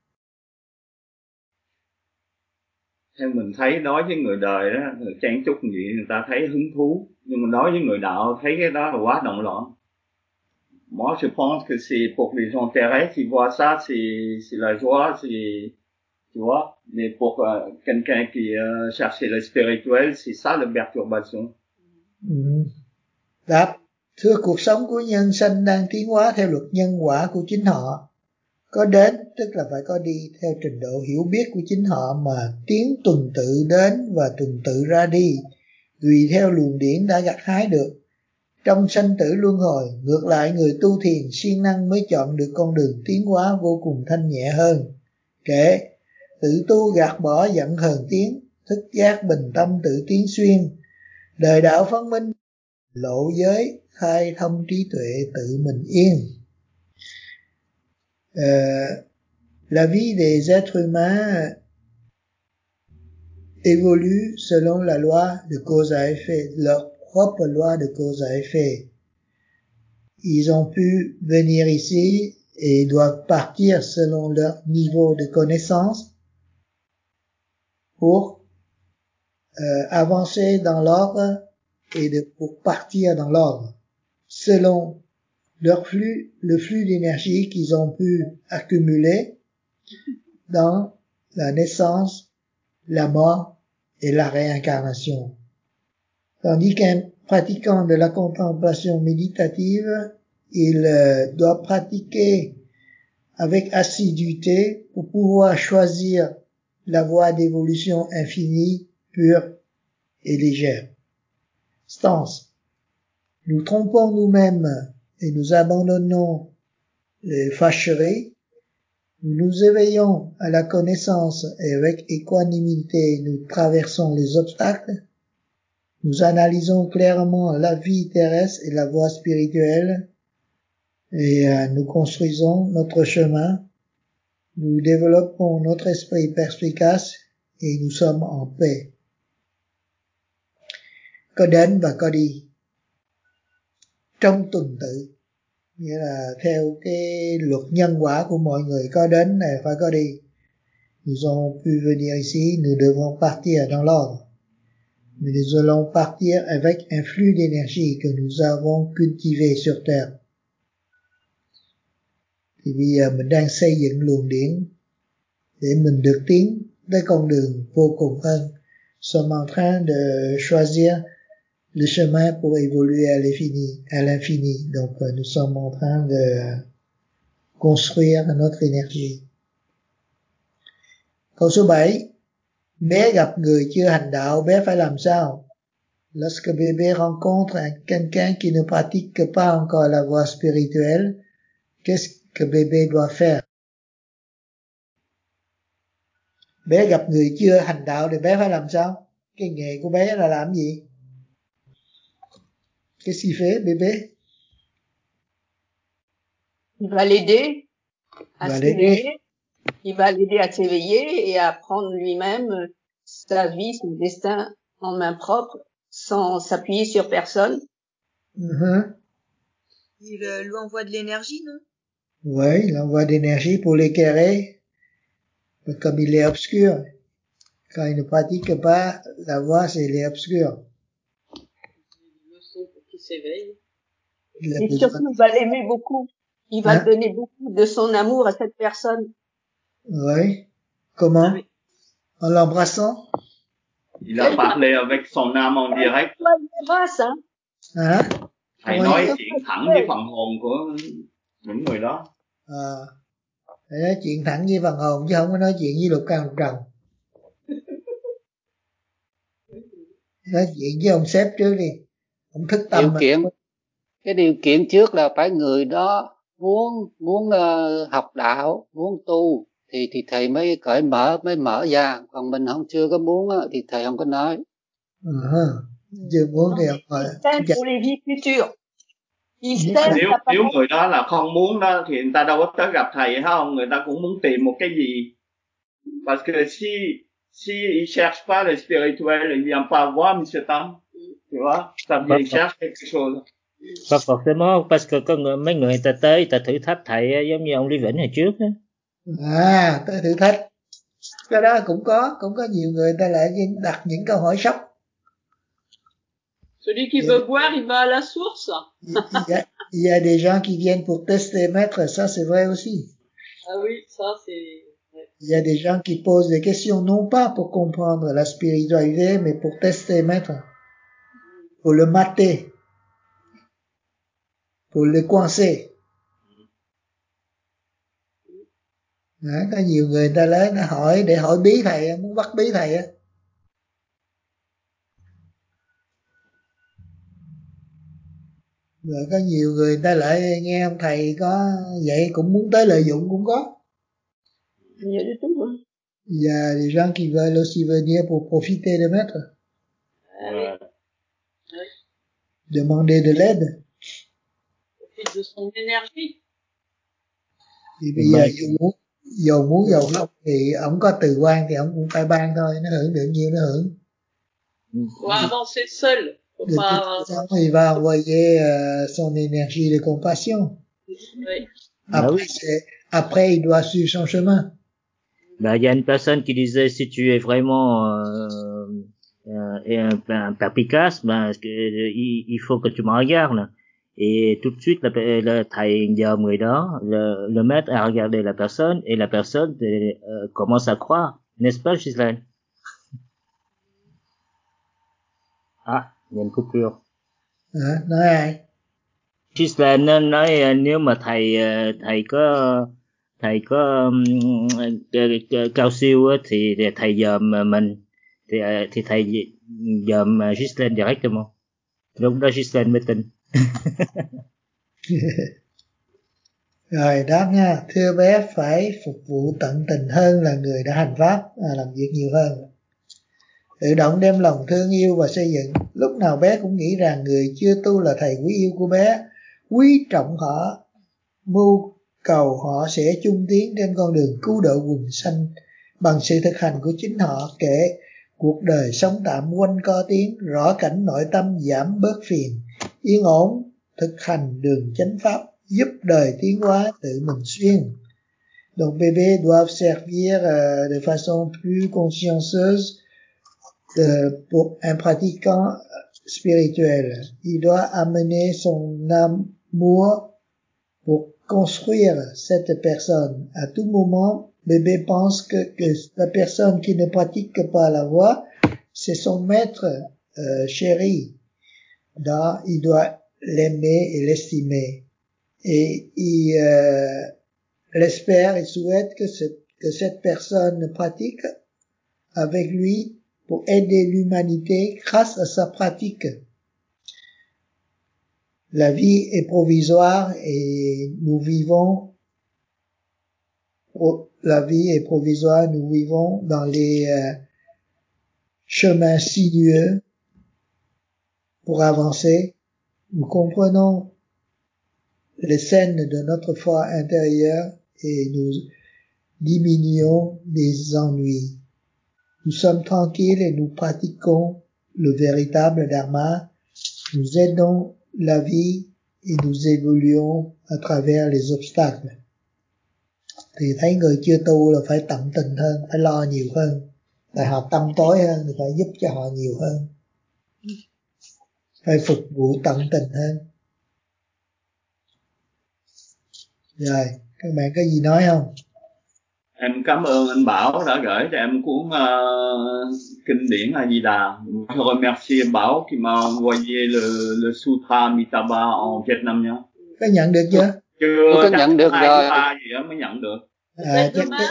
Theo mình thấy đối với người đời đó, người chen chúc gì người ta thấy hứng thú, nhưng mà đối với người đạo thấy cái đó là quá động loạn. Moi je pense que c'est pour les gens terrestres, ils voient ça, c'est c'est la joie, c'est tu vois, mais pour uh, quelqu'un qui uh, cherche le spirituel, c'est ça la perturbation. Ừ. Đáp, thưa cuộc sống của nhân sanh đang tiến hóa theo luật nhân quả của chính họ. Có đến tức là phải có đi theo trình độ hiểu biết của chính họ mà tiến tuần tự đến và tuần tự ra đi, tùy theo luồng điển đã gặt hái được. Trong sanh tử luân hồi, ngược lại người tu thiền siêng năng mới chọn được con đường tiến hóa vô cùng thanh nhẹ hơn. Kể, tự tu gạt bỏ giận hờn tiếng, thức giác bình tâm tự tiến xuyên. Đời đạo phân minh, lộ giới, khai thông trí tuệ tự mình yên. Euh, la vie des êtres humains évolue selon la loi de cause à effet, leur propre loi de cause à effet. Ils ont pu venir ici et doivent partir selon leur niveau de connaissance pour euh, avancer dans l'ordre et de, pour partir dans l'ordre, selon leur flux, le flux d'énergie qu'ils ont pu accumuler dans la naissance, la mort et la réincarnation. Tandis qu'un pratiquant de la contemplation méditative, il euh, doit pratiquer avec assiduité pour pouvoir choisir la voie d'évolution infinie, pure et légère. Stance. Nous trompons nous-mêmes et nous abandonnons les fâcheries. Nous nous éveillons à la connaissance et avec équanimité nous traversons les obstacles. Nous analysons clairement la vie terrestre et la voie spirituelle et euh, nous construisons notre chemin. Nous développons notre esprit perspicace et nous sommes en paix. Có đến và có đi. Trong tuần tự, nghĩa là theo cái luật nhân quả của mọi người, có đến này phải có đi. Nous avons pu venir ici, nous devons partir dans l'ordre. Mais nous allons partir avec un flux d'énergie que nous avons cultivé sur terre. Thì bây giờ mình đang xây dựng luồng điển để mình được tiến tới con đường vô cùng hơn. Nous sommes en train de choisir le chemin pour évoluer à l'infini, à l'infini. Donc nous sommes en train de construire notre énergie. Câu số bảy. Bé gặp người chưa hành đạo, bé phải làm sao? Lorsque bébé rencontre un, quelqu'un qui ne pratique pas encore la voie spirituelle, qu'est-ce que bébé doit faire? Bé gặp người chưa hành đạo thì bé phải làm sao? Cái nghề của bé là làm gì? Qu'est-ce qu'il fait, bébé? Il va l'aider à va s'éveiller. Il va l'aider à s'éveiller et à prendre lui-même sa vie, son destin en main propre, sans s'appuyer sur personne. Uh-huh. Il euh, lui envoie de l'énergie, non? Oui, il envoie de l'énergie pour l'éclairer. Comme il est obscur. Quand il ne pratique pas la voie, c'est il est obscur. Le son pour qu'il s'éveille. Il a Et besoin... surtout, il va l'aimer beaucoup. Il va Hein? donner beaucoup de son amour à cette personne. Oui. Comment? Oui. En l'embrassant? Il a parlé avec son âme en direct. Toi, il t'embrasse, hein. Hein? Thầy Comment nói il... chuyện thẳng với phần hồn của những người đó. À, phải nói chuyện thẳng với phần hồn chứ không có nói chuyện với lục căn lục trần. Nói chuyện với ông sếp trước đi. Ông thức tâm Điều mà. kiện, cái điều kiện trước là phải người đó muốn muốn uh, học đạo, muốn tu thì thì thầy mới cởi mở, mới mở ra. Còn mình không chưa có muốn á, thì thầy không có nói. Uh-huh. Chưa muốn thì ông hỏi. Il s'aime pour les vies futures. Il Nếu s'aime Nếu sa nếu parole. người đó là không muốn đó thì người ta đâu có tới gặp thầy hay không? Người ta cũng muốn tìm một cái gì. Parce que si si il cherche pas le spirituel, il vient pas voir Monsieur Tam. Tu vois? Ça veut dire il cherche quelque chose. Pas forcément, parce que có người, mấy người, người ta tới, người ta thử thách thầy giống như ông Lý Vĩnh hồi trước á. À, tới thử thách. Cái đó cũng có, cũng có nhiều người ta lại đặt những câu hỏi sốc. Celui qui Et veut boire, il va à la source. Il y, a, il y a des gens qui viennent pour tester maître, ça c'est vrai aussi. Ah oui, ça c'est... Ouais. Il y a des gens qui posent des questions non pas pour comprendre la spiritualité, mais pour tester maître, pour le mater, pour le coincer. Đó, có nhiều người ta lấy nó hỏi để hỏi bí thầy, muốn bắt bí thầy á. Rồi có nhiều người ta lại nghe ông thầy có vậy cũng muốn tới lợi dụng cũng có. Il y a de tout, hein. Il y a des gens qui veulent aussi venir pour profiter de maître, Ouais. Ouais. demander de l'aide. Profite de son énergie. Thì bây giờ dù muốn, dù muốn giàu không thì ông có từ quan thì ông cũng phải ban thôi, nó hưởng được nhiêu nó hưởng. Faut avancer seul. Faut De pas... toute façon, il va envoyer euh, son énergie de compassion. Oui. Après, c'est, après, il doit suivre son chemin. Bah, il y a une personne qui disait si tu es vraiment euh, euh, un, un perspicace, ben il, il faut que tu me regardes. Et tout de suite, le, le thầy nhờ người đó, le, le maître a regardé la personne et la personne euh, commence à croire, n'est-ce pas, Ghislaine? Ah, il y a une coupure. À, nói ai? Ghislaine nói nếu mà thầy thầy có thầy có um, cao siêu á, thì thầy dòm mình thì thì thầy dòm Ghislaine directement. Lúc đó Ghislaine mới tin. Rồi đáp nha, thưa bé phải phục vụ tận tình hơn là người đã hành pháp, à, làm việc nhiều hơn. Tự động đem lòng thương yêu và xây dựng. Lúc nào bé cũng nghĩ rằng người chưa tu là thầy quý yêu của bé, quý trọng họ, mưu cầu họ sẽ chung tiến trên con đường cứu độ quần sanh bằng sự thực hành của chính họ, kể cuộc đời sống tạm quanh co tiến, rõ cảnh nội tâm giảm bớt phiền, yên ổn, thực hành đường chánh pháp, giúp đời tiến hóa tự mình xuyên. Donc bébé doivent servir euh, de façon plus consciencieuse de, pour un pratiquant spirituel. Il doit amener son amour pour construire cette personne. À tout moment, bébé pense que, que la personne qui ne pratique pas la voie, c'est son maître euh, chéri. Donc, il doit l'aimer et l'estimer. Et il euh, l'espère et souhaite que, ce, que cette personne pratique avec lui pour aider l'humanité grâce à sa pratique. La vie est provisoire et nous vivons, la vie est provisoire, nous vivons dans les euh, chemins sinueux pour avancer. Nous comprenons les scènes de notre foi intérieure et nous diminuons les ennuis. Nous sommes tranquilles et nous pratiquons le véritable Dharma, nous aidons la vie et nous évoluons à travers les obstacles. Thì thấy người chưa tu là phải tận tình hơn, phải lo nhiều hơn, phải học tâm tối hơn, thì phải giúp cho họ nhiều hơn, phải phục vụ tận tình hơn. Rồi, các bạn có gì nói không? Em cảm ơn anh Bảo đã gửi cho em cuốn uh, kinh điển A Di Đà. Je remercie anh Bảo qui m'a envoyé le, le Sutra Amitabha en vietnamien. Có nhận được chưa? Chưa, có nhận được rồi. ba gì đó mới nhận được. À, chắc demain.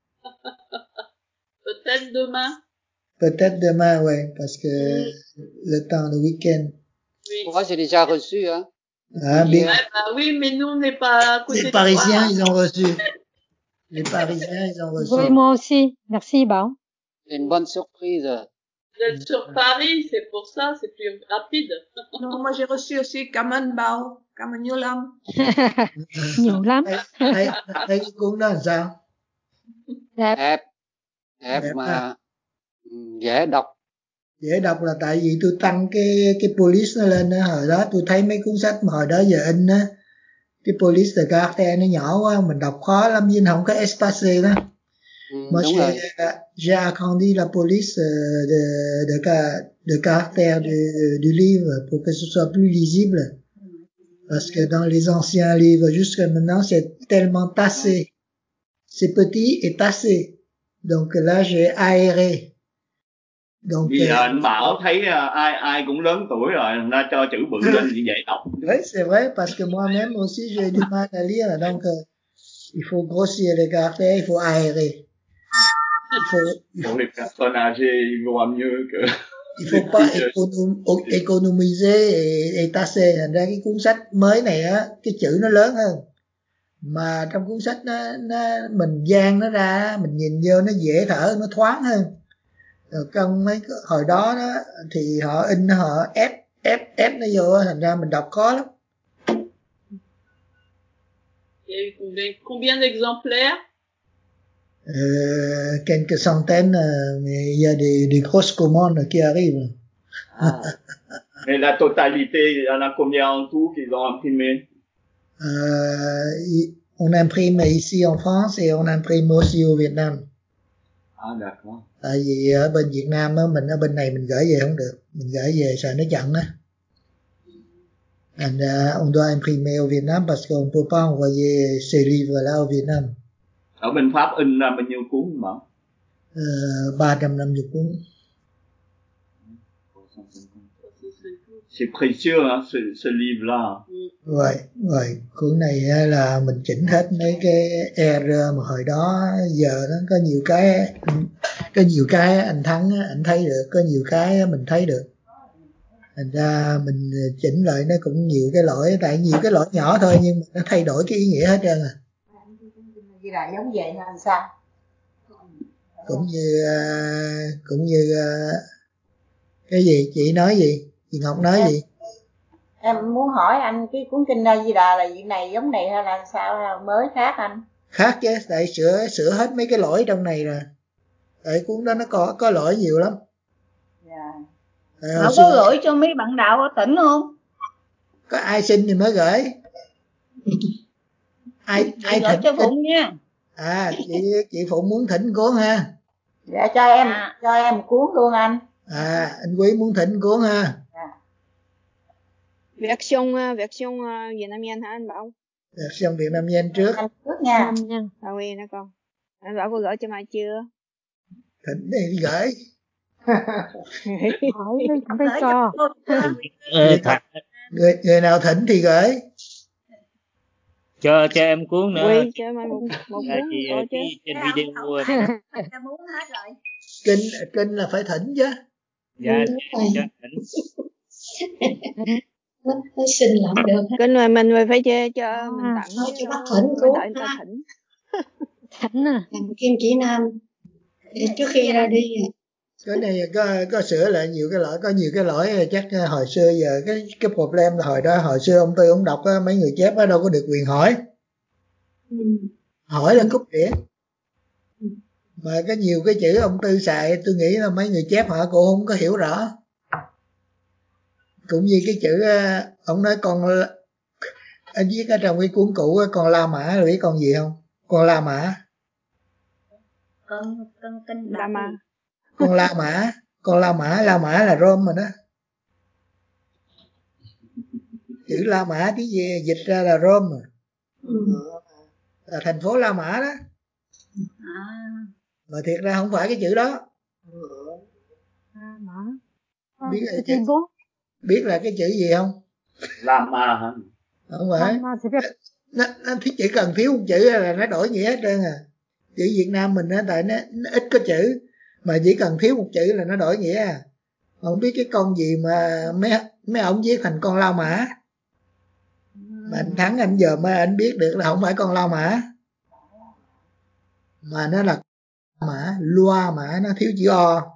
Peut-être demain. Peut-être demain, ouais, parce que mm. le temps de week-end. Oui. Moi, j'ai déjà reçu, hein. Ah, bien. Ah, bah oui, mais nous, on n'est pas à côté Les de Parisiens, toi. ils ont reçu. Les Parisiens, ils ont reçu. Oui, moi aussi. Merci, Bảo. C'est une bonne surprise. Vous êtes sur Paris, c'est pour ça, c'est plus rapide. Non, moi j'ai reçu aussi cảm ơn Bảo, cảm ơn nhiều lắm. Nhiều lắm. Thấy cái cuốn đó làm sao? Đẹp. Đẹp, đẹp, đẹp mà à. Dễ đọc. Dễ đọc là tại vì tôi tăng cái cái police nó lên đó. Hồi đó tôi thấy mấy cuốn sách mà hồi đó giờ in á, cái police de Carter nó nhỏ quá, mình đọc khó lắm, nhưng không có espace đó. Ừ, Moi, j'ai, j'ai agrandi la police de, de, de caractère du, du livre pour que ce soit plus lisible. Parce que dans les anciens livres, jusqu'à maintenant, c'est tellement tassé. C'est petit et tassé. Donc là, j'ai aéré. Donc, Vì uh, anh Bảo thấy uh, ai ai cũng lớn tuổi rồi, nó cho chữ bự lên thì dễ đọc. Oui, c'est vrai, parce que moi-même aussi, j'ai du mal à lire. Donc, uh, il faut grossir les caractères, il faut aérer. Il faut, il faut, pour les personnes âgées, ils voient mieux que... Il faut pas économ, économiser et, et tasser. Thành ra cái cuốn sách mới này á, cái chữ nó lớn hơn. Mà trong cuốn sách nó, nó mình dang nó ra, mình nhìn vô nó dễ thở, nó thoáng hơn. Rồi trong mấy hồi đó, đó thì họ in họ ép ép ép nó vô, thành ra mình đọc khó lắm. Il y a eu combien, combien d'exemplaires? Euh, quelques centaines, mais il y a des, des grosses commandes qui arrivent. Ah. Mais la totalité, il y en a combien en tout qu'ils ont imprimé? Euh, on imprime ici en France et on imprime aussi au Việt Nam. Ah, d'accord. Tại vì ở bên Việt Nam á, mình ở bên này mình gửi về không được, mình gửi về sợ nó chậm á. And uh, on doit imprimer au Việt Nam parce qu'on peut pas envoyer ces livres-là au Việt Nam. Ở bên Pháp in ra bao nhiêu cuốn mà? Euh, ba trăm năm mươi cuốn. C'est précieux, hein, ce, ce livre-là. Rồi, rồi, cuốn này là mình chỉnh hết mấy cái error mà hồi đó giờ nó có nhiều cái, có nhiều cái anh Thắng anh thấy được, có nhiều cái mình thấy được. Thành ra mình chỉnh lại nó cũng nhiều cái lỗi, tại nhiều cái lỗi nhỏ thôi nhưng mà nó thay đổi cái ý nghĩa hết trơn à. Như là giống vậy là sao? Cũng như cũng như cái gì chị nói gì? Chị Ngọc nói em, gì? Em muốn hỏi anh cái cuốn kinh A Di Đà là gì này giống này hay là sao, hay là mới khác anh? Khác chứ, tại sửa sửa hết mấy cái lỗi trong này rồi. Tại cuốn đó nó có có lỗi nhiều lắm. Dạ. À, Họ có gửi cho mấy bạn đạo ở tỉnh không? Có ai xin thì mới gửi. ai ai gửi cho Phụng nha. À, chị chị Phụng muốn thỉnh cuốn ha. Dạ cho em à. cho em cuốn luôn anh. À, anh Quý muốn thỉnh cuốn ha. Dạ. Version version uh, Vietnamien hả anh Bảo? Version Vietnamien trước. Anh trước nha. À oui, d'accord. Anh Bảo có gửi cho Mai chưa? Thỉnh đi gửi. Hỏi với cho. Ờ, thật. Người người nào thỉnh thì gửi. Cho cho em cuốn nữa. Oui, cho em một một à, cuốn chị, coi chứ. trên video. Em muốn hết rồi. Kinh kinh là phải thỉnh chứ. Dạ, cho thỉnh. Nó xin làm được. Kinh mà mình phải chơi cho à, mình tặng thôi chứ chị bắt đâu, thỉnh phải cuốn đợi người ta thỉnh. Thỉnh à. Kim Chỉ Nam để trước khi ra đi. Cái này có có sửa lại nhiều cái lỗi, có nhiều cái lỗi chắc hồi xưa giờ cái cái problem là hồi đó hồi xưa ông Tư ông đọc á, mấy người chép á đâu có được quyền hỏi. Ừ. Hỏi là cúp đĩa. Mà có nhiều cái chữ ông Tư xài tôi nghĩ là mấy người chép họ cũng không có hiểu rõ. cũng như cái chữ ông nói con anh viết ở trong cái cuốn cũ con La Mã rồi biết con gì không? Con La Mã. Con con con La Mã. Con La Mã, con La Mã, La Mã là Rome mà đó. Chữ La Mã tiếng gì dịch ra là Rome mà. Ừ. Là thành phố La Mã đó. À. Mà thiệt ra không phải cái chữ đó. La Mã. Biết là chữ, biết là cái chữ gì không? La Mã hả? Không phải. Nó, nó chỉ cần thiếu một chữ là nó đổi nghĩa hết trơn à. Chữ Việt Nam mình á, tại nó, nó ít có chữ mà chỉ cần thiếu một chữ là nó đổi nghĩa à. Không biết cái con gì mà mấy mấy ông viết thành con La Mã. Mà anh Thắng anh giờ mới anh biết được là không phải con La Mã mà nó là Mã, Loa Mã, nó thiếu chữ O.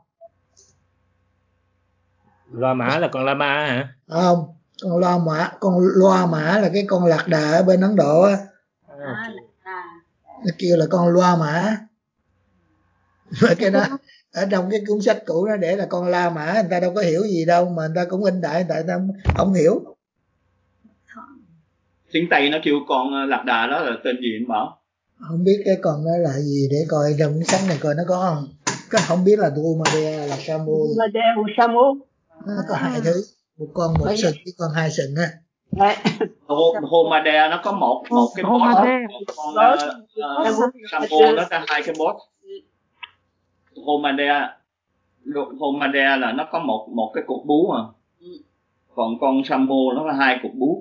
Loa Mã là con La Mã hả? Không, con Loa Mã, con Loa Mã là cái con lạc đà ở bên Ấn Độ á. À, nó kêu là con Loa Mã. Mà cái đó ở trong cái cuốn sách cũ nó để là con La Mã, người ta đâu có hiểu gì đâu mà người ta cũng in đại, tại ta không hiểu. Tiếng Tây nó kêu con lạc đà đó là tên gì anh Bảo? Không biết cái con đó là gì, để coi trong cuốn sách này coi nó có không. Có không biết là Dromedare là Samo. Dromedare ou chameau. Nó có hai thứ, một con một sừng với con hai sừng á. Dromedare nó có một một cái boss, con uh, Samo nó có hai cái boss. Dromedare Dromedare là nó có một một cái cục bú mà. Còn con Samo nó có hai cục bú.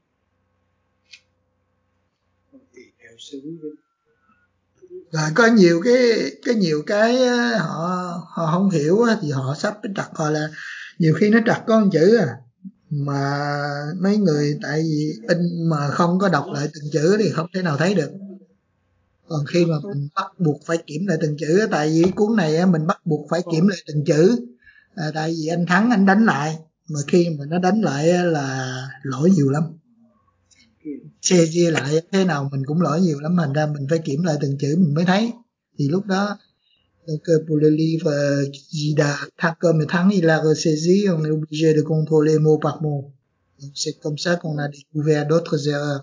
Rồi có nhiều cái cái nhiều cái họ họ không hiểu thì họ sắp cái trật họ là nhiều khi nó trật có một chữ à mà mấy người tại vì in mà không có đọc lại từng chữ thì không thể nào thấy được. Còn khi mà mình bắt buộc phải kiểm lại từng chữ, tại vì cuốn này mình bắt buộc phải kiểm lại từng chữ, à, tại vì anh Thắng anh đánh lại mà khi mà nó đánh lại là lỗi nhiều lắm, xe chia lại thế nào mình cũng lỗi nhiều lắm, thành ra mình phải kiểm lại từng chữ mình mới thấy. Thì lúc đó que pour le livre Gida comme Thắng il a ressaisi, on est obligé de contrôler mot par mot. Donc c'est comme ça qu'on a découvert d'autres erreurs.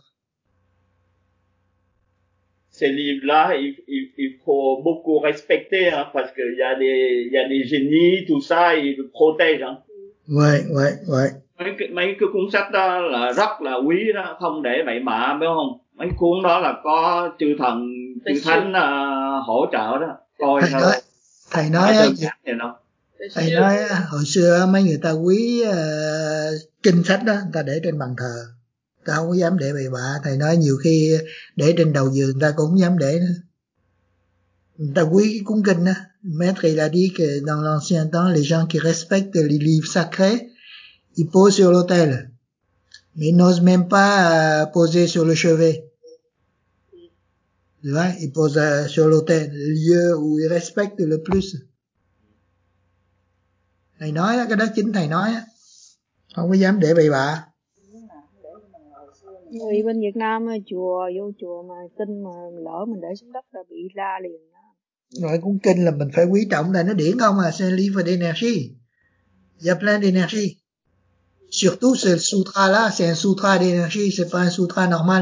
Ces livres-là, il, il, il faut beaucoup respecter hein, parce qu'il y a des il y a des génies, tout ça, ils le protègent. Hein. Ouais, ouais, ouais. Mấy cái mấy cái cuốn sách đó là rất là quý đó, không để bậy bạ biết không? Mấy cuốn đó là có chư thần, chư thánh uh, hỗ trợ đó. Coi thầy sao nói, thầy nói thầy nói hồi xưa mấy người ta quý uh, kinh sách đó, người ta để trên bàn thờ, ta không có dám để bậy bạ. Thầy nói nhiều khi để trên đầu giường người ta cũng không dám để nữa, người ta quý cái cuốn kinh đó. Maître il a dit que dans l'ancien temps les gens qui respectent les livres sacrés ils posent sur l'autel mais ils n'osent même pas uh, poser sur le chevet. Tu vois, ils posent uh, sur l'autel, le lieu où ils respectent le plus. Thầy nói đó, cái đó chính thầy nói á, không có dám để bậy bạ. Người bên Việt Nam chùa vô chùa mà kinh mà lỡ mình để xuống đất là bị la liền đó. Rồi cuốn kinh là mình phải quý trọng, là nó điển không à, c'est un livre d'énergie. Il y a plein d'énergie. Surtout ce sutra là, c'est un sutra d'énergie, c'est pas un sutra normal.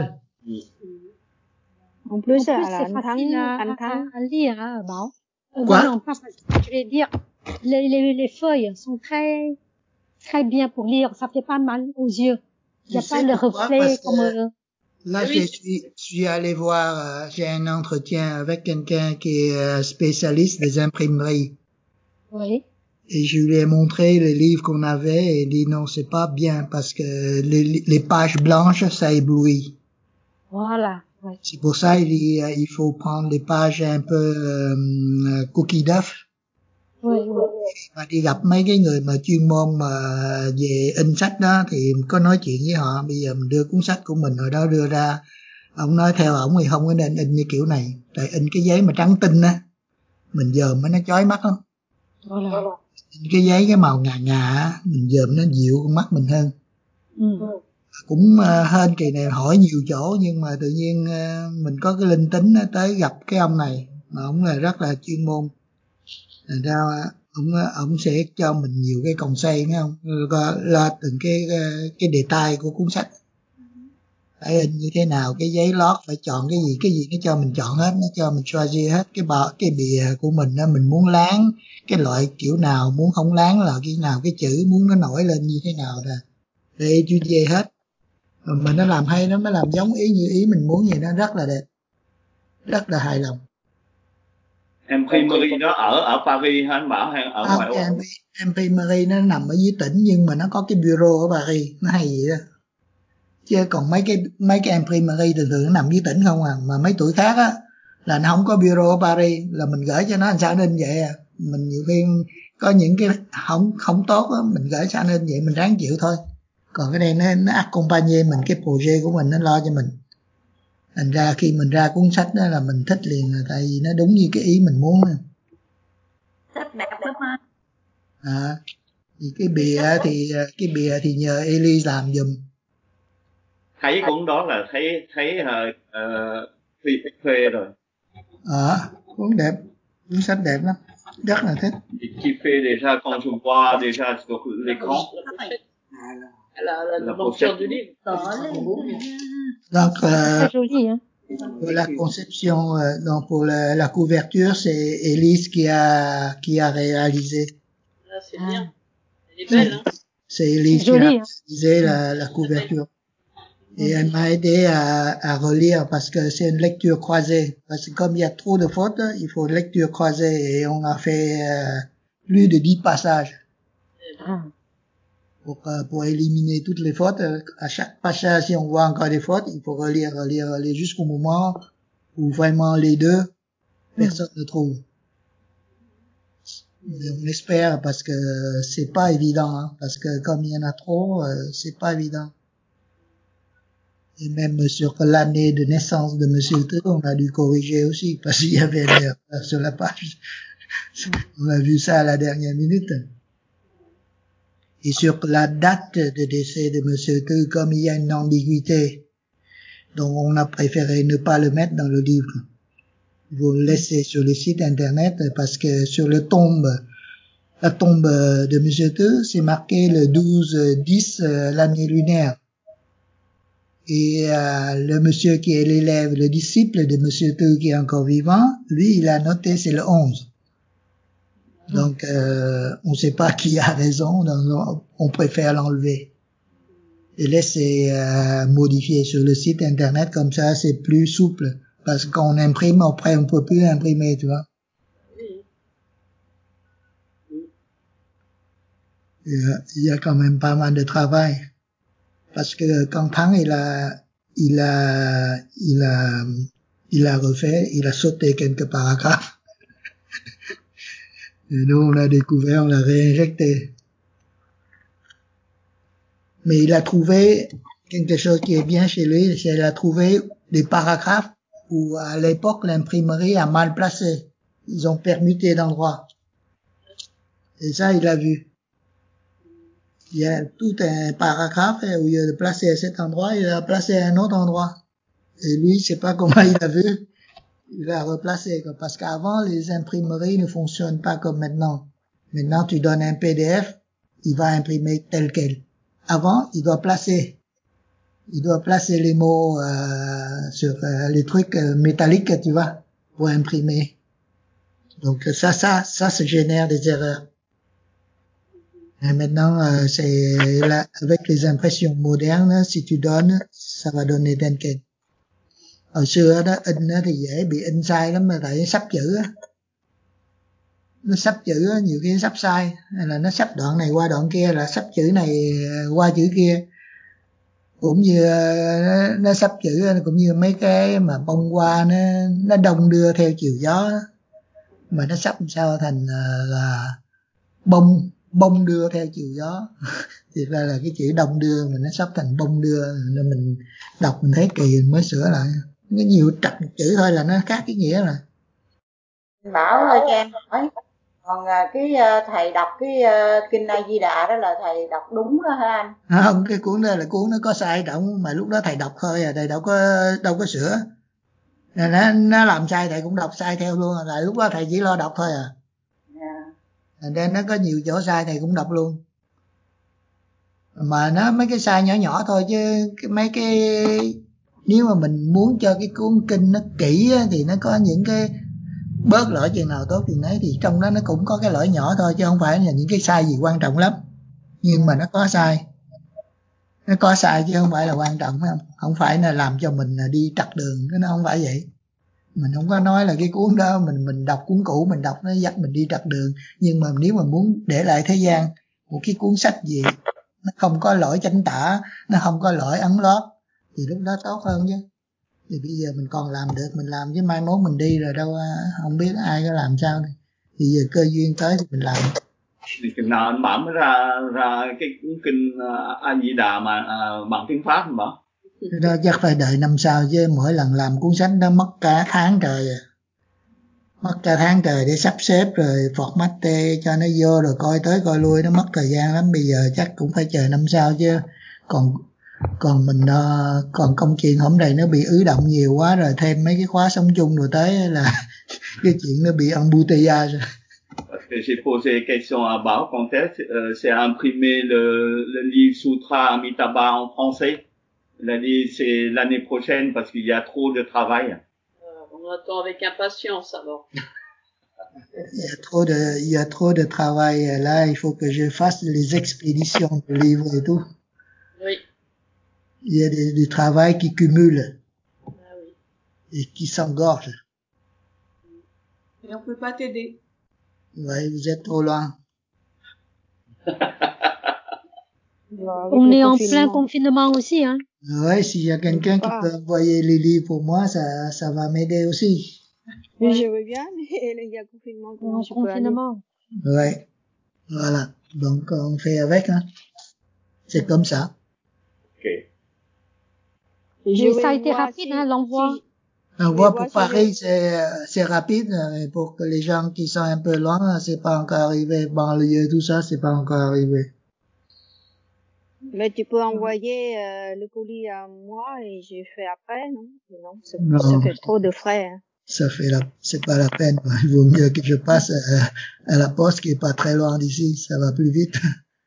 En plus, en plus là c'est anh facile Thắng, à, anh Thắng. à, à lire, hein, Bảo. Euh, Quoi? non, non, pas facile. Je vais dire, les, les, les feuilles sont très, très bien pour lire. Ça fait pas mal aux yeux. Il n'y a pas le reflet comme... Euh... Là, je suis, je suis allé voir, euh, j'ai un entretien avec quelqu'un qui est euh, spécialiste des imprimeries. Oui. Et je lui ai montré les livres qu'on avait et il dit non, c'est pas bien parce que les, les pages blanches, ça éblouit. Voilà. Ouais. C'est pour ça il dit euh, il faut prendre les pages un peu euh, cookie d'œuf. Oui, oui. Và đi gặp mấy cái người mà chuyên môn mà về in sách đó thì có nói chuyện với họ. Bây giờ mình đưa cuốn sách của mình ở đó đưa ra, ông nói theo ổng thì không có nên in như kiểu này, tại in cái giấy mà trắng tinh á, mình dòm nó chói mắt lắm. Voilà. Cái giấy cái màu ngà ngà á, mình dòm nó dịu con mắt mình hơn. Ừ. Cũng uh, hên kỳ này hỏi nhiều chỗ nhưng mà tự nhiên uh, mình có cái linh tính tới gặp cái ông này mà ông là rất là chuyên môn. Thành ra ông ông sẽ cho mình nhiều cái còng xoay nghe không, lo từng cái cái đề tài của cuốn sách, phải in như thế nào, cái giấy lót phải chọn cái gì, cái gì nó cho mình chọn hết, nó cho mình choisir hết cái bọ cái bìa của mình đó, mình muốn láng cái loại kiểu nào, muốn không láng là cái nào, cái chữ muốn nó nổi lên như thế nào nè, để chú dê hết. Mà nó làm hay, nó mới làm giống ý như ý mình muốn, vậy nó rất là đẹp, rất là hài lòng. Imprimerie đó ở ở Paris hả anh Bảo hay ở à, ngoài Âu? Imprimerie nó nằm ở dưới tỉnh nhưng mà nó có cái bureau ở Paris, nó hay vậy đó. Chứ còn mấy cái mấy cái imprimerie thường thường nó nằm dưới tỉnh không à, mà mấy tuổi khác á là nó không có bureau ở Paris, là mình gửi cho nó làm sao nên vậy à. Mình nhiều khi có những cái không không tốt á, mình gửi sao nên vậy, mình ráng chịu thôi. Còn cái này nó nó accompagne mình, cái project của mình nó lo cho mình. Thành ra khi mình ra cuốn sách đó là mình thích liền, là tại vì nó đúng như cái ý mình muốn. Sách đẹp lắm anh. À, thì cái bìa thì cái bìa thì nhờ Ellie làm giùm. Thấy cuốn đó là thấy thấy uh, thuê thuê rồi. À, cuốn đẹp, cuốn sách đẹp lắm, rất là thích. Qui fait déjà quand je vois déjà sur l'écran. La, la, la dimension du livre. Donc, euh, pour la conception, euh, donc pour la, la couverture, c'est Elise qui a qui a réalisé. Là, c'est bien. Elle est belle, hein. C'est Elise qui a réalisé la, la couverture. Et elle m'a aidé à, à relire parce que c'est une lecture croisée. Parce que comme il y a trop de fautes, il faut une lecture croisée et on a fait euh, plus de dix passages. Pour, pour éliminer toutes les fautes. À chaque passage, si on voit encore des fautes, il faut relire, relire, relire jusqu'au moment où vraiment les deux, personne ne trouve. Et on espère parce que c'est pas évident, hein, parce que comme il y en a trop, euh, c'est pas évident. Et même sur l'année de naissance de Monsieur T, on a dû corriger aussi parce qu'il y avait une erreur sur la page. On a vu ça à la dernière minute. Et sur la date de décès de Monsieur T, comme il y a une ambiguïté, donc on a préféré ne pas le mettre dans le livre. Vous le laissez sur le site internet parce que sur le tombe, la tombe de Monsieur T, c'est marqué le douze dix, l'année lunaire. Et euh, le monsieur qui est l'élève, le disciple de Monsieur T qui est encore vivant, lui, il a noté c'est le onze. Donc, euh, on ne sait pas qui a raison, donc on préfère l'enlever. Et laisser euh, modifier sur le site internet, comme ça c'est plus souple. Parce qu'on imprime, après on peut plus imprimer, tu vois. Il y a quand même pas mal de travail. Parce que quand Thắng, il a, il a, il a, il a refait, il a sauté quelques paragraphes. Et nous, on a découvert, on l'a réinjecté. Mais il a trouvé quelque chose qui est bien chez lui, c'est qu'il a trouvé des paragraphes où, à l'époque, l'imprimerie a mal placé. Ils ont permuté d'endroits. Et ça, il a vu. Il y a tout un paragraphe où il a placé à cet endroit, il a placé à un autre endroit. Et lui, je sais pas comment il a vu, il a replacé, quoi. Parce qu'avant, les imprimeries ne fonctionnent pas comme maintenant. Maintenant, tu donnes un P D F, il va imprimer tel quel. Avant, il doit placer. Il doit placer les mots euh, sur euh, les trucs euh, métalliques, tu vois, pour imprimer. Donc ça, ça, ça, ça génère des erreurs. Et maintenant, euh, c'est là, avec les impressions modernes, si tu donnes, ça va donner tel quel. Hồi xưa đó, in đó thì dễ bị in sai lắm, mà tại sắp chữ á. Nó sắp chữ á, nhiều khi nó sắp sai, hay là nó sắp đoạn này qua đoạn kia, là sắp chữ này qua chữ kia. Cũng như nó, nó sắp chữ, cũng như mấy cái mà bông hoa nó, nó đông đưa theo chiều gió đó. Mà nó sắp sao thành là bông bông đưa theo chiều gió. Thì ra là cái chữ đông đưa mà nó sắp thành bông đưa, nên mình đọc mình thấy kỳ mình mới sửa lại. Nó nhiều trật một chữ thôi là nó khác cái nghĩa rồi. Bảo ơi cho em hỏi, còn cái thầy đọc cái kinh A Di Đà đó là thầy đọc đúng đó hả anh? À, không, cái cuốn đó là cuốn nó có sai động, mà lúc đó thầy đọc thôi à, thầy đâu có đâu có sửa. Nó nó làm sai thầy cũng đọc sai theo luôn, là lúc đó thầy chỉ lo đọc thôi à. Yeah. Thành ra nó có nhiều chỗ sai thầy cũng đọc luôn. Mà nó mấy cái sai nhỏ nhỏ thôi chứ cái, mấy cái nếu mà mình muốn cho cái cuốn kinh nó kỹ á, thì nó có những cái bớt lỗi chừng nào tốt chừng nấy, thì trong đó nó cũng có cái lỗi nhỏ thôi chứ không phải là những cái sai gì quan trọng lắm, nhưng mà nó có sai nó có sai chứ không phải là quan trọng, phải không? Không phải là làm cho mình đi trật đường, nó không phải vậy. Mình không có nói là cái cuốn đó mình mình đọc cuốn cũ mình đọc nó dắt mình đi trật đường, nhưng mà nếu mà muốn để lại thế gian một cái cuốn sách gì nó không có lỗi chánh tả, nó không có lỗi ấn lót thì lúc đó tốt hơn chứ. Thì bây giờ mình còn làm được mình làm, chứ mai mốt mình đi rồi đâu không biết ai có làm sao đây. Thì giờ cơ duyên tới thì mình làm. Thì chừng nào anh Bảo mới ra ra cái cuốn kinh uh, A Di Đà mà uh, bằng tiếng Pháp anh Bảo? Đó chắc phải đợi năm sau chứ mỗi lần làm cuốn sách đó mất cả tháng trời à. Mất cả tháng trời để sắp xếp rồi format cho nó vô rồi coi tới coi lui, nó mất thời gian lắm. Bây giờ chắc cũng phải chờ năm sau chứ. Còn còn mình uh, còn công chuyện hổng đầy nó bị ứ động nhiều quá rồi, thêm mấy cái khóa sống chung rồi tới là cái chuyện nó bị embouteillage rồi. Parce que j'ai posé question à Bảo quand est-ce euh, c'est imprimé le, le livre Sutra Amitabha en français. Il a dit c'est l'année prochaine parce qu'il y a trop de travail. Euh, on attend avec impatience alors. Il y a trop de, il y a trop de travail là, il faut que je fasse les expéditions de livres et tout. Oui. Il y a des, du travail qui cumule Ah oui. et qui s'engorge. Et on peut pas t'aider. Ouais, vous êtes trop loin. On est en plein confinement aussi, hein. Ouais, s'il y a quelqu'un qui peut envoyer les livres pour moi, ça, ça va m'aider aussi. Oui, je veux bien, mais il y a confinement. Comment je peux aller? Ouais. Voilà. Donc, on fait avec, hein. C'est comme ça. Ok. Mais ça a été rapide, hein, l'envoi. Si... L'envoi pour Paris, c'est, c'est rapide, mais pour que les gens qui sont un peu loin, c'est pas encore arrivé. Banlieue, tout ça, c'est pas encore arrivé. Mais tu peux envoyer euh, le colis à moi et je fais après, non? Non, ça, non, ça fait trop de frais. Hein. Ça fait la, c'est pas la peine. Il vaut mieux que je passe à, à la poste qui est pas très loin d'ici, ça va plus vite.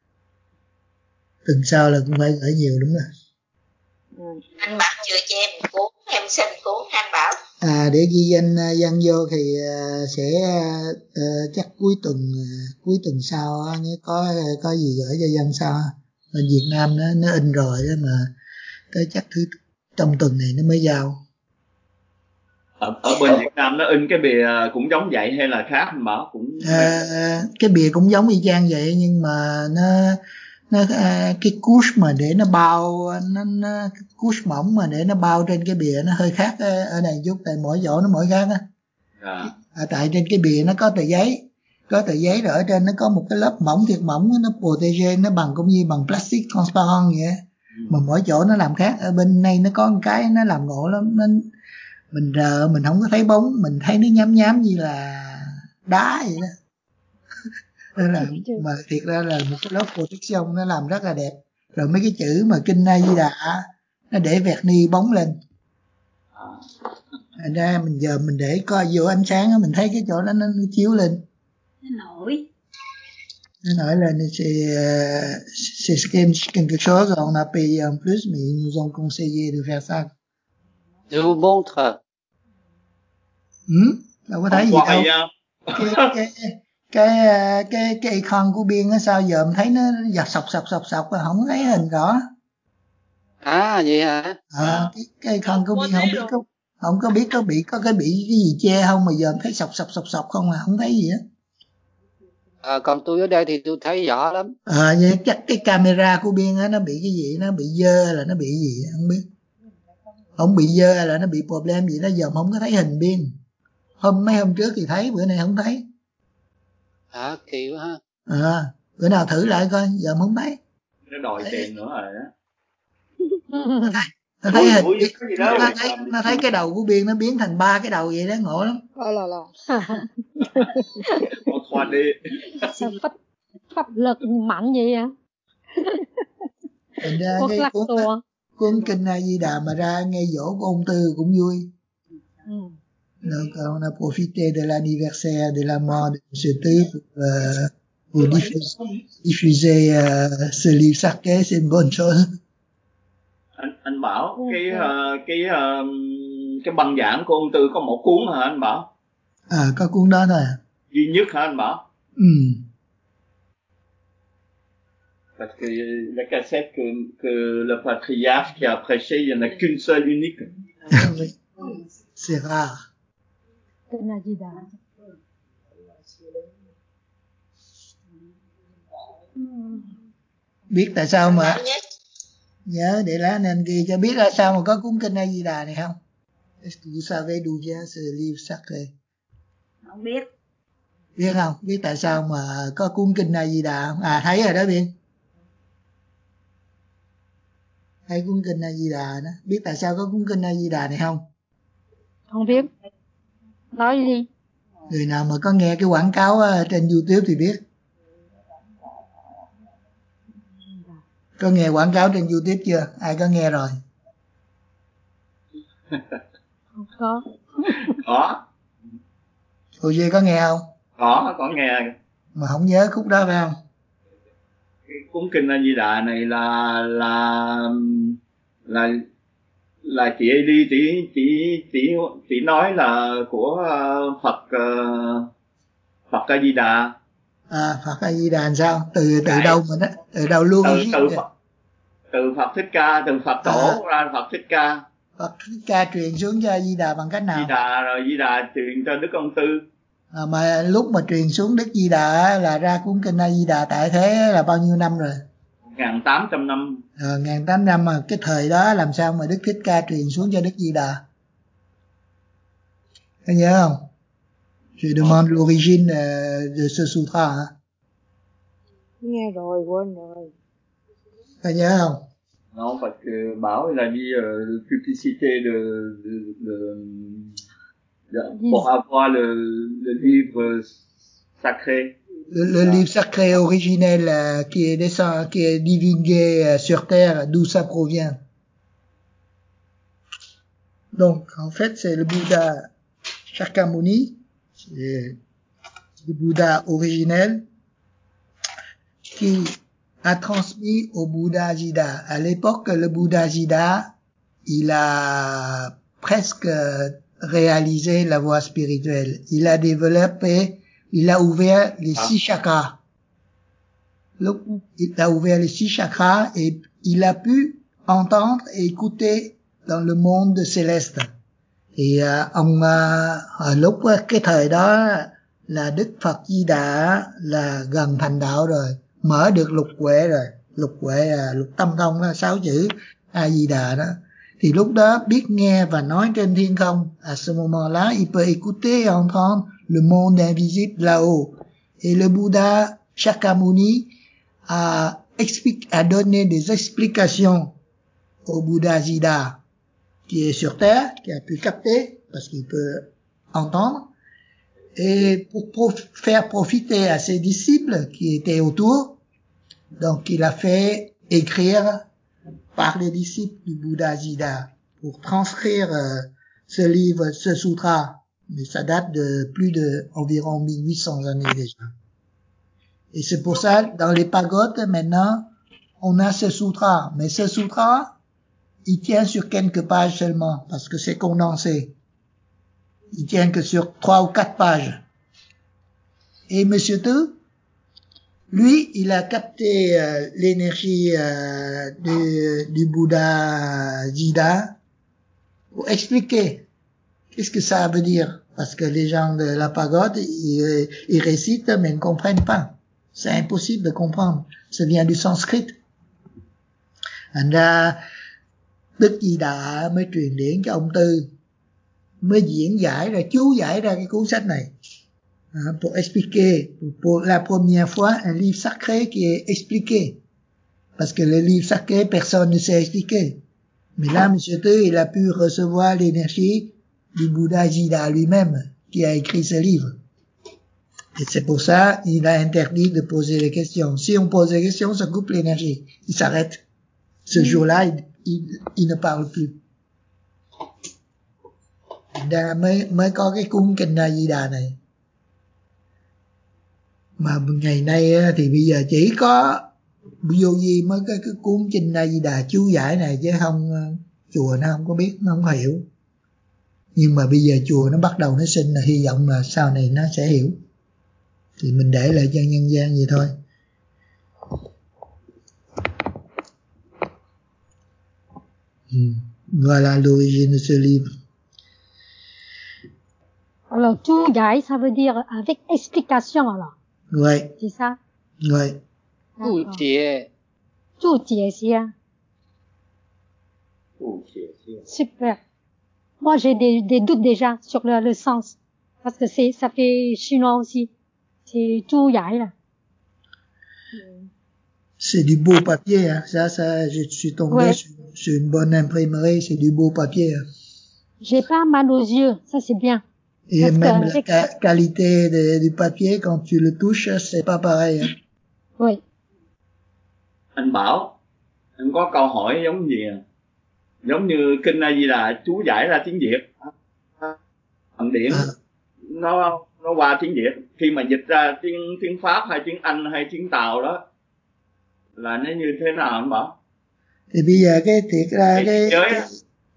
Tuần sau là cũng phải gửi nhiều đúng rồi. Ừ. Anh Bảo chưa cho em một cuốn, em xin cuốn anh Bảo. À, để ghi danh dân vô thì uh, sẽ uh, chắc cuối tuần uh, cuối tuần sau uh, có có gì gửi cho dân sau. Bên Việt Nam nó nó in rồi đó mà tới chắc thứ trong tuần này nó mới giao. Ở, ở bên Việt Nam nó in cái bìa cũng giống vậy hay là khác anh Bảo? Cũng à, cái bìa cũng giống y chang vậy nhưng mà nó nó cái couche mà để nó bao nó, nó cái couche mỏng mà để nó bao trên cái bìa nó hơi khác ở này chút, tại mỗi chỗ nó mỗi khác á. À. À, tại trên cái bìa nó có tờ giấy, có tờ giấy rồi ở trên nó có một cái lớp mỏng thiệt mỏng, nó protege, nó bằng cũng như bằng plastic transparent vậy. Ừ. Mà mỗi chỗ nó làm khác. Ở bên này nó có một cái nó làm ngộ lắm, nó mình rờ mình không có thấy bóng, mình thấy nó nhám nhám như là đá vậy đó. Nên là mà thiệt ra là một cái lớp protection nó làm rất là đẹp. Rồi mấy cái chữ mà kinh A Di Đà nó để vernis bóng lên. Thành ra mình giờ mình để coi vô ánh sáng mình thấy cái chỗ đó nó, nó chiếu lên. Nó nổi. Nó nổi lên c'est c'est quelque chose on a payé en plus mais ils nous ont conseillé de faire ça. Je vous montre. Ừ, đâu có thấy gì đâu. Cái cái cái cái cái icon của biên á sao giờ mình thấy nó giật sọc sọc sọc sọc và không thấy hình rõ. À vậy hả? À, cái cái icon của biên không biết có không có biết có bị có cái bị cái gì che không mà giờ mình thấy sọc sọc sọc sọc không à, không thấy gì á. À, còn tôi ở đây thì tôi thấy rõ lắm. À, vậy chắc cái camera của biên á nó bị cái gì, nó bị dơ là nó bị gì không biết. Không bị dơ là nó bị problem gì đó, giờ không có thấy hình biên. Hôm mấy hôm trước thì thấy, bữa nay không thấy. À kỳ quá ha. À, bữa nào thử lại coi, giờ không thấy. Nó đòi tiền nữa rồi đó. Nó thấy hình, nó, nó thấy nó thấy cái đầu của biên nó biến thành ba cái đầu vậy đó, ngộ lắm. Oh là là. ba D. Sao pháp pháp lực mạnh vậy hả? Thành ra cái cuốn, cuốn kinh A Di Đà mà ra nghe dỗ của ông Tư cũng vui. Ừ. Donc on a profité de l'anniversaire de la mort de Monsieur Tư pour, euh, Vous diffusez, diffusez uh, ce livre sacré, c'est une bonne chose. Anh anh Bảo, cái uh, cái uh, cái băng giảng của ông Tư có một cuốn hả anh Bảo? À, có cuốn đó thôi à? Duy nhất hả anh Bảo? Ừ. Parce que la cassette que, que le patriarche qui a prêché, il n'y en a qu'une seule unique. C'est rare. Biết tại sao mà nhớ để lá nên ghi cho biết là sao mà có cuốn kinh A Di Đà này không? Est-ce que vous savez d'où vient ce livre sacré? Không biết. Biết không? Biết tại sao mà có cuốn kinh A Di Đà không? À thấy rồi đó Biên. Thấy cuốn kinh A Di Đà đó. Biết tại sao có cuốn kinh A Di Đà này không? Không biết. Nói đi. Người nào mà có nghe cái quảng cáo trên YouTube thì biết. Có nghe quảng cáo trên YouTube chưa? Ai có nghe rồi? Không có. Có. Cô Duy có nghe không? Có, có nghe. Mà không nhớ khúc đó phải không? Cái cuốn kinh A Di Đà này là là là là chị ấy đi chỉ chỉ chỉ chỉ nói là của Phật Phật A Di Đà. À, Phật A Di Đà sao? Từ từ đâu mình á? Từ đâu luôn? Từ từ Phật, từ Phật Thích Ca, từ Phật Tổ à, ra Phật Thích Ca. Phật Thích Ca truyền xuống cho A Di Đà bằng cách nào? Di Đà rồi Di Đà truyền cho Đức Ông Tư. À, mà lúc mà truyền xuống Đức Di Đà là ra cuốn kinh A Di Đà tại thế là bao nhiêu năm rồi? một nghìn tám trăm năm. Ờ, một nghìn tám trăm năm mà cái thời đó làm sao mà Đức Thích Ca truyền xuống cho Đức Di Đà? Có nhớ không? Je demande l'origine de ce sutra hả? Nghe rồi, quên rồi. Có nhớ không? Non, parce que Bảo il a mis euh, publicité de, de, de, de pour avoir le, le livre sacré. Le, le livre sacré originel euh, qui est descend, qui est divulgué euh, sur terre, d'où ça provient. Donc, en fait, c'est le Bouddha Shakyamuni, c'est le Bouddha originel qui a transmis au Bouddha Jida. À l'époque, le Bouddha Jida, il a presque réalisé la voie spirituelle. Il a développé, il a ouvert les ah. six chakras. Lúc il a ouvert les six chakras et il a pu entendre et écouter dans le monde céleste. Thì uh, ông uh, lúc cái thời đó là Đức Phật Di Đà là gần thành đạo rồi, mở được lục huệ rồi, lục huệ à, lục tâm thông đó, sáu chữ A Di Đà đó. Thì lúc đó biết nghe và nói trên thiên không. À ce moment-là, il peut écouter et entendre le monde invisible là-haut. Et le Bouddha Shakyamuni a expliqué, a donné des explications au Bouddha Jida qui est sur terre, qui a pu capter parce qu'il peut entendre. Et pour prof- faire profiter à ses disciples qui étaient autour, donc il a fait écrire par les disciples du Bouddha Jida pour transcrire euh, ce livre, ce sutra, mais ça date de plus de environ mille huit cents années déjà. Et c'est pour ça, dans les pagodes, maintenant, on a ce sutra, mais ce sutra, il tient sur quelques pages seulement, parce que c'est condensé. Il tient que sur trois ou quatre pages. Et Monsieur Tu, lui, il a capté euh, l'énergie euh, du, du Bouddha Jida pour expliquer qu'est-ce que ça veut dire. Parce que les gens de la pagode, ils, ils récitent mais ne comprennent pas. C'est impossible de comprendre. Ça vient du sanskrit. Thành ra Đức Di Đà mới truyền điển cho ông Tư, mới diễn giải ra, chú giải ra cái cuốn sách này. Pour expliquer, pour la première fois, un livre sacré qui est expliqué. Parce que le livre sacré, personne ne sait expliquer. Mais là, Monsieur Tu, il a pu recevoir l'énergie du Bouddha Jida lui-même, qui a écrit ce livre. Et c'est pour ça, il a interdit de poser des questions. Si on pose des questions, ça coupe l'énergie. Il s'arrête. Ce jour-là, il, il, il ne parle plus. Đã mới, mới có cái cuốn kinh A Di Đà này. Mà ngày nay á, thì bây giờ chỉ có vô vi mới cái, cái cuốn Kinh A Di Đà chú giải này, chứ không chùa nó không có biết, nó không có hiểu. Nhưng mà bây giờ chùa nó bắt đầu nó sinh, là hy vọng là sau này nó sẽ hiểu, thì mình để lại cho nhân gian vậy thôi. Voilà l'origine de ce livre. Alors, chú giải, ça veut dire avec explication, alors. Oui. C'est ça? Oui. Chú解. Chú解xia. Super. Moi, j'ai des, des doutes déjà sur le, le sens. Parce que c'est, ça fait chinois aussi. C'est chú giải, là. C'est du beau papier, hein. Ça, ça, je suis tombé ouais. sur, sur une bonne imprimerie, c'est du beau papier. Hein. J'ai pas mal aux yeux, ça c'est bien. Et parce même la ca- qualité de, du papier, quand tu le touches, c'est pas pareil. Hein. Oui. Anh Bảo, anh có câu hỏi giống gì à? Giống như Kinh A Di Đà chú giải ra tiếng Việt, bằng điển à. nó nó qua tiếng Việt, khi mà dịch ra tiếng tiếng Pháp hay tiếng Anh hay tiếng Tàu đó là nó như thế nào anh Bảo? Thì bây giờ cái thiệt ra cái cái, cái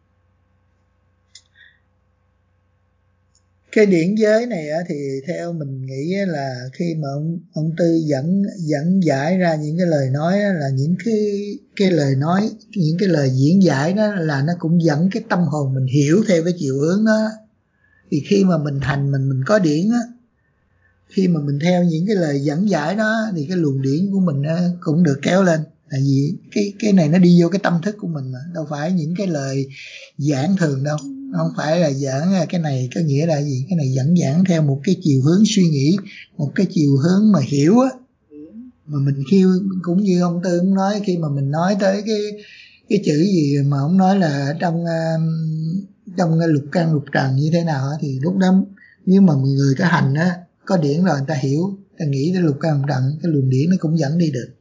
cái điển giới này á, thì theo mình nghĩ là khi mà ông ông Tư dẫn dẫn giải ra những cái lời nói á, là những cái cái lời nói, những cái lời diễn giải đó là nó cũng dẫn cái tâm hồn mình hiểu theo cái chiều hướng đó. Thì khi mà mình thành mình mình có điển á, khi mà mình theo những cái lời dẫn giải đó thì cái luồng điển của mình cũng được kéo lên. Tại vì cái cái này nó đi vô cái tâm thức của mình mà, đâu phải những cái lời giảng thường đâu. Nó không phải là giảng cái này có nghĩa là gì, cái này dẫn giảng theo một cái chiều hướng suy nghĩ, một cái chiều hướng mà hiểu á. Mà mình khi cũng như ông Tư cũng nói, khi mà mình nói tới cái cái chữ gì mà ông nói là trong trong lục căn lục trần như thế nào á, thì lúc đó nếu mà người có hành á, có điển rồi người ta hiểu, người ta nghĩ tới lục căn lục trần, cái luồng điển nó cũng dẫn đi được.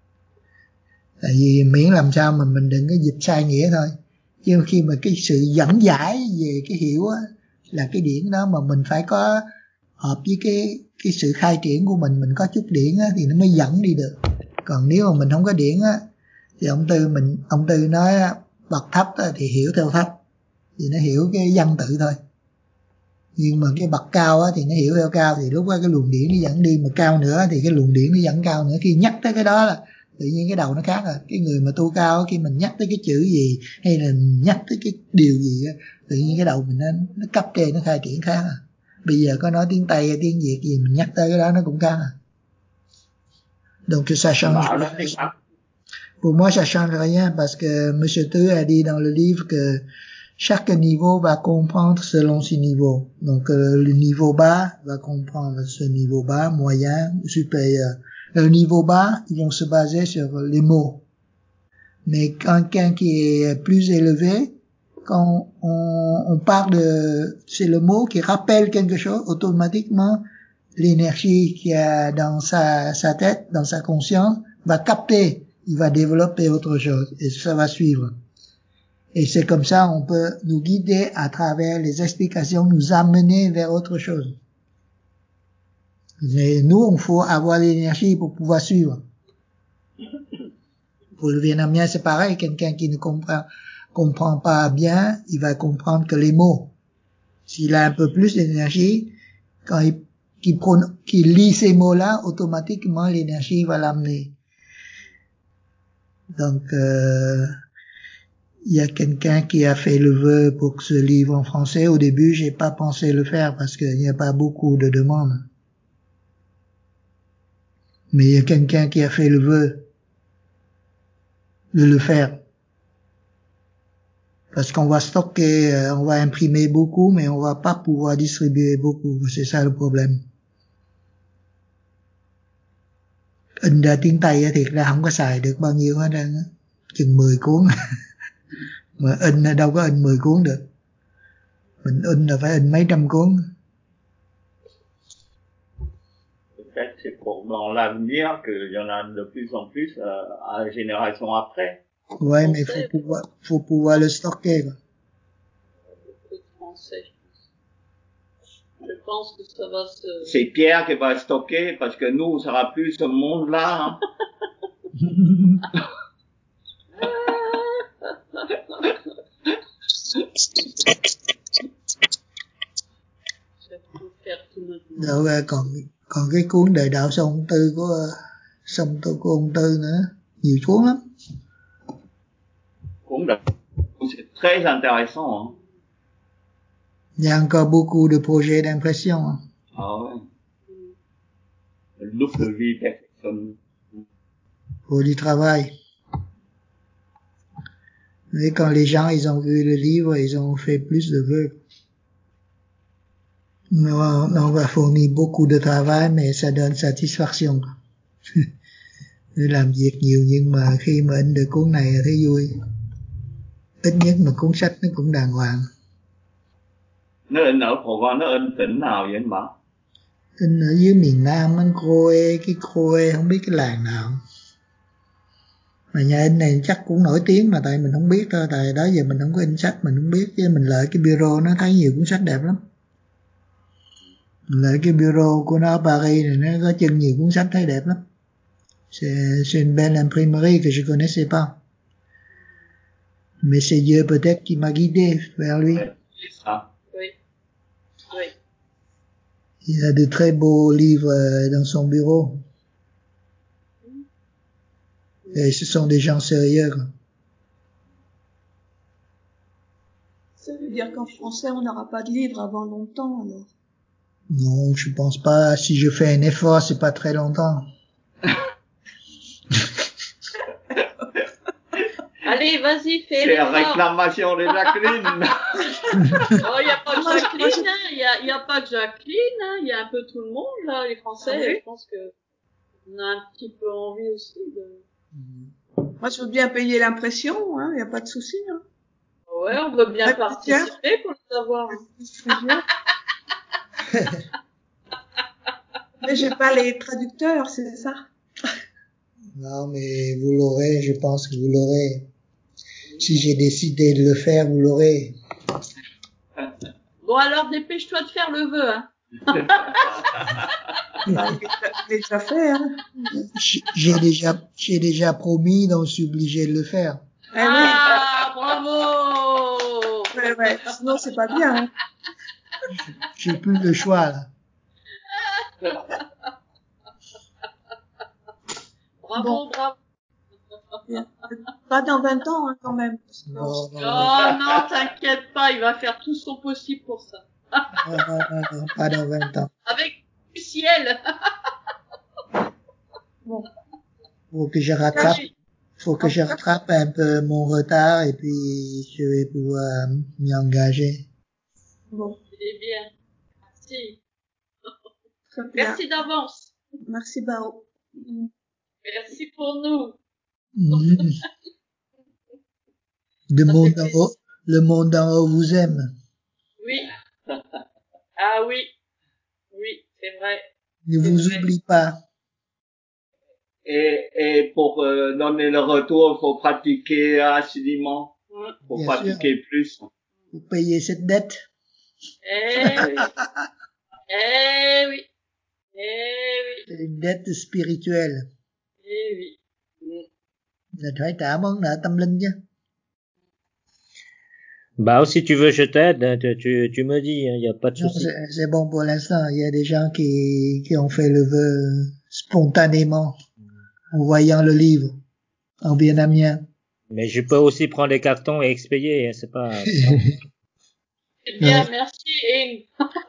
Tại vì miễn làm sao mà mình đừng có dịch sai nghĩa thôi. Chứ khi mà cái sự dẫn giải về cái hiểu á, là cái điển đó mà mình phải có hợp với cái cái sự khai triển của mình, mình có chút điển á, thì nó mới dẫn đi được. Còn nếu mà mình không có điển á, thì ông Tư mình ông Tư nói bậc thấp á, thì hiểu theo thấp, thì nó hiểu cái văn tự thôi. Nhưng mà cái bậc cao á, thì nó hiểu theo cao, thì lúc đó cái luồng điển nó dẫn đi, mà cao nữa thì cái luồng điển nó dẫn cao nữa. Khi nhắc tới cái đó là tự nhiên cái đầu nó khác rồi. Cái người mà tu cao khi mình nhắc tới cái chữ gì hay là nhắc tới cái điều gì á, tự nhiên cái đầu mình nó, nó cấp trên, nó khai triển khác à. Bây giờ có nói tiếng Tây hay tiếng Việt gì mình nhắc tới cái đó nó cũng khác à. Donc ça change. Pour moi ça change rien parce que Monsieur Tư a dit dans le livre que chaque niveau va comprendre selon ses niveaux. Donc euh, le niveau bas va comprendre ce niveau bas, moyen, supérieur. Le niveau bas, ils vont se baser sur les mots. Mais quelqu'un qui est plus élevé, quand on, on parle de, c'est le mot qui rappelle quelque chose, automatiquement, l'énergie qu'il y a dans sa, sa tête, dans sa conscience, va capter, il va développer autre chose, et ça va suivre. Et c'est comme ça, on peut nous guider à travers les explications, nous amener vers autre chose. Mais nous, il faut avoir l'énergie pour pouvoir suivre. Pour le vietnamien, c'est pareil. Quelqu'un qui ne comprend, comprend pas bien, il va comprendre que les mots. S'il a un peu plus d'énergie, quand il, qu'il, qu'il lit ces mots-là, automatiquement, l'énergie va l'amener. Donc, euh, il y a quelqu'un qui a fait le vœu pour ce livre en français. Au début, j'ai pas pensé le faire parce qu'il n'y a pas beaucoup de demandes. Mais il y a quelqu'un qui a fait le vœu de le faire. Parce qu'on va stocker, on va imprimer beaucoup, mais on va pas pouvoir distribuer beaucoup. C'est ça le problème. In ra tiếng Tây thiệt ra không có xài được bao nhiêu hết trơn, chừng mười cuốn. Mà in đâu có in mười cuốn được. Mình in là phải in mấy trăm cuốn. C'est pour dans l'avenir qu'il y en a de plus en plus euh, à la génération après. Ouais, mais il faut pouvoir, faut pouvoir le stocker, quoi. Je pense que ça va se... C'est Pierre qui va stocker parce que nous, ça sera plus ce monde-là. Hein. Rồi về còn còn cái cuốn Đời đạo sông ông Tư của sông Tư của ông Tư nữa, nhiều cuốn lắm. Cuốn Đời c'est très intéressant. Hein. Il y a encore beaucoup de projets d'impression. Hein. Ah ouais. Le look de vie perfectionne. Pour du travail. Et quand les gens ils ont vu le livre, ils ont fait plus de vœux. On, on va fournir beaucoup de travail, mais ça donne satisfaction. Làm việc nhiều nhưng mà khi mà in được cuốn này thấy vui. Ít nhất mà cuốn sách nó cũng đàng hoàng. Nó in ở Hồ Văn, nó in tỉnh nào vậy anh Bảo? In ở dưới miền Nam, anh Khôi, cái Khôi, không biết cái làng nào. Mà nhà in này chắc cũng nổi tiếng mà tại mình không biết thôi, tại đó giờ mình không có in sách, mình không biết, chứ mình lại cái bureau nó thấy nhiều cuốn sách đẹp lắm. Lại cái bureau của nó ở Paris này nó có chừng nhiều cuốn sách thấy đẹp lắm. C'est, c'est une belle imprimerie que je connaissais pas. Mais c'est Dieu peut-être qui m'a guidé vers lui. Oui. Oui. Il a de très beaux livres dans son bureau. Et ce sont des gens sérieux. Ça veut dire qu'en français, on n'aura pas de livre avant longtemps, alors. Non, je pense pas. Si je fais un effort, c'est pas très longtemps. Allez, vas-y, fais C'est la l'effort. réclamation de Jacqueline. Oh, il n'y a pas que Jacqueline, hein. Il y a, y a pas que Jacqueline, hein. Il y a un peu tout le monde, là, les Français. Ah oui. Je pense que on a un petit peu envie aussi de... Moi, je veux bien payer l'impression, hein. Il n'y a pas de souci, hein. Ouais, on veut bien Ouais, participer pour le savoir. Mais j'ai pas les traducteurs, c'est ça. Non, mais vous l'aurez, je pense que vous l'aurez. Si j'ai décidé de le faire, vous l'aurez. Bon, alors, dépêche-toi de faire le vœu, hein. Bah, il est déjà fait, hein. J'ai déjà, j'ai déjà promis, donc je suis obligé de le faire. Eh ouais. Ah, bravo! Ouais, ouais. Sinon, c'est pas bien, hein. J'ai plus le choix, là. Bravo, Bon. bravo. Pas dans vingt ans, hein, quand même. Non, non, Oh non, t'inquiète pas, il va faire tout son possible pour ça. non, non, non, non, pas dans vingt ans. Avec du ciel. Bon. Faut que je rattrape, faut que je rattrape un peu mon retard et puis je vais pouvoir m'y engager. Bon. C'est bien. Merci. Très bien. Merci d'avance. Merci, Bao. Merci pour nous. Mmh. Le monde en haut, le monde en haut vous aime. Oui. Ah oui. Oui, c'est vrai. Ne vous oublie pas. Et, et pour euh, donner le retour, il faut pratiquer assidûment. Il faut Bien pratiquer sûr. plus. Vous payez cette dette. Eh oui. Eh oui. Eh oui. C'est une dette spirituelle. Eh oui. Là phải trả món nợ tâm linh chứ. Bah, si tu veux, je t'aide, tu, tu, tu me dis, il n'y a pas de Non, souci. c'est, c'est bon pour l'instant. Il y a des gens qui, qui ont fait le vœu spontanément en voyant le livre en vietnamien. Mais je peux aussi prendre les cartons et expédier, hein, c'est pas... C'est bien, Ouais. merci, Ing.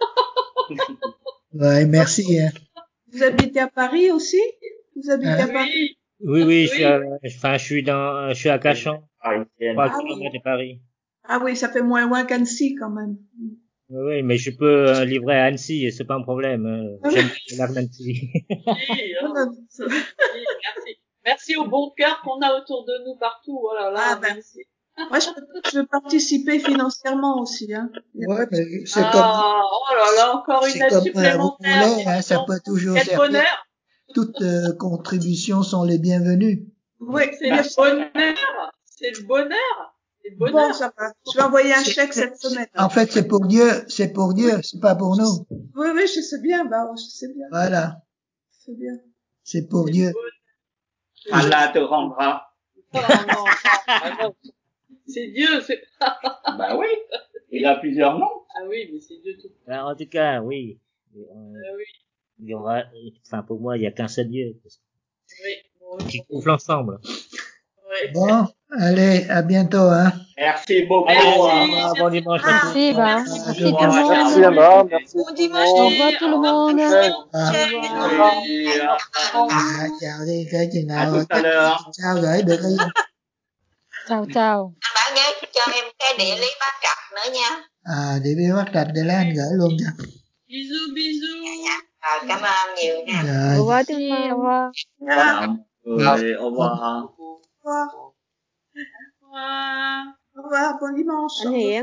Ouais, merci. Hein. Vous habitez à Paris aussi? Vous habitez Hein? à Paris? Oui, oui, je Oui. suis à, enfin, je suis dans, je suis à Cachan, Parisienne. trois Ah oui. kilomètres de Paris. Ah oui, ça fait moins loin qu'Annecy, quand même. Oui, oui, mais je peux euh, livrer à Annecy, et c'est pas un problème. euh, Ah J'aime oui. bien l'Annecy. Oui, hein. Oui, merci. Merci au bon cœur qu'on a autour de nous partout. Oh là là, Ah ben, merci. moi, je, je veux participer financièrement aussi, hein. Il y a Ouais, pas de- mais c'est comme, Ah, oh là là, encore une c'est aide comme euh, vous supplémentaire. voulez, hein, ça Donc, peut toujours quel servir. bonheur. Toutes euh, contributions sont les bienvenues. Oui, C'est bien le sûr. bonheur. C'est le bonheur. C'est le Bon, ça va. Je vais envoyer un chèque cette semaine. En fait, c'est pour Dieu, c'est pour Dieu, c'est pas pour nous. Oui, oui, je sais bien, bah, je sais bien. Voilà. C'est bien. C'est pour Dieu. Allah te rendra. Non, non, non. C'est Dieu, c'est pas... Bah oui. Il a plusieurs noms. Ah oui, mais c'est Dieu tout. Ben, en tout cas, oui. Euh, Ah oui. Il y aura, enfin, pour moi, il y a qu'un seul Dieu. Oui. Bon, Qui couvre l'ensemble. ouais. Bon, allez, à bientôt, hein. Merci beaucoup. Allez, au Merci. revoir, bon dimanche à tous. Merci, bah. À Merci tout tout le monde. Merci Emma, merci Bon tout le dimanche. Au monde. revoir tout le monde. À, Au Au revoir. revoir. à chào đi, cái chừng À nào tout à l'heure. sao gửi được đi. Ciao, ciao. Bạn nhớ cho em cái địa lý Bát Trạch nữa nha. À, đi biết bắt trạch để lấy anh gửi luôn cho. Bisous, bisous. Rồi, cảm ơn nhiều nha. Rồi. Au revoir tout le Merci, au monde. revoir. Chào mọi người. Au revoir. Au revoir. Au revoir. Au revoir, bon dimanche. Anh Hiển.